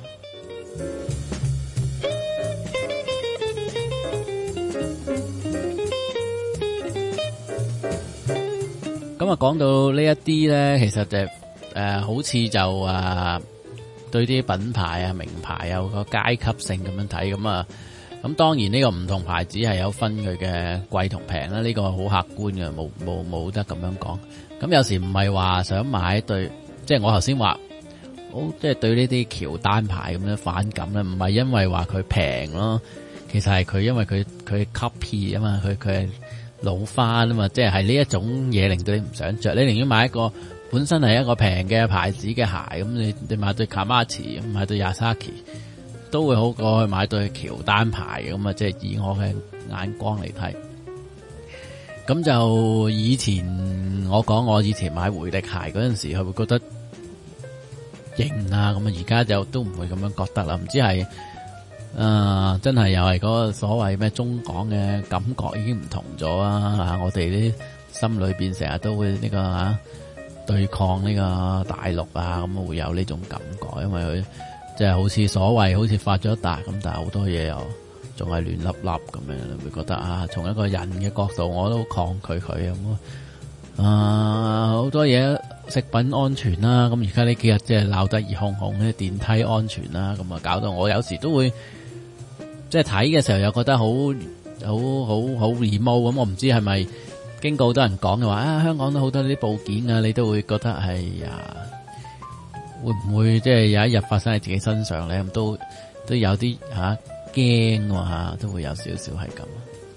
[SPEAKER 2] 咁啊，講到呢一啲咧，其實就誒、呃，好似就啊，對啲品牌啊、名牌有個階級性咁樣睇，咁啊，咁當然呢個唔同牌子係有分佢嘅貴同平啦，呢、呢個好客觀嘅，冇冇冇得咁樣講。咁有時唔係話想買一對，即係我頭先話，好即係對呢啲喬丹牌咁樣反感咧，唔係因為話佢平咯，其實係佢因為佢佢 copy 啊嘛，佢佢係老花啊嘛，即係係呢一種嘢令到你唔想着，你寧願買一個本身係一個平嘅牌子嘅鞋，咁你你買對 Kamachi， 買對 Yasaki 都會好過去買對喬丹牌咁啊！即係以我嘅眼光嚟睇，咁就以前我講我以前買回力鞋嗰陣時，佢會覺得型啊，咁啊而家就都唔會咁樣覺得啦，唔知係。誒、呃，真係又係嗰個所謂咩中港嘅感覺已經唔同咗啊！吓，我哋啲心裏邊成日都會呢、這個吓、啊、對抗呢個大陸啊，咁會有呢種感覺，因為佢即係好似所謂好似發咗達咁，但係好多嘢又仲係亂粒粒咁樣，你會覺得啊，從一個人嘅角度我都抗拒佢咁啊，好多嘢食品安全啦，咁而家呢幾日即係鬧得熱烘烘咧，電梯安全啦，咁啊搞到我有時都會。即係睇嘅時候又覺得好好好好 emo 咁，我唔知係咪經過好多人講嘅話啊，香港都好多呢啲部件啊，你都會覺得係啊，會唔會即係有一日發生喺自己身上咧？咁都都有啲吓驚喎吓，都會有少少係咁。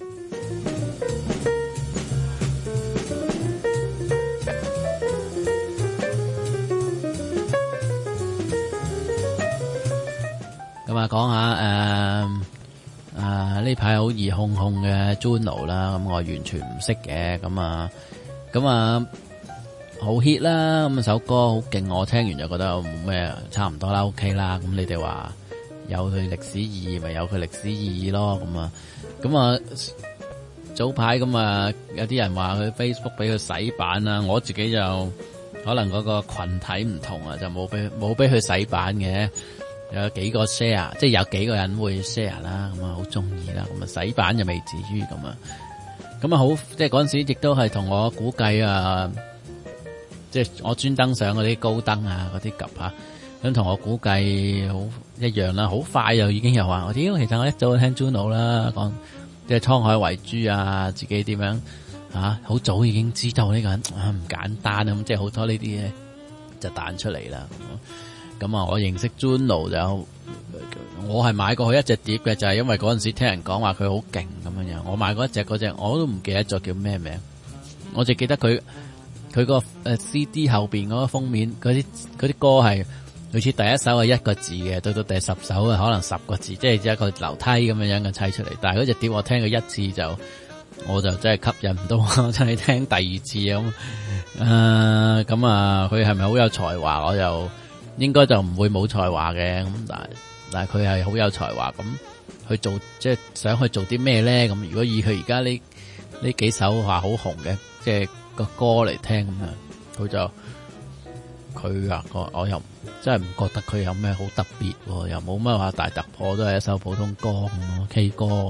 [SPEAKER 2] 咁啊，講下誒。呃啊！呢排好熱烘烘嘅 Juno 啦，咁我完全唔識嘅，咁啊，咁啊好 hit 啦，咁首歌好勁，我聽完就覺得冇咩，差唔多啦 ，OK 啦，咁你哋話有佢歷史意義，咪有佢歷史意義咯，咁啊，咁啊早排咁啊，有啲人話佢 Facebook 俾佢洗版啦，我自己就可能嗰個群體唔同啊，就冇俾冇俾佢洗版嘅。有幾個 share， 即係有幾個人會 share 啦，咁啊好中意啦，咁啊洗版就未至於咁啊，咁啊好，即係嗰陣時亦都係同我估計啊，即係我專登上嗰啲高登啊，嗰啲及吓，咁同我估計好一樣啦，好快又已經又話，我屌，其實我一早聽 Juno 啦，講即係滄海遺珠啊，自己點樣啊，好早已經知道呢個人啊唔簡單啊，咁即係好多呢啲嘢就彈出嚟啦。咁啊，我認識 Juno 就，我係買過佢一隻碟嘅，就係、是、因為嗰陣時聽人講話佢好勁咁樣樣，我買過一隻嗰隻，我都唔記得咗叫咩名，我就記得佢佢個誒 C D 後邊嗰個封面，嗰啲嗰啲歌係類似第一首係一個字嘅，到到第十首啊可能十個字，即係一個樓梯咁樣樣嘅砌出嚟。但係嗰隻碟我聽佢一次就，我就真係吸引唔到，我真係聽第二次咁。誒，咁啊，佢係咪好有才華？我就。應該就唔會冇才華嘅，咁但係但係佢係好有才華，咁去做即係想去做啲咩咧？咁如果以佢而家呢呢幾首話好紅嘅，即係個歌嚟聽咁樣，佢就佢啊個我又真係唔覺得佢有咩好特別，又冇乜話大突破，都係一首普通歌咁 K 歌，誒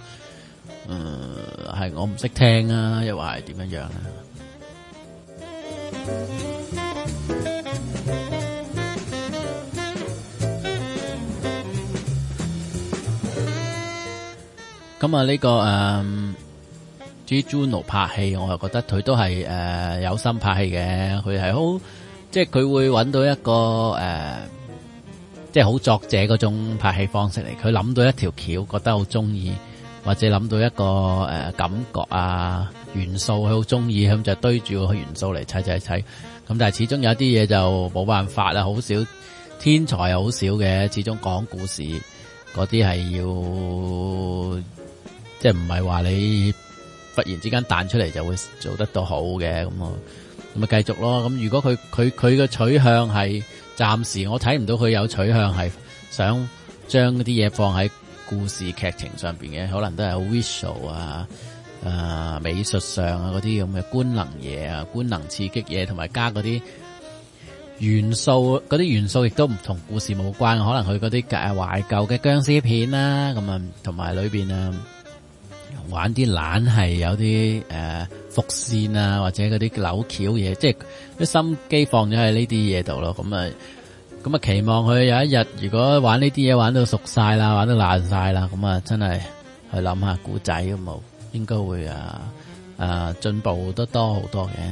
[SPEAKER 2] 係我唔識聽啊，又話係點樣樣啊？咁啊呢個誒，至於 Juno 拍戲，我又覺得佢都係誒、呃、有心拍戲嘅。佢係好，即係佢會揾到一個誒、呃，即係好作者嗰種拍戲方式嚟。佢諗到一條橋，覺得好中意，或者諗到一個誒、呃、感覺啊元素，佢好中意，咁就堆住個元素嚟砌砌砌。咁但係始終有啲嘢就冇辦法啦，好少天才又好少嘅，始終講故事嗰啲係要。即係唔係話你忽然之間彈出嚟就會做得到好嘅，咁啊咁啊繼續咯。咁如果佢佢佢嘅取向係暫時我睇唔到佢有取向係想將啲嘢放喺故事劇情上邊嘅，可能都係好 visual 啊， 呃、美術上啊嗰啲咁嘅官能嘢啊，官能刺激嘢，同埋加嗰啲元素，嗰啲元素亦都唔同故事冇關，可能佢嗰啲誒懷舊嘅僵屍片啦，咁啊同埋裏邊啊玩啲懶係有啲誒、呃、伏線啊，或者嗰啲扭橋嘢，即係啲心機放咗喺呢啲嘢度咯。咁啊咁啊期望佢有一日如果玩呢啲嘢玩到熟晒啦，玩到爛晒啦，咁啊真係去諗下古仔咁啊，應該會啊啊進步得多好多嘅。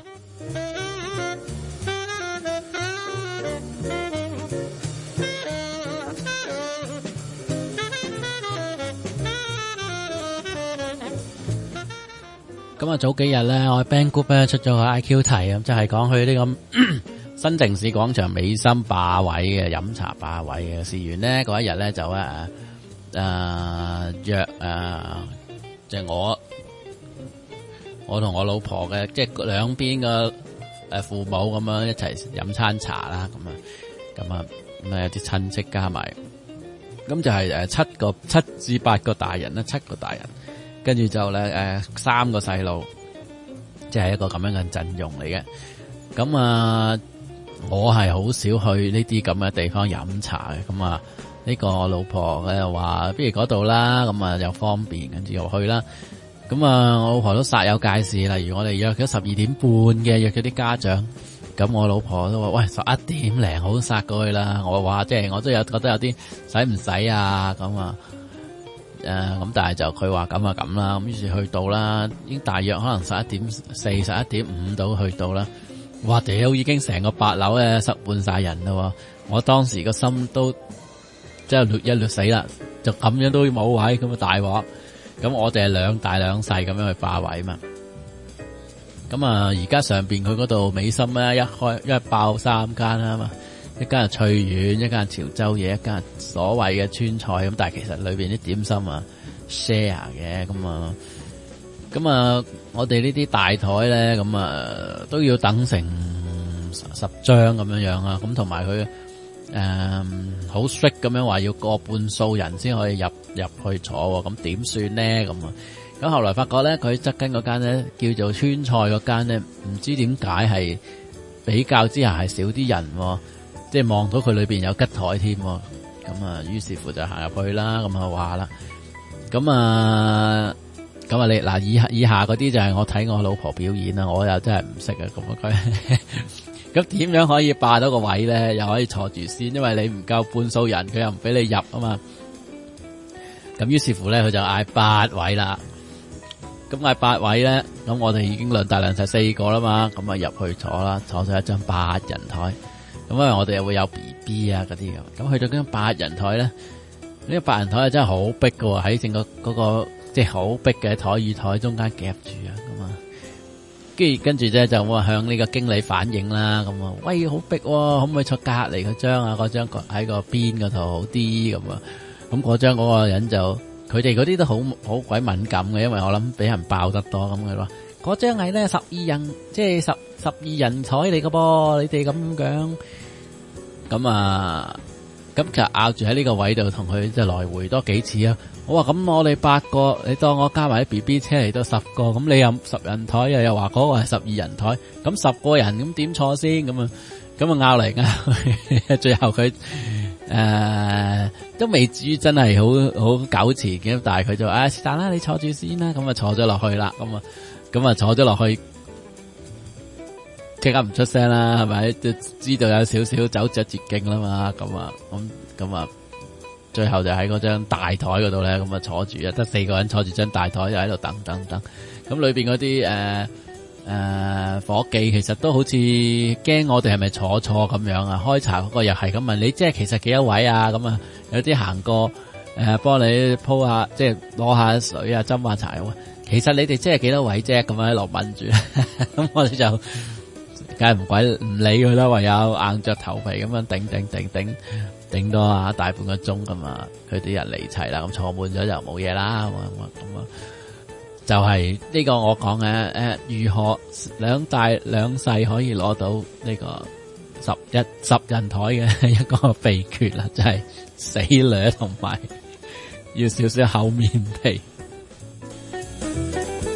[SPEAKER 2] 咁啊，早幾日咧，我 Band Group 咧出咗個 I Q 題，咁就係講去呢個新城市廣場美心霸位嘅飲茶霸位嘅事緣咧，嗰一日咧就誒誒約誒，即係我我同我老婆嘅，即係兩邊嘅誒父母咁樣一齊飲餐茶啦，咁啊咁啊咁啊有啲親戚加埋，咁就係誒七個七至八個大人啦，七個大人。跟住就咧，誒、呃、三個細路，即係一個咁樣嘅陣容嚟嘅。咁啊，我係好少去呢啲咁嘅地方飲茶嘅。咁啊，呢、這個我老婆佢又話，不如嗰度啦，咁啊又方便，跟住又去啦。咁啊，我老婆都煞有介事，例如我哋約咗十二點半嘅，約咗啲家長。咁我老婆都話，喂，十一點零好殺過去啦。我話即係我都有覺得有啲使唔使啊？咁啊。誒、呃，咁但係就佢話咁啊咁啦，咁於是去到啦，已經大約可能十一點四、十一點五到去到啦。哇！屌，已經成個八樓咧塞滿晒人啦。我當時個心都即係掠一掠死啦，就咁樣都冇位，咁啊大鑊。咁我哋係兩大兩細咁樣去霸位嘛。咁啊，而家上邊佢嗰度美心咧一開一爆三間啊嘛。一間係翠苑，一間係潮州嘢，一間係所謂嘅川菜咁，但係其實裏邊啲點心啊 share 嘅，咁啊，咁啊，我哋呢啲大台咧，咁啊都要等成十張咁樣樣啊，咁同埋佢誒好 strict 咁樣話要過半數人先可以入入去坐，咁點算咧？咁啊，咁後來發覺咧，佢側跟嗰間咧叫做川菜嗰間咧，唔知點解係比較之下係少啲人。即係望到佢裏邊有吉台添，咁啊，於是乎就行入去啦，咁啊話啦，咁啊，咁啊你嗱以下以下嗰啲就係我睇我老婆表演啦，我又真係唔識啊，咁啊佢，咁點樣可以霸到個位咧？又可以坐住先，因為你唔夠半數人，佢又唔俾你入啊嘛。咁於是乎咧，佢就嗌八位啦。咁嗌八位咧，咁我哋已經兩大兩細四個啦嘛，咁啊入去坐啦，坐咗一張八人台。咁因為我哋又會有 B B 啊嗰啲咁，咁去到嗰張八人台咧，呢、呢個八人台真係好逼噶喎，喺整個嗰個即係好逼嘅台與台中間夾住啊，咁啊，跟住跟住咧就我向呢個經理反映啦，咁啊，喂好逼喎，可唔可以坐隔籬嗰張啊？嗰張喺個邊嗰度好啲咁啊，咁嗰張嗰個人就佢哋嗰啲都好好鬼敏感嘅，因為我諗俾人爆得多咁佢話。嗰張係咧十二人，即係十十二人台嚟噶噃，你哋咁樣，咁啊，咁其實拗住喺呢個位度同佢即係來回多幾次啊。我話咁我哋八個，你當我加埋啲 B B 車嚟到十個，咁你有十人台又又話嗰個係十二人台，咁十個人咁點坐先？咁啊，咁啊拗嚟拗去，最後佢誒、呃、都未至於真係好好糾纏嘅，但係佢就啊是但啦，你坐住先啦，咁啊坐咗落去啦，咁啊。咁啊坐咗落去，即刻唔出聲啦，係咪？都知道有少少走咗捷徑啦嘛，咁啊，咁咁啊，最後就喺嗰張大台嗰度咧，咁啊坐住啊，得四個人坐住張大台就喺度等等等。咁裏邊嗰啲誒誒伙計其實都好似驚我哋係咪坐錯咁樣啊？開茶嗰個又係咁問你，即係其實幾多位啊？咁啊，有啲行過誒，幫你鋪下，即係攞下水啊，斟下茶啊。其實你哋即係幾多位啫？咁樣喺度問住，咁我哋就梗係唔鬼唔理佢啦，唯有硬着頭皮咁樣頂頂頂頂頂多啊大半個鐘咁啊，佢啲人嚟齊啦，咁坐滿咗就冇嘢啦，咁啊咁啊，就係呢個我講嘅誒，如何兩大兩細可以攞到呢個十一十人台嘅一個秘訣啦，就係死掠同埋要少少厚面皮。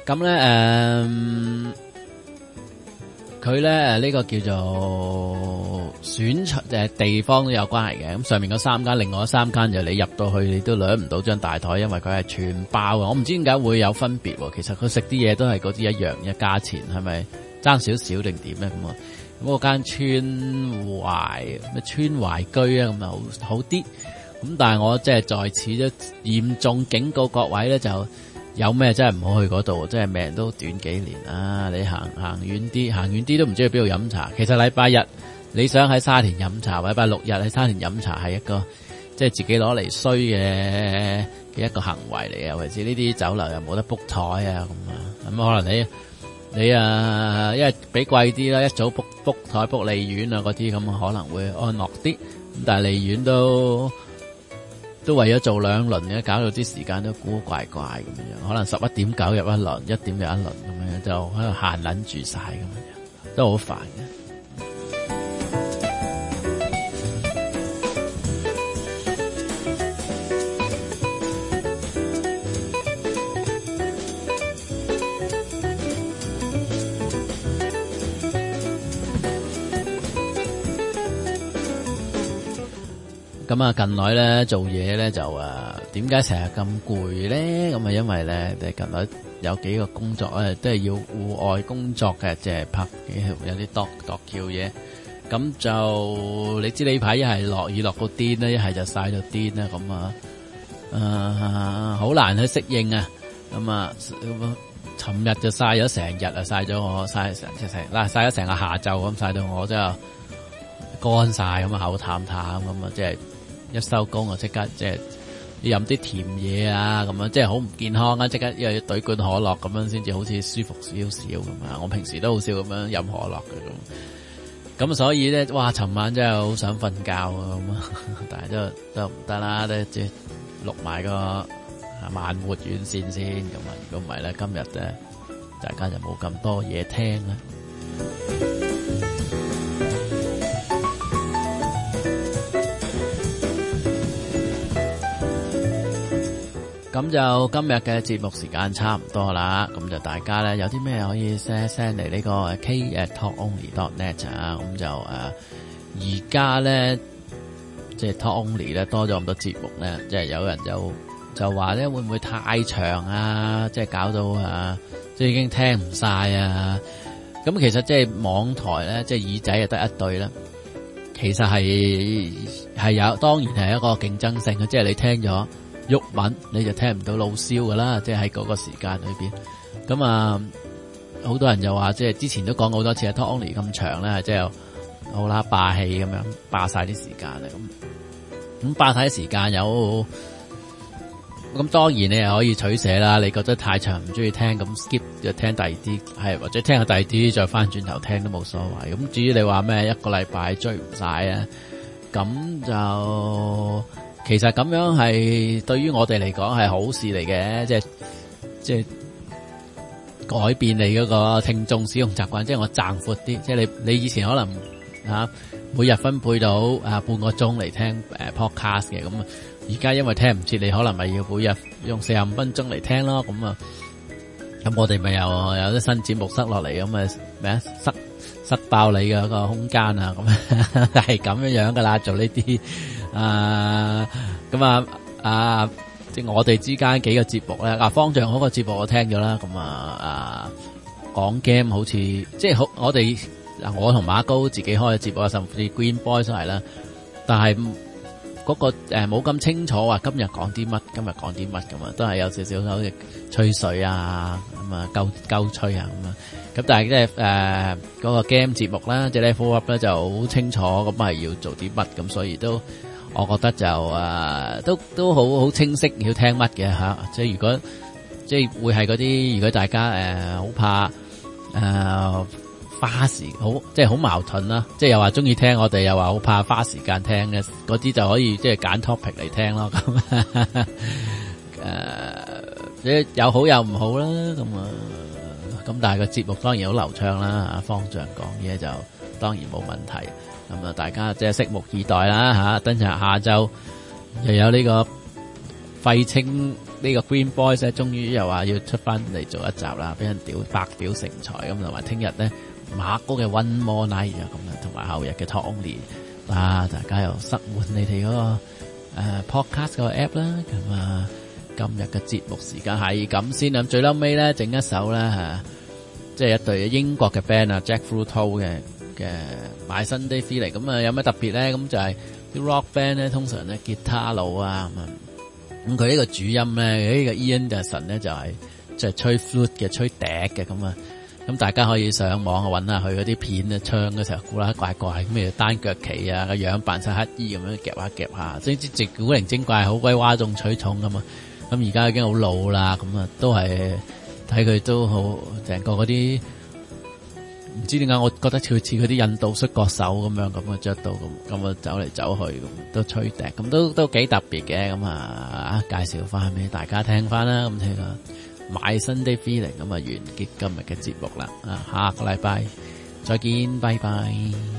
[SPEAKER 2] 咁咧誒，佢咧誒呢個叫做選出誒地方都有關係嘅。咁上面嗰三間，另外嗰三間就你入到去你都攞唔到張大台，因為佢係全包啊。我唔知點解會有分別喎。其實佢食啲嘢都係嗰啲一樣嘅價錢，係咪爭少少定點咧？咁啊，咁嗰間川淮咩川淮居啊，咁啊好好啲。咁但係我即係在此都嚴重警告各位咧，就有咩真係唔好去嗰度，即係命都短幾年啊！你行行遠啲，行遠啲都唔知去邊度飲茶。其實禮拜日你想喺沙田飲茶，禮拜六日喺沙田飲茶係一個即係自己攞嚟衰嘅嘅一個行為嚟嘅。尤其是呢啲酒樓又冇得 book 台啊咁啊，咁可能你你啊，因為比貴啲啦，一早 book book 台 book 利苑啊嗰啲咁可能會安樂啲。咁但係利苑都都為咗做兩輪嘅，搞到啲時間都古古怪怪咁樣，可能十一點九入一輪，一點入一輪咁樣，就喺度閒撚住晒咁樣，都好煩嘅。咁啊，近來咧做嘢咧就誒，點解成日咁攰咧？咁啊，因為咧，誒近來有幾個工作咧，都係要戶外工作嘅，即係拍幾有啲度度橋嘢。咁就你知呢排一係落雨落到癲啦，一係就曬到癲啦，咁啊，誒好難去適應啊。咁啊，尋日就曬咗成日啊，曬咗我曬成成嗱曬咗成個下晝咁，曬到我真係乾晒咁啊，口淡淡咁啊，即係。一收工啊，即刻即係要飲啲甜嘢啊，咁樣即係好唔健康啊！即刻因為要兌罐可樂咁樣先至好似舒服少少咁啊！我平時都好少咁樣飲可樂嘅咁，咁所以咧，哇！尋晚真係好想瞓覺啊咁啊，但係都都唔得啦，都即係錄埋個慢活遠線先咁啊！如果唔係咧，今日咧大家就冇咁多嘢聽啦。咁就今日嘅節目時間差唔多啦，咁就大家咧有啲咩可以 send send 嚟呢個 k at talk only dot net 啊，咁就誒而家咧即係 talk only 咧多咗咁多節目咧，即係有人就就話咧會唔會太長啊？即係搞到啊，即係已經聽唔晒啊！咁其實即係網台咧，即係耳仔就得一對啦，其實係係有，當然係一個競爭性嘅，即係你聽咗鬱文你就聽唔到老蕭噶啦，即係喺嗰個時間裏邊。咁啊，好多人就話，即係之前都講過好多次啊 Talk Only 咁長咧，即係好啦霸氣咁樣霸晒啲時間啊，咁咁霸晒啲時間有，咁當然你又可以取捨啦。你覺得太長唔中意聽，咁 skip 就聽第二啲，係或者聽下第二啲再翻轉頭聽都冇所謂。咁至於你話咩一個禮拜追唔晒啊，咁就。其實咁樣係對於我哋嚟講係好事嚟嘅，即係即係改變你嗰個聽眾使用習慣，即係我賺闊啲。即係你你以前可能吓、啊、每日分配到啊半個鐘嚟聽誒 podcast 嘅，咁啊而家因為聽唔切，你可能咪要每日用四十五分鐘嚟聽咯。咁啊咁我哋咪又有啲新節目塞落嚟，咁啊咩啊塞塞爆你嘅個空間啊，咁係咁樣樣噶啦，做呢啲。啊，咁啊，啊，即係我哋之間幾個節目咧，啊，方丈嗰個節目我聽咗啦，咁啊，啊，講 game 好似即係好，我哋我同馬高自己開嘅節目啊，甚至 Green Boys 都係啦，但係嗰個誒冇咁清楚話今日講啲乜，今日講啲乜咁啊，都係有少少好似吹水啊，咁啊，鳩鳩吹啊咁啊。咁但係即係誒嗰個 game 節目啦，即係 Level Up 咧就好清楚，咁係要做啲乜，咁所以都我覺得就誒、呃、都都好好清晰要聽乜嘅吓。即係如果即係會係嗰啲，如果大家誒好、呃、怕誒、呃、花時好，即係好矛盾啦。即係又話中意聽我哋，又話好怕花時間聽嘅嗰啲，就可以即係揀 topic 嚟聽咯。咁誒有好有唔好啦，咁啊。咁但係個節目當然好流暢啦，方丈講嘢就當然冇問題。咁啊，大家即係拭目以待啦吓。等陣下晝又有呢個廢青呢個 Green Boys 咧，終於又話要出翻嚟做一集啦，俾人屌百屌成才咁，同埋聽日咧馬哥嘅 One More Night 啊，咁啊，同埋後日嘅 Tony 啊，大家又塞滿你哋嗰、那個誒、呃、Podcast 個 app 啦，咁啊，今日嘅節目時間係咁先，咁最嬲尾咧整一首咧吓，即係一隊英國嘅 band 啊 Jackfruit 嘅嘅 My Sunday Feeling，咁啊有咩特別咧？咁就係啲 rock band 咧，通常咧吉他佬啊咁啊。咁佢呢個主音咧，呢、這個 Ian Anderson 咧就係即係吹 flute 嘅，吹笛嘅咁啊。咁大家可以上網揾下佢嗰啲片啊，唱嘅時候古啦怪怪，咩單腳企啊，個樣扮晒乞衣咁樣夾下夾下，總之直古靈精怪，好鬼嘩眾取寵咁啊。咁而家已經好老啦，咁啊都係睇佢都好成個嗰啲。唔知點解，我覺得似似嗰啲印度摔角手咁樣咁啊，着到咁咁啊，走嚟走去咁，都吹笛，咁都都幾特別嘅，咁啊介紹翻俾大家聽翻啦，咁聽下 My Sunday Feeling， 咁啊完結今日嘅節目啦，啊下個禮拜再見，拜拜。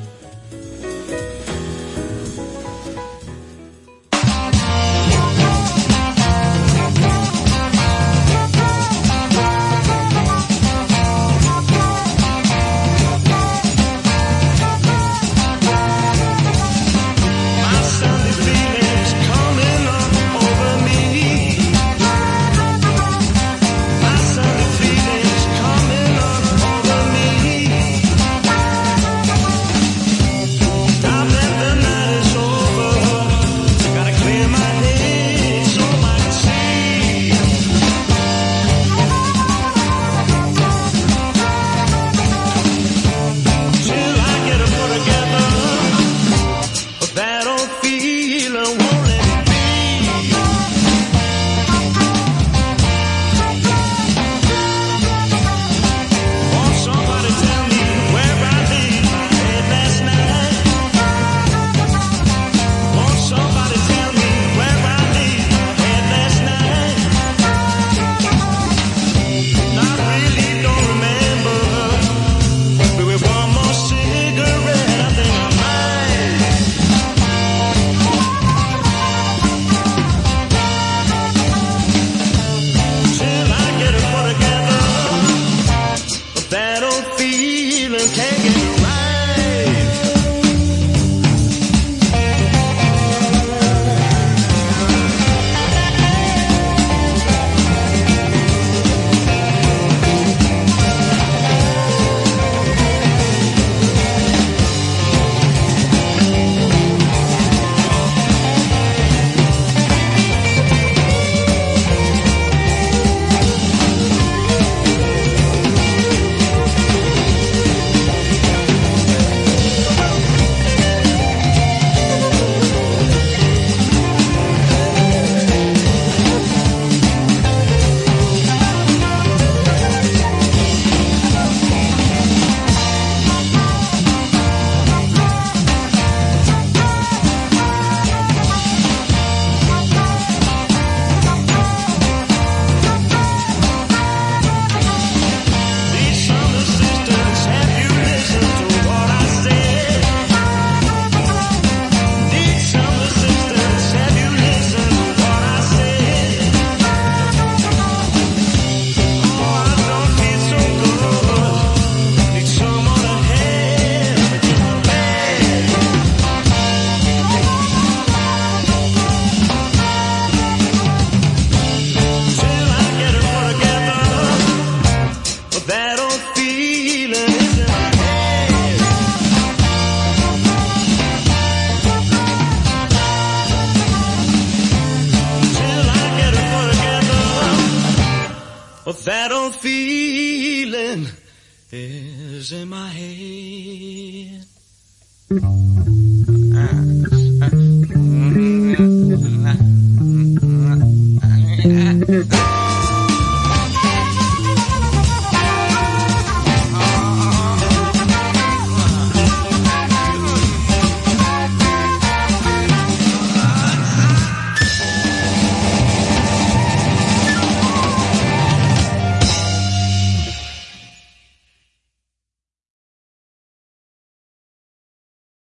[SPEAKER 6] That old feeling is in my head. Ah.